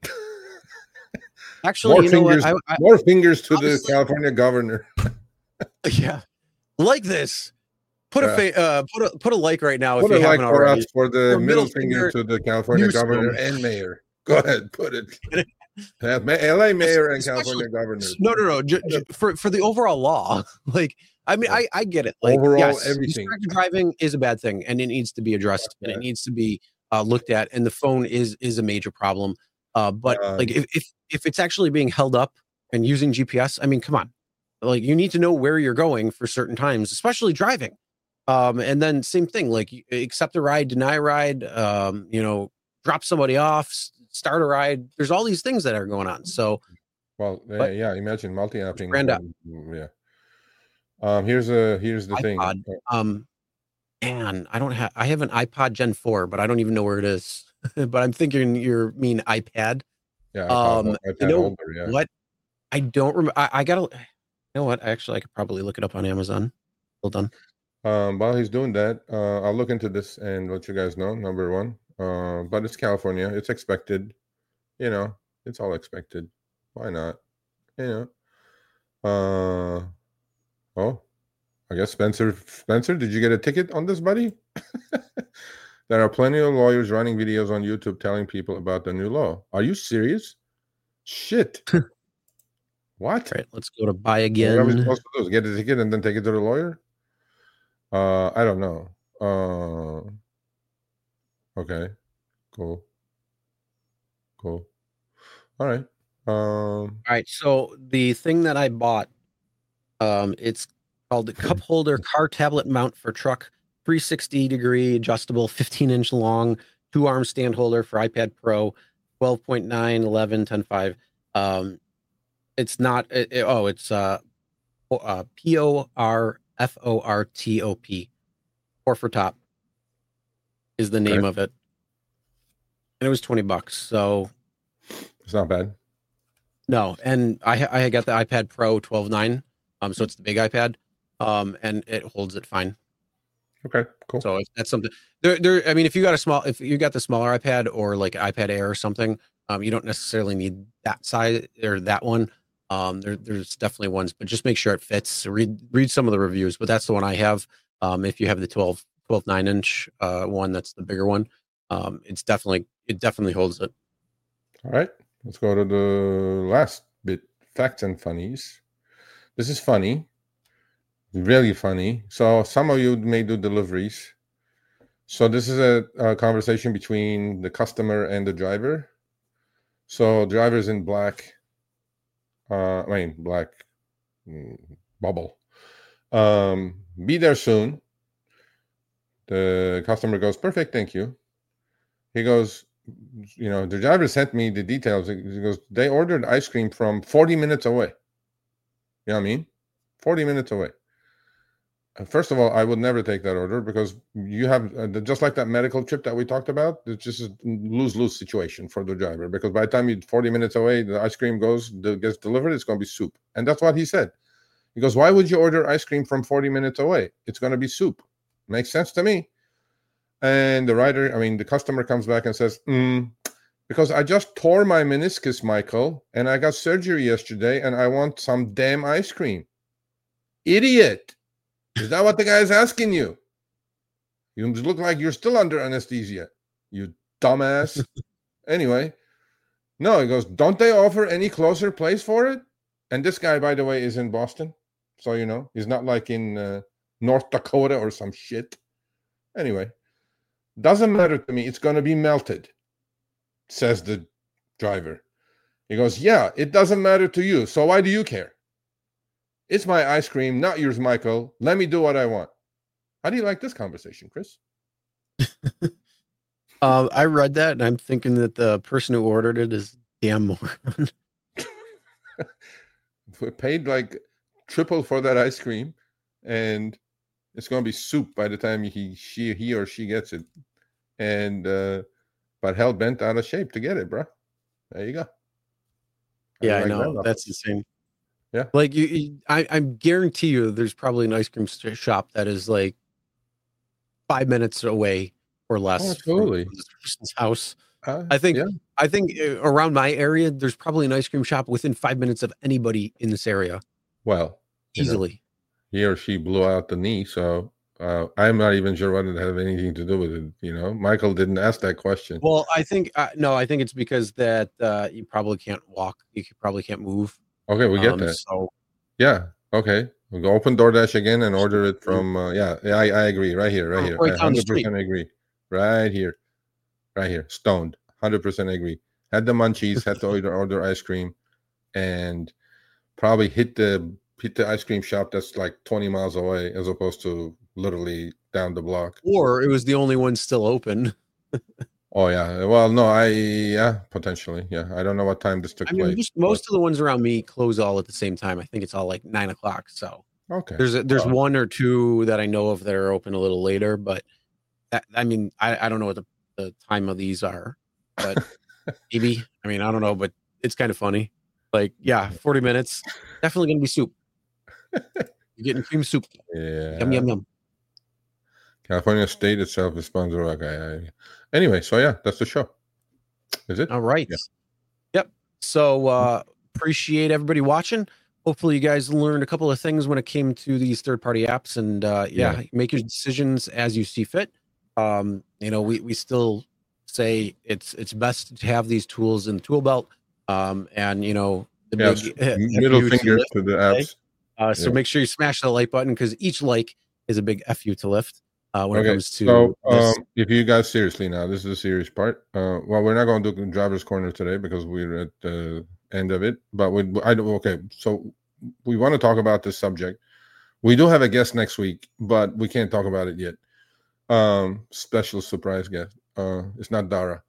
[SPEAKER 3] Actually,
[SPEAKER 4] More
[SPEAKER 3] you know
[SPEAKER 4] fingers,
[SPEAKER 3] what? I, I,
[SPEAKER 4] more fingers to the
[SPEAKER 3] honestly-
[SPEAKER 4] California governor.
[SPEAKER 3] yeah, like this. Put a
[SPEAKER 4] Yeah.
[SPEAKER 3] fa- uh, put a put a like right now
[SPEAKER 4] Put
[SPEAKER 3] if
[SPEAKER 4] a
[SPEAKER 3] you
[SPEAKER 4] like
[SPEAKER 3] haven't
[SPEAKER 4] for
[SPEAKER 3] already.
[SPEAKER 4] us for the
[SPEAKER 3] Or
[SPEAKER 4] middle
[SPEAKER 3] middle
[SPEAKER 4] finger
[SPEAKER 3] finger
[SPEAKER 4] to the California
[SPEAKER 3] news
[SPEAKER 4] governor
[SPEAKER 3] film.
[SPEAKER 4] and mayor. Go ahead, put it. Yeah, ma- L A mayor and
[SPEAKER 3] Especially-
[SPEAKER 4] California governor.
[SPEAKER 3] No, no, no. J- j- for for the overall law, like I mean, I I get it. Like
[SPEAKER 4] Overall,
[SPEAKER 3] yes,
[SPEAKER 4] everything.
[SPEAKER 3] distracted driving is a bad thing, and it needs to be addressed, and it needs to be uh, looked at. And the phone is is a major problem. Uh, but
[SPEAKER 4] Um,
[SPEAKER 3] like if, if if it's actually being held up and using G P S, I mean, come on, like you need to know where you're going for certain times, especially driving. Um, and then same thing, like you accept a ride, deny a ride, um, you know, drop somebody off, s- start a ride. There's all these things that are going on. So
[SPEAKER 4] Well, uh,
[SPEAKER 3] But-
[SPEAKER 4] yeah, imagine multi-apping.
[SPEAKER 3] Grand app.
[SPEAKER 4] um, Yeah. Um, here's a here's the thing.
[SPEAKER 3] iPod. Um, and I don't have I have an iPod Gen four, but I don't even know where it is. But I'm thinking you mean iPad.
[SPEAKER 4] Yeah,
[SPEAKER 3] Um,
[SPEAKER 4] iPad,
[SPEAKER 3] you
[SPEAKER 4] iPad
[SPEAKER 3] know
[SPEAKER 4] holder, yeah.
[SPEAKER 3] What? I don't remember. I, I gotta. You know what? Actually, I could probably look it up on Amazon. Well done.
[SPEAKER 4] Um, while he's doing that, uh, I'll look into this and let you guys know. Number one, uh, but it's California. It's expected. You know, it's all expected. Why not? You know. Uh, oh, I guess Spencer. Spencer, did you get a ticket on this, buddy? There are plenty of lawyers running videos on YouTube telling people about the new law. Are you serious? Shit. What?
[SPEAKER 3] All right, let's go to buy
[SPEAKER 4] What are we
[SPEAKER 3] again.
[SPEAKER 4] supposed to do? Is get a ticket and then take it to the lawyer? Uh, I don't know. Uh, okay, cool, cool. All right. Um,
[SPEAKER 3] All right. So the thing that I bought, um, it's called the cup holder car tablet mount for truck, three sixty degree adjustable, fifteen inch long, two arm stand holder for iPad Pro, twelve point nine, eleven, ten point five. Um, it's not. It, it- oh, it's uh, o- uh, P O R F O R T O P. Pour for top is the name
[SPEAKER 4] Okay.
[SPEAKER 3] of it, and it was twenty bucks. So
[SPEAKER 4] it's not bad.
[SPEAKER 3] no, and I ha- I got the iPad Pro twelve nine, um, so it's the big iPad, um, and it holds it fine.
[SPEAKER 4] Okay, cool.
[SPEAKER 3] So if that's something, there, there. I mean, if you got a small, if you got the smaller iPad or like iPad Air or something, um, you don't necessarily need that size or that one. Um, there, there's definitely ones, but just make sure it fits. Read, read some of the reviews, but that's the one I have. Um, if you have the twelve, twelve nine inch uh one, that's the bigger one. Um, it's definitely, it definitely holds it.
[SPEAKER 4] All right, let's go to the last bit. Facts and funnies. This is funny. Really funny. So some of you may do deliveries. So this is a, a conversation between the customer and the driver. So driver's in black, uh, I mean, black mm, bubble. Um, be there soon. The customer goes, perfect, thank you. He goes, you know, the driver sent me the details. He goes, they ordered ice cream from forty minutes away. You know what I mean? forty minutes away. First of all, I would never take that order because you have, uh, just like that medical trip that we talked about, it's just a lose-lose situation for the driver because by the time you're forty minutes away, the ice cream goes, the, gets delivered, it's going to be soup. And that's what he said. He goes, why would you order ice cream from forty minutes away? It's going to be soup. Makes sense to me. And the rider, I mean, the customer comes back and says, mm, because I just tore my meniscus, Michael, and I got surgery yesterday, and I want some damn ice cream. Idiot. Is that what the guy is asking you? You look like you're still under anesthesia, you dumbass. Anyway, no, he goes, don't they offer any closer place for it? And this guy, by the way, is in Boston. So, you know, he's not like in uh, North Dakota or some shit. Anyway, doesn't matter to me. It's going to be melted, says the driver. He goes, yeah, it doesn't matter to you. So why do you care? It's my ice cream, not yours, Michael. Let me do what I want. How do you like this conversation, Chris?
[SPEAKER 3] uh, I read that, and I'm thinking that the person who ordered it is damn moron.
[SPEAKER 4] We paid like triple for that ice cream, and it's going to be soup by the time he, she, he or she gets it. And uh, but hell bent out of shape to get it, bro. There you go. How
[SPEAKER 3] yeah,
[SPEAKER 4] like
[SPEAKER 3] I know.
[SPEAKER 4] That
[SPEAKER 3] That's insane.
[SPEAKER 4] Yeah,
[SPEAKER 3] like you, you I, I guarantee you, there's probably an ice cream shop that is like five minutes away or less
[SPEAKER 4] oh, absolutely.
[SPEAKER 3] from this person's house.
[SPEAKER 4] Uh,
[SPEAKER 3] I think,
[SPEAKER 4] yeah.
[SPEAKER 3] I think around my area, there's probably an ice cream shop within five minutes of anybody in this area.
[SPEAKER 4] Well,
[SPEAKER 3] easily.
[SPEAKER 4] You know, he or she blew out the knee, so uh, I'm not even sure what it had anything to do with it. You know, Michael didn't ask that question.
[SPEAKER 3] Well, I think uh, no, I think it's because that uh, you probably can't walk. You probably can't move.
[SPEAKER 4] Okay, we get
[SPEAKER 3] um,
[SPEAKER 4] that.
[SPEAKER 3] So
[SPEAKER 4] yeah, okay. We'll go open DoorDash again and order it from. Uh, yeah, yeah, I, I agree. Right here, right here.
[SPEAKER 3] Right
[SPEAKER 4] I
[SPEAKER 3] down the
[SPEAKER 4] one hundred percent
[SPEAKER 3] street.
[SPEAKER 4] agree. Right here, right here. Stoned. one hundred percent agree. Had the munchies. Had to order order ice cream, and probably hit the hit the ice cream shop that's like twenty miles away, as opposed to literally down the block.
[SPEAKER 3] Or it was the only one still open.
[SPEAKER 4] Oh yeah. Well, no, I yeah, potentially. Yeah. I don't know what time this took
[SPEAKER 3] I mean,
[SPEAKER 4] place.
[SPEAKER 3] most, most of the ones around me close all at the same time. I think it's all like nine o'clock. So
[SPEAKER 4] okay.
[SPEAKER 3] There's a, there's
[SPEAKER 4] well,
[SPEAKER 3] one or two that I know of that are open a little later, but that, I mean, I, I don't know what the, the time of these are, but maybe, I mean, I don't know, but it's kind of funny. Like, yeah, forty minutes, definitely going to be soup. You're getting cream soup.
[SPEAKER 4] Yeah.
[SPEAKER 3] Yum, yum, yum.
[SPEAKER 4] California State itself is sponsored. Okay. Anyway, so yeah, that's the show. Is it?
[SPEAKER 3] All right.
[SPEAKER 4] Yeah.
[SPEAKER 3] Yep. So uh, appreciate everybody watching. Hopefully you guys learned a couple of things when it came to these third-party apps, and uh, yeah, yeah, make your decisions as you see fit. Um, you know, we we still say it's it's best to have these tools in the tool belt. Um, and you know, the
[SPEAKER 4] yes.
[SPEAKER 3] big uh,
[SPEAKER 4] middle finger to, to the apps.
[SPEAKER 3] Uh, so yeah. Make sure you smash the like button, because each like is a big F you to lift. Uh, when
[SPEAKER 4] okay.
[SPEAKER 3] it comes to
[SPEAKER 4] so,
[SPEAKER 3] this.
[SPEAKER 4] Um, if you guys seriously now, this is a serious part. Uh, well, we're not going to do driver's corner today because we're at the end of it. But we, I don't. Okay, so we want to talk about this subject. We do have a guest next week, but we can't talk about it yet. Um, special surprise guest. Uh, it's not Dara.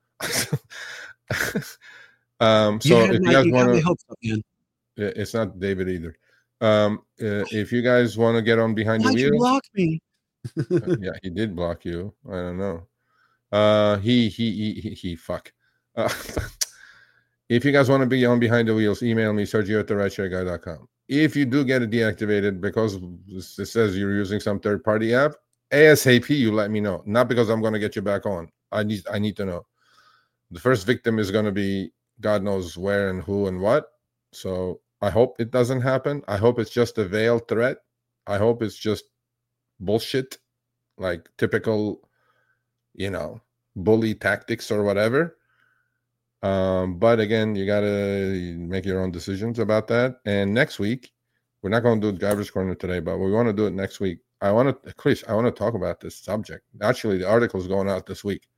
[SPEAKER 4] um, so
[SPEAKER 3] you
[SPEAKER 4] if you guys want
[SPEAKER 3] to,
[SPEAKER 4] it's not David either. Um, uh, if you guys want to get on behind
[SPEAKER 3] Why'd
[SPEAKER 4] the wheel,
[SPEAKER 3] you block me.
[SPEAKER 4] uh, yeah, he did block you. I don't know. Uh, he he he he, he fuck. Uh, if you guys want to be on behind the wheels, email me Sergio at the rideshare guy dot com. If you do get it deactivated because it says you're using some third party app, ASAP, you let me know. Not because I'm going to get you back on. I need I need to know. The first victim is going to be God knows where and who and what. So I hope it doesn't happen. I hope it's just a veiled threat. I hope it's just bullshit, like typical, you know, bully tactics or whatever. Um, but again, you gotta make your own decisions about that. And next week, We're not going to do driver's corner today, but we want to do it next week. I want to, Chris, I want to talk about this subject. Actually, the article is going out this week.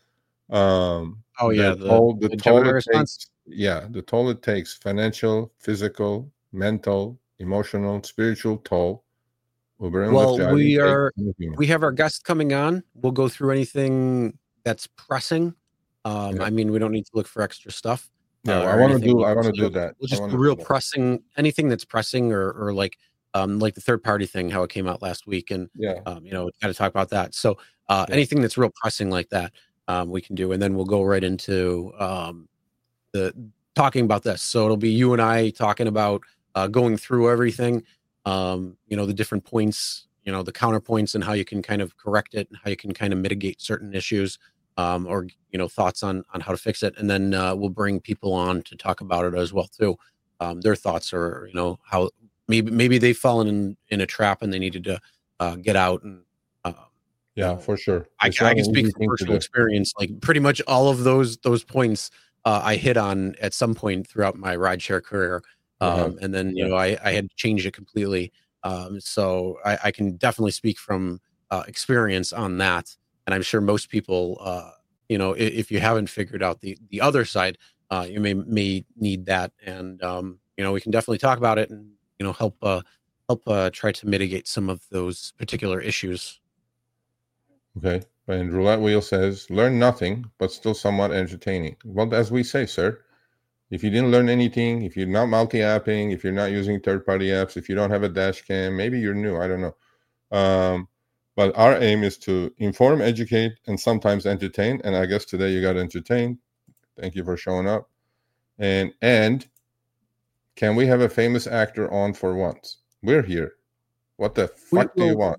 [SPEAKER 4] Um,
[SPEAKER 3] oh
[SPEAKER 4] the
[SPEAKER 3] yeah, the,
[SPEAKER 4] toll, the,
[SPEAKER 3] the
[SPEAKER 4] toll
[SPEAKER 3] Gemini
[SPEAKER 4] it
[SPEAKER 3] response.
[SPEAKER 4] takes, yeah, the toll it takes, financial, physical, mental, emotional, spiritual toll. Uber and
[SPEAKER 3] Well,
[SPEAKER 4] Lyft
[SPEAKER 3] we
[SPEAKER 4] driving
[SPEAKER 3] are
[SPEAKER 4] takes-
[SPEAKER 3] we have our guests coming on. We'll go through anything that's pressing. Um,
[SPEAKER 4] Yeah.
[SPEAKER 3] I mean, we don't need to look for extra stuff.
[SPEAKER 4] Yeah,
[SPEAKER 3] uh,
[SPEAKER 4] I
[SPEAKER 3] or
[SPEAKER 4] want to
[SPEAKER 3] anything.
[SPEAKER 4] do. I want to
[SPEAKER 3] So
[SPEAKER 4] do that.
[SPEAKER 3] We'll
[SPEAKER 4] I
[SPEAKER 3] just
[SPEAKER 4] wanna
[SPEAKER 3] do
[SPEAKER 4] do
[SPEAKER 3] real
[SPEAKER 4] that.
[SPEAKER 3] pressing, anything that's pressing, or or like um like the third party thing, how it came out last week, and
[SPEAKER 4] Yeah.
[SPEAKER 3] um, you know, got to talk about that. So uh,
[SPEAKER 4] Yeah.
[SPEAKER 3] anything that's real pressing like that, um, we can do, and then we'll go right into um the talking about this. So it'll be you and I talking about uh, going through everything, um, you know, the different points, you know, the counterpoints, and how you can kind of correct it, and how you can kind of mitigate certain issues, um, or you know, thoughts on on how to fix it. And then uh, we'll bring people on to talk about it as well too. Um, their thoughts, or you know, how maybe maybe they've fallen in in a trap and they needed to uh, get out. And um,
[SPEAKER 4] Yeah,
[SPEAKER 3] know,
[SPEAKER 4] for sure.
[SPEAKER 3] I,
[SPEAKER 4] It's
[SPEAKER 3] I
[SPEAKER 4] not
[SPEAKER 3] can
[SPEAKER 4] an
[SPEAKER 3] speak
[SPEAKER 4] easy
[SPEAKER 3] from
[SPEAKER 4] thing to
[SPEAKER 3] personal
[SPEAKER 4] do.
[SPEAKER 3] experience. Like pretty much all of those those points uh, I hit on at some point throughout my rideshare career,
[SPEAKER 4] Uh-huh.
[SPEAKER 3] um, and then you
[SPEAKER 4] Yeah.
[SPEAKER 3] know I, I had to change it completely. Um, so I, I can definitely speak from uh, experience on that, and I'm sure most people, uh, you know, if, if you haven't figured out the the other side, uh, you may may need that, and um, you know, we can definitely talk about it, and you know, help uh, help uh, try to mitigate some of those particular issues.
[SPEAKER 4] Okay. And Roulette Wheel says, learn nothing, but still somewhat entertaining. Well, as we say, sir, if you didn't learn anything, if you're not multi-apping, if you're not using third-party apps, if you don't have a dash cam, maybe you're new. I don't know. Um, but our aim is to inform, educate, and sometimes entertain. And I guess today you got entertained. Thank you for showing up. And and can we have a famous actor on for once? We're here. What the fuck do you want?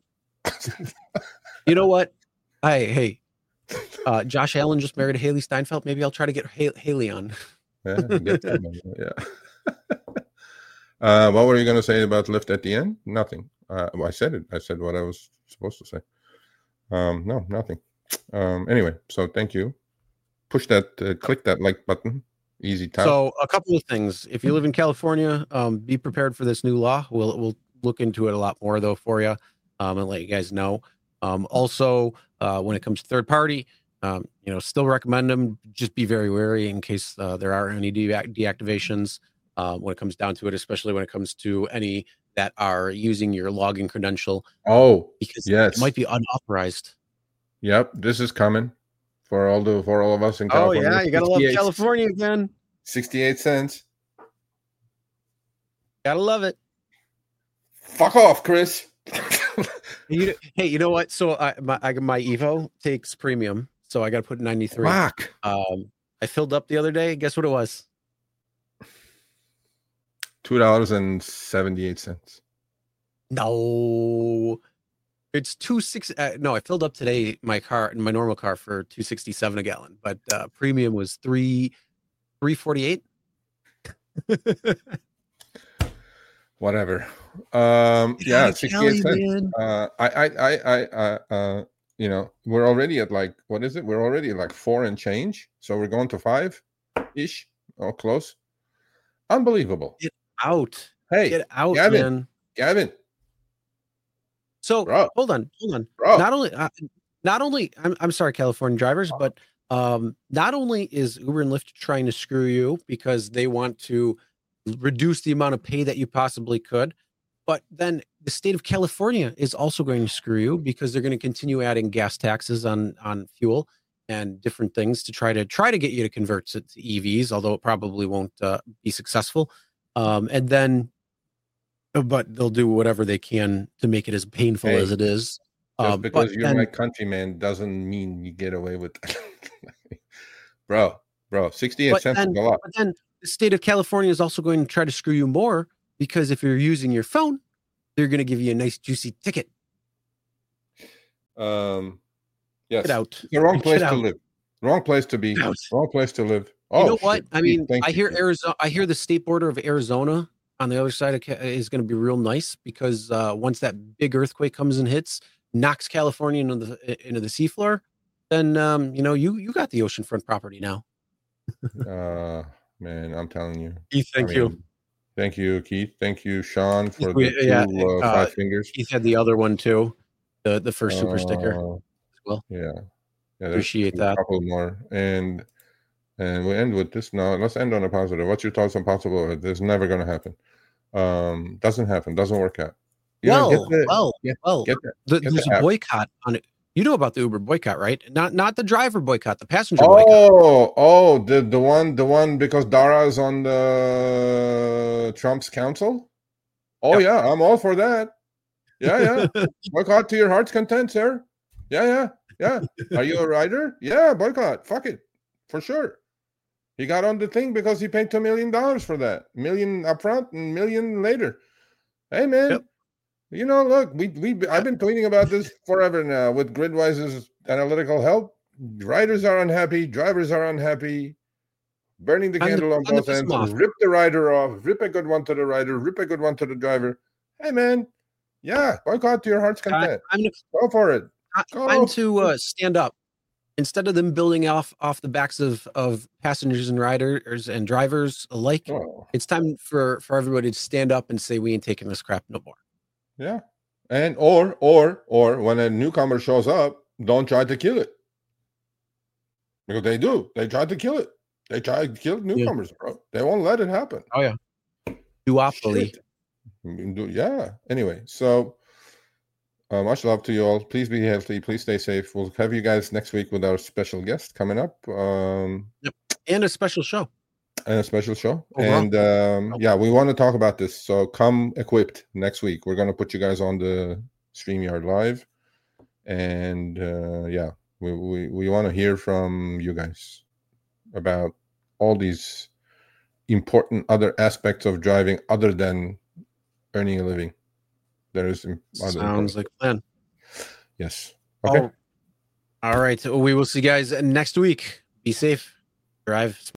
[SPEAKER 3] You know what? Hey, hey, uh, Josh Allen just married Haley Steinfeld. Maybe I'll try to get Hay- Haley on.
[SPEAKER 4] Yeah, get that, yeah. uh, what were you going to say about Lyft at the end? Nothing. Uh, well, I said it. I said what I was supposed to say. Um, no, nothing. Um, anyway, so thank you. Push that, uh, click that like button. Easy tap.
[SPEAKER 3] So a couple of things. If you live in California, um, be prepared for this new law. We'll we'll look into it a lot more though for you, um, and let you guys know. Um, also, uh, when it comes to third party, um, you know, still recommend them. Just be very wary in case uh, there are any de- deactivations uh, when it comes down to it, especially when it comes to any that are using your login credential.
[SPEAKER 4] Oh,
[SPEAKER 3] because
[SPEAKER 4] yes,
[SPEAKER 3] it might be unauthorized.
[SPEAKER 4] Yep, this is coming for all the for all of us in California.
[SPEAKER 3] Oh yeah, you gotta love California again.
[SPEAKER 4] Sixty-eight cents.
[SPEAKER 3] Gotta love it.
[SPEAKER 4] Fuck off, Chris.
[SPEAKER 3] You, hey, you know what? So I, my I, my Evo takes premium, so I got to put ninety-three.
[SPEAKER 4] Fuck.
[SPEAKER 3] Um, I filled up the other day. Guess what it was?
[SPEAKER 4] Two dollars and seventy-eight cents.
[SPEAKER 3] No, it's two six. Uh, no, I filled up today my car, my normal car, for two sixty-seven a gallon, but uh, premium was three three forty-eight.
[SPEAKER 4] Whatever. Um,
[SPEAKER 3] Get
[SPEAKER 4] yeah,
[SPEAKER 3] out of
[SPEAKER 4] sixty-eight
[SPEAKER 3] Cali,
[SPEAKER 4] cents.
[SPEAKER 3] man.
[SPEAKER 4] Uh, I, I, I, I, uh, uh, you know, we're already at like, what is it? We're already at like four and change. So we're going to five ish or close. Unbelievable.
[SPEAKER 3] Get out.
[SPEAKER 4] Hey,
[SPEAKER 3] Get out,
[SPEAKER 4] Gavin.
[SPEAKER 3] man.
[SPEAKER 4] Gavin.
[SPEAKER 3] So
[SPEAKER 4] Bro.
[SPEAKER 3] hold on, hold on.
[SPEAKER 4] Bro.
[SPEAKER 3] Not only, uh, not only, I'm, I'm sorry, California drivers, but um, not only is Uber and Lyft trying to screw you because they want to reduce the amount of pay that you possibly could, but then the state of California is also going to screw you because they're going to continue adding gas taxes on on fuel and different things to try to try to get you to convert to, to E Vs, although it probably won't uh, be successful. Um, and then, but they'll do whatever they can to make it as painful
[SPEAKER 4] Hey,
[SPEAKER 3] as it is.
[SPEAKER 4] Just
[SPEAKER 3] Um,
[SPEAKER 4] because
[SPEAKER 3] but
[SPEAKER 4] you're
[SPEAKER 3] then-
[SPEAKER 4] my countryman doesn't mean you get away with that. bro, bro, sixty-eight
[SPEAKER 3] but
[SPEAKER 4] cents
[SPEAKER 3] then,
[SPEAKER 4] is a lot.
[SPEAKER 3] but then the state of California is also going to try to screw you more because if you're using your phone, they're going to give you a nice juicy ticket.
[SPEAKER 4] Um, yes.
[SPEAKER 3] Get out.
[SPEAKER 4] The wrong
[SPEAKER 3] Get
[SPEAKER 4] place to
[SPEAKER 3] out.
[SPEAKER 4] live. Wrong place to be.
[SPEAKER 3] Get out.
[SPEAKER 4] Wrong place to live. Oh,
[SPEAKER 3] You know what?
[SPEAKER 4] shit.
[SPEAKER 3] I mean,
[SPEAKER 4] Thank
[SPEAKER 3] I
[SPEAKER 4] you.
[SPEAKER 3] hear Arizona. I hear the state border of Arizona on the other side of Ca- is going to be real nice because uh, once that big earthquake comes and hits, knocks California into the into the seafloor, then um, you know you you got the oceanfront property now.
[SPEAKER 4] Uh, man, I'm telling you.
[SPEAKER 3] Thank
[SPEAKER 4] I
[SPEAKER 3] you.
[SPEAKER 4] mean, Thank you, Keith. Thank you, Sean, for
[SPEAKER 3] We-
[SPEAKER 4] the two
[SPEAKER 3] yeah,
[SPEAKER 4] uh,
[SPEAKER 3] uh,
[SPEAKER 4] five fingers.
[SPEAKER 3] Keith had the other one too, the the first super sticker.
[SPEAKER 4] Uh,
[SPEAKER 3] well.
[SPEAKER 4] Yeah, yeah. There's
[SPEAKER 3] Appreciate
[SPEAKER 4] a
[SPEAKER 3] that.
[SPEAKER 4] couple more, and and we end with this now. Let's end on a positive. What's your thoughts on possible? This is never going to happen. Um, doesn't happen. Doesn't work out. You know,
[SPEAKER 3] Well,
[SPEAKER 4] get the,
[SPEAKER 3] well,
[SPEAKER 4] get,
[SPEAKER 3] well.
[SPEAKER 4] get the,
[SPEAKER 3] The,
[SPEAKER 4] get
[SPEAKER 3] there's
[SPEAKER 4] the
[SPEAKER 3] a
[SPEAKER 4] app.
[SPEAKER 3] boycott on it. You know about the Uber boycott, right? Not not the driver boycott, the passenger boycott.
[SPEAKER 4] Oh, oh, the the one, the one because Dara is on the Trump's council. Oh
[SPEAKER 3] Yep.
[SPEAKER 4] yeah, I'm all for that. Yeah, yeah. Boycott to your heart's content, sir. Yeah, yeah, yeah. Are you a rider? Yeah, boycott. Fuck it, for sure. He got on the thing because he paid two million dollars for that. Million upfront and million later. Hey man,
[SPEAKER 3] Yep.
[SPEAKER 4] you know, look, we we I've been tweeting about this forever now with Gridwise's analytical help. Riders are unhappy, drivers are unhappy. Burning the
[SPEAKER 3] Time to-
[SPEAKER 4] candle on
[SPEAKER 3] time to
[SPEAKER 4] both
[SPEAKER 3] piss
[SPEAKER 4] ends.
[SPEAKER 3] 'em off.
[SPEAKER 4] Rip the rider off. Rip a good one to the rider. Rip a good one to the driver. Hey man, yeah, boycott to your heart's
[SPEAKER 3] Time,
[SPEAKER 4] content.
[SPEAKER 3] time to,
[SPEAKER 4] Go for it. Go.
[SPEAKER 3] time to uh, stand up. Instead of them building off off the backs of, of passengers and riders and drivers alike,
[SPEAKER 4] Oh,
[SPEAKER 3] it's time for, for everybody to stand up and say we ain't taking this crap no more.
[SPEAKER 4] yeah, and or or or when a newcomer shows up, don't try to kill it because they do. They try to kill it. They try to kill newcomers, bro. They won't let it happen.
[SPEAKER 3] Oh yeah, duopoly.
[SPEAKER 4] Shit. Do- Yeah. Anyway, so uh, much love to you all. Please be healthy. Please stay safe. We'll have you guys next week with our special guest coming up, um,
[SPEAKER 3] And a special show.
[SPEAKER 4] and a special show.
[SPEAKER 3] Oh, wow.
[SPEAKER 4] And um, yeah, we want to talk about this. So come equipped next week. We're going to put you guys on the StreamYard live, and uh, yeah, we we, we want to hear from you guys about all these important other aspects of driving other than earning a living. There is im- other important-
[SPEAKER 3] Sounds like a plan.
[SPEAKER 4] yes. Okay.
[SPEAKER 3] Oh, all right. So we will see you guys next week. Be safe. Drive smart.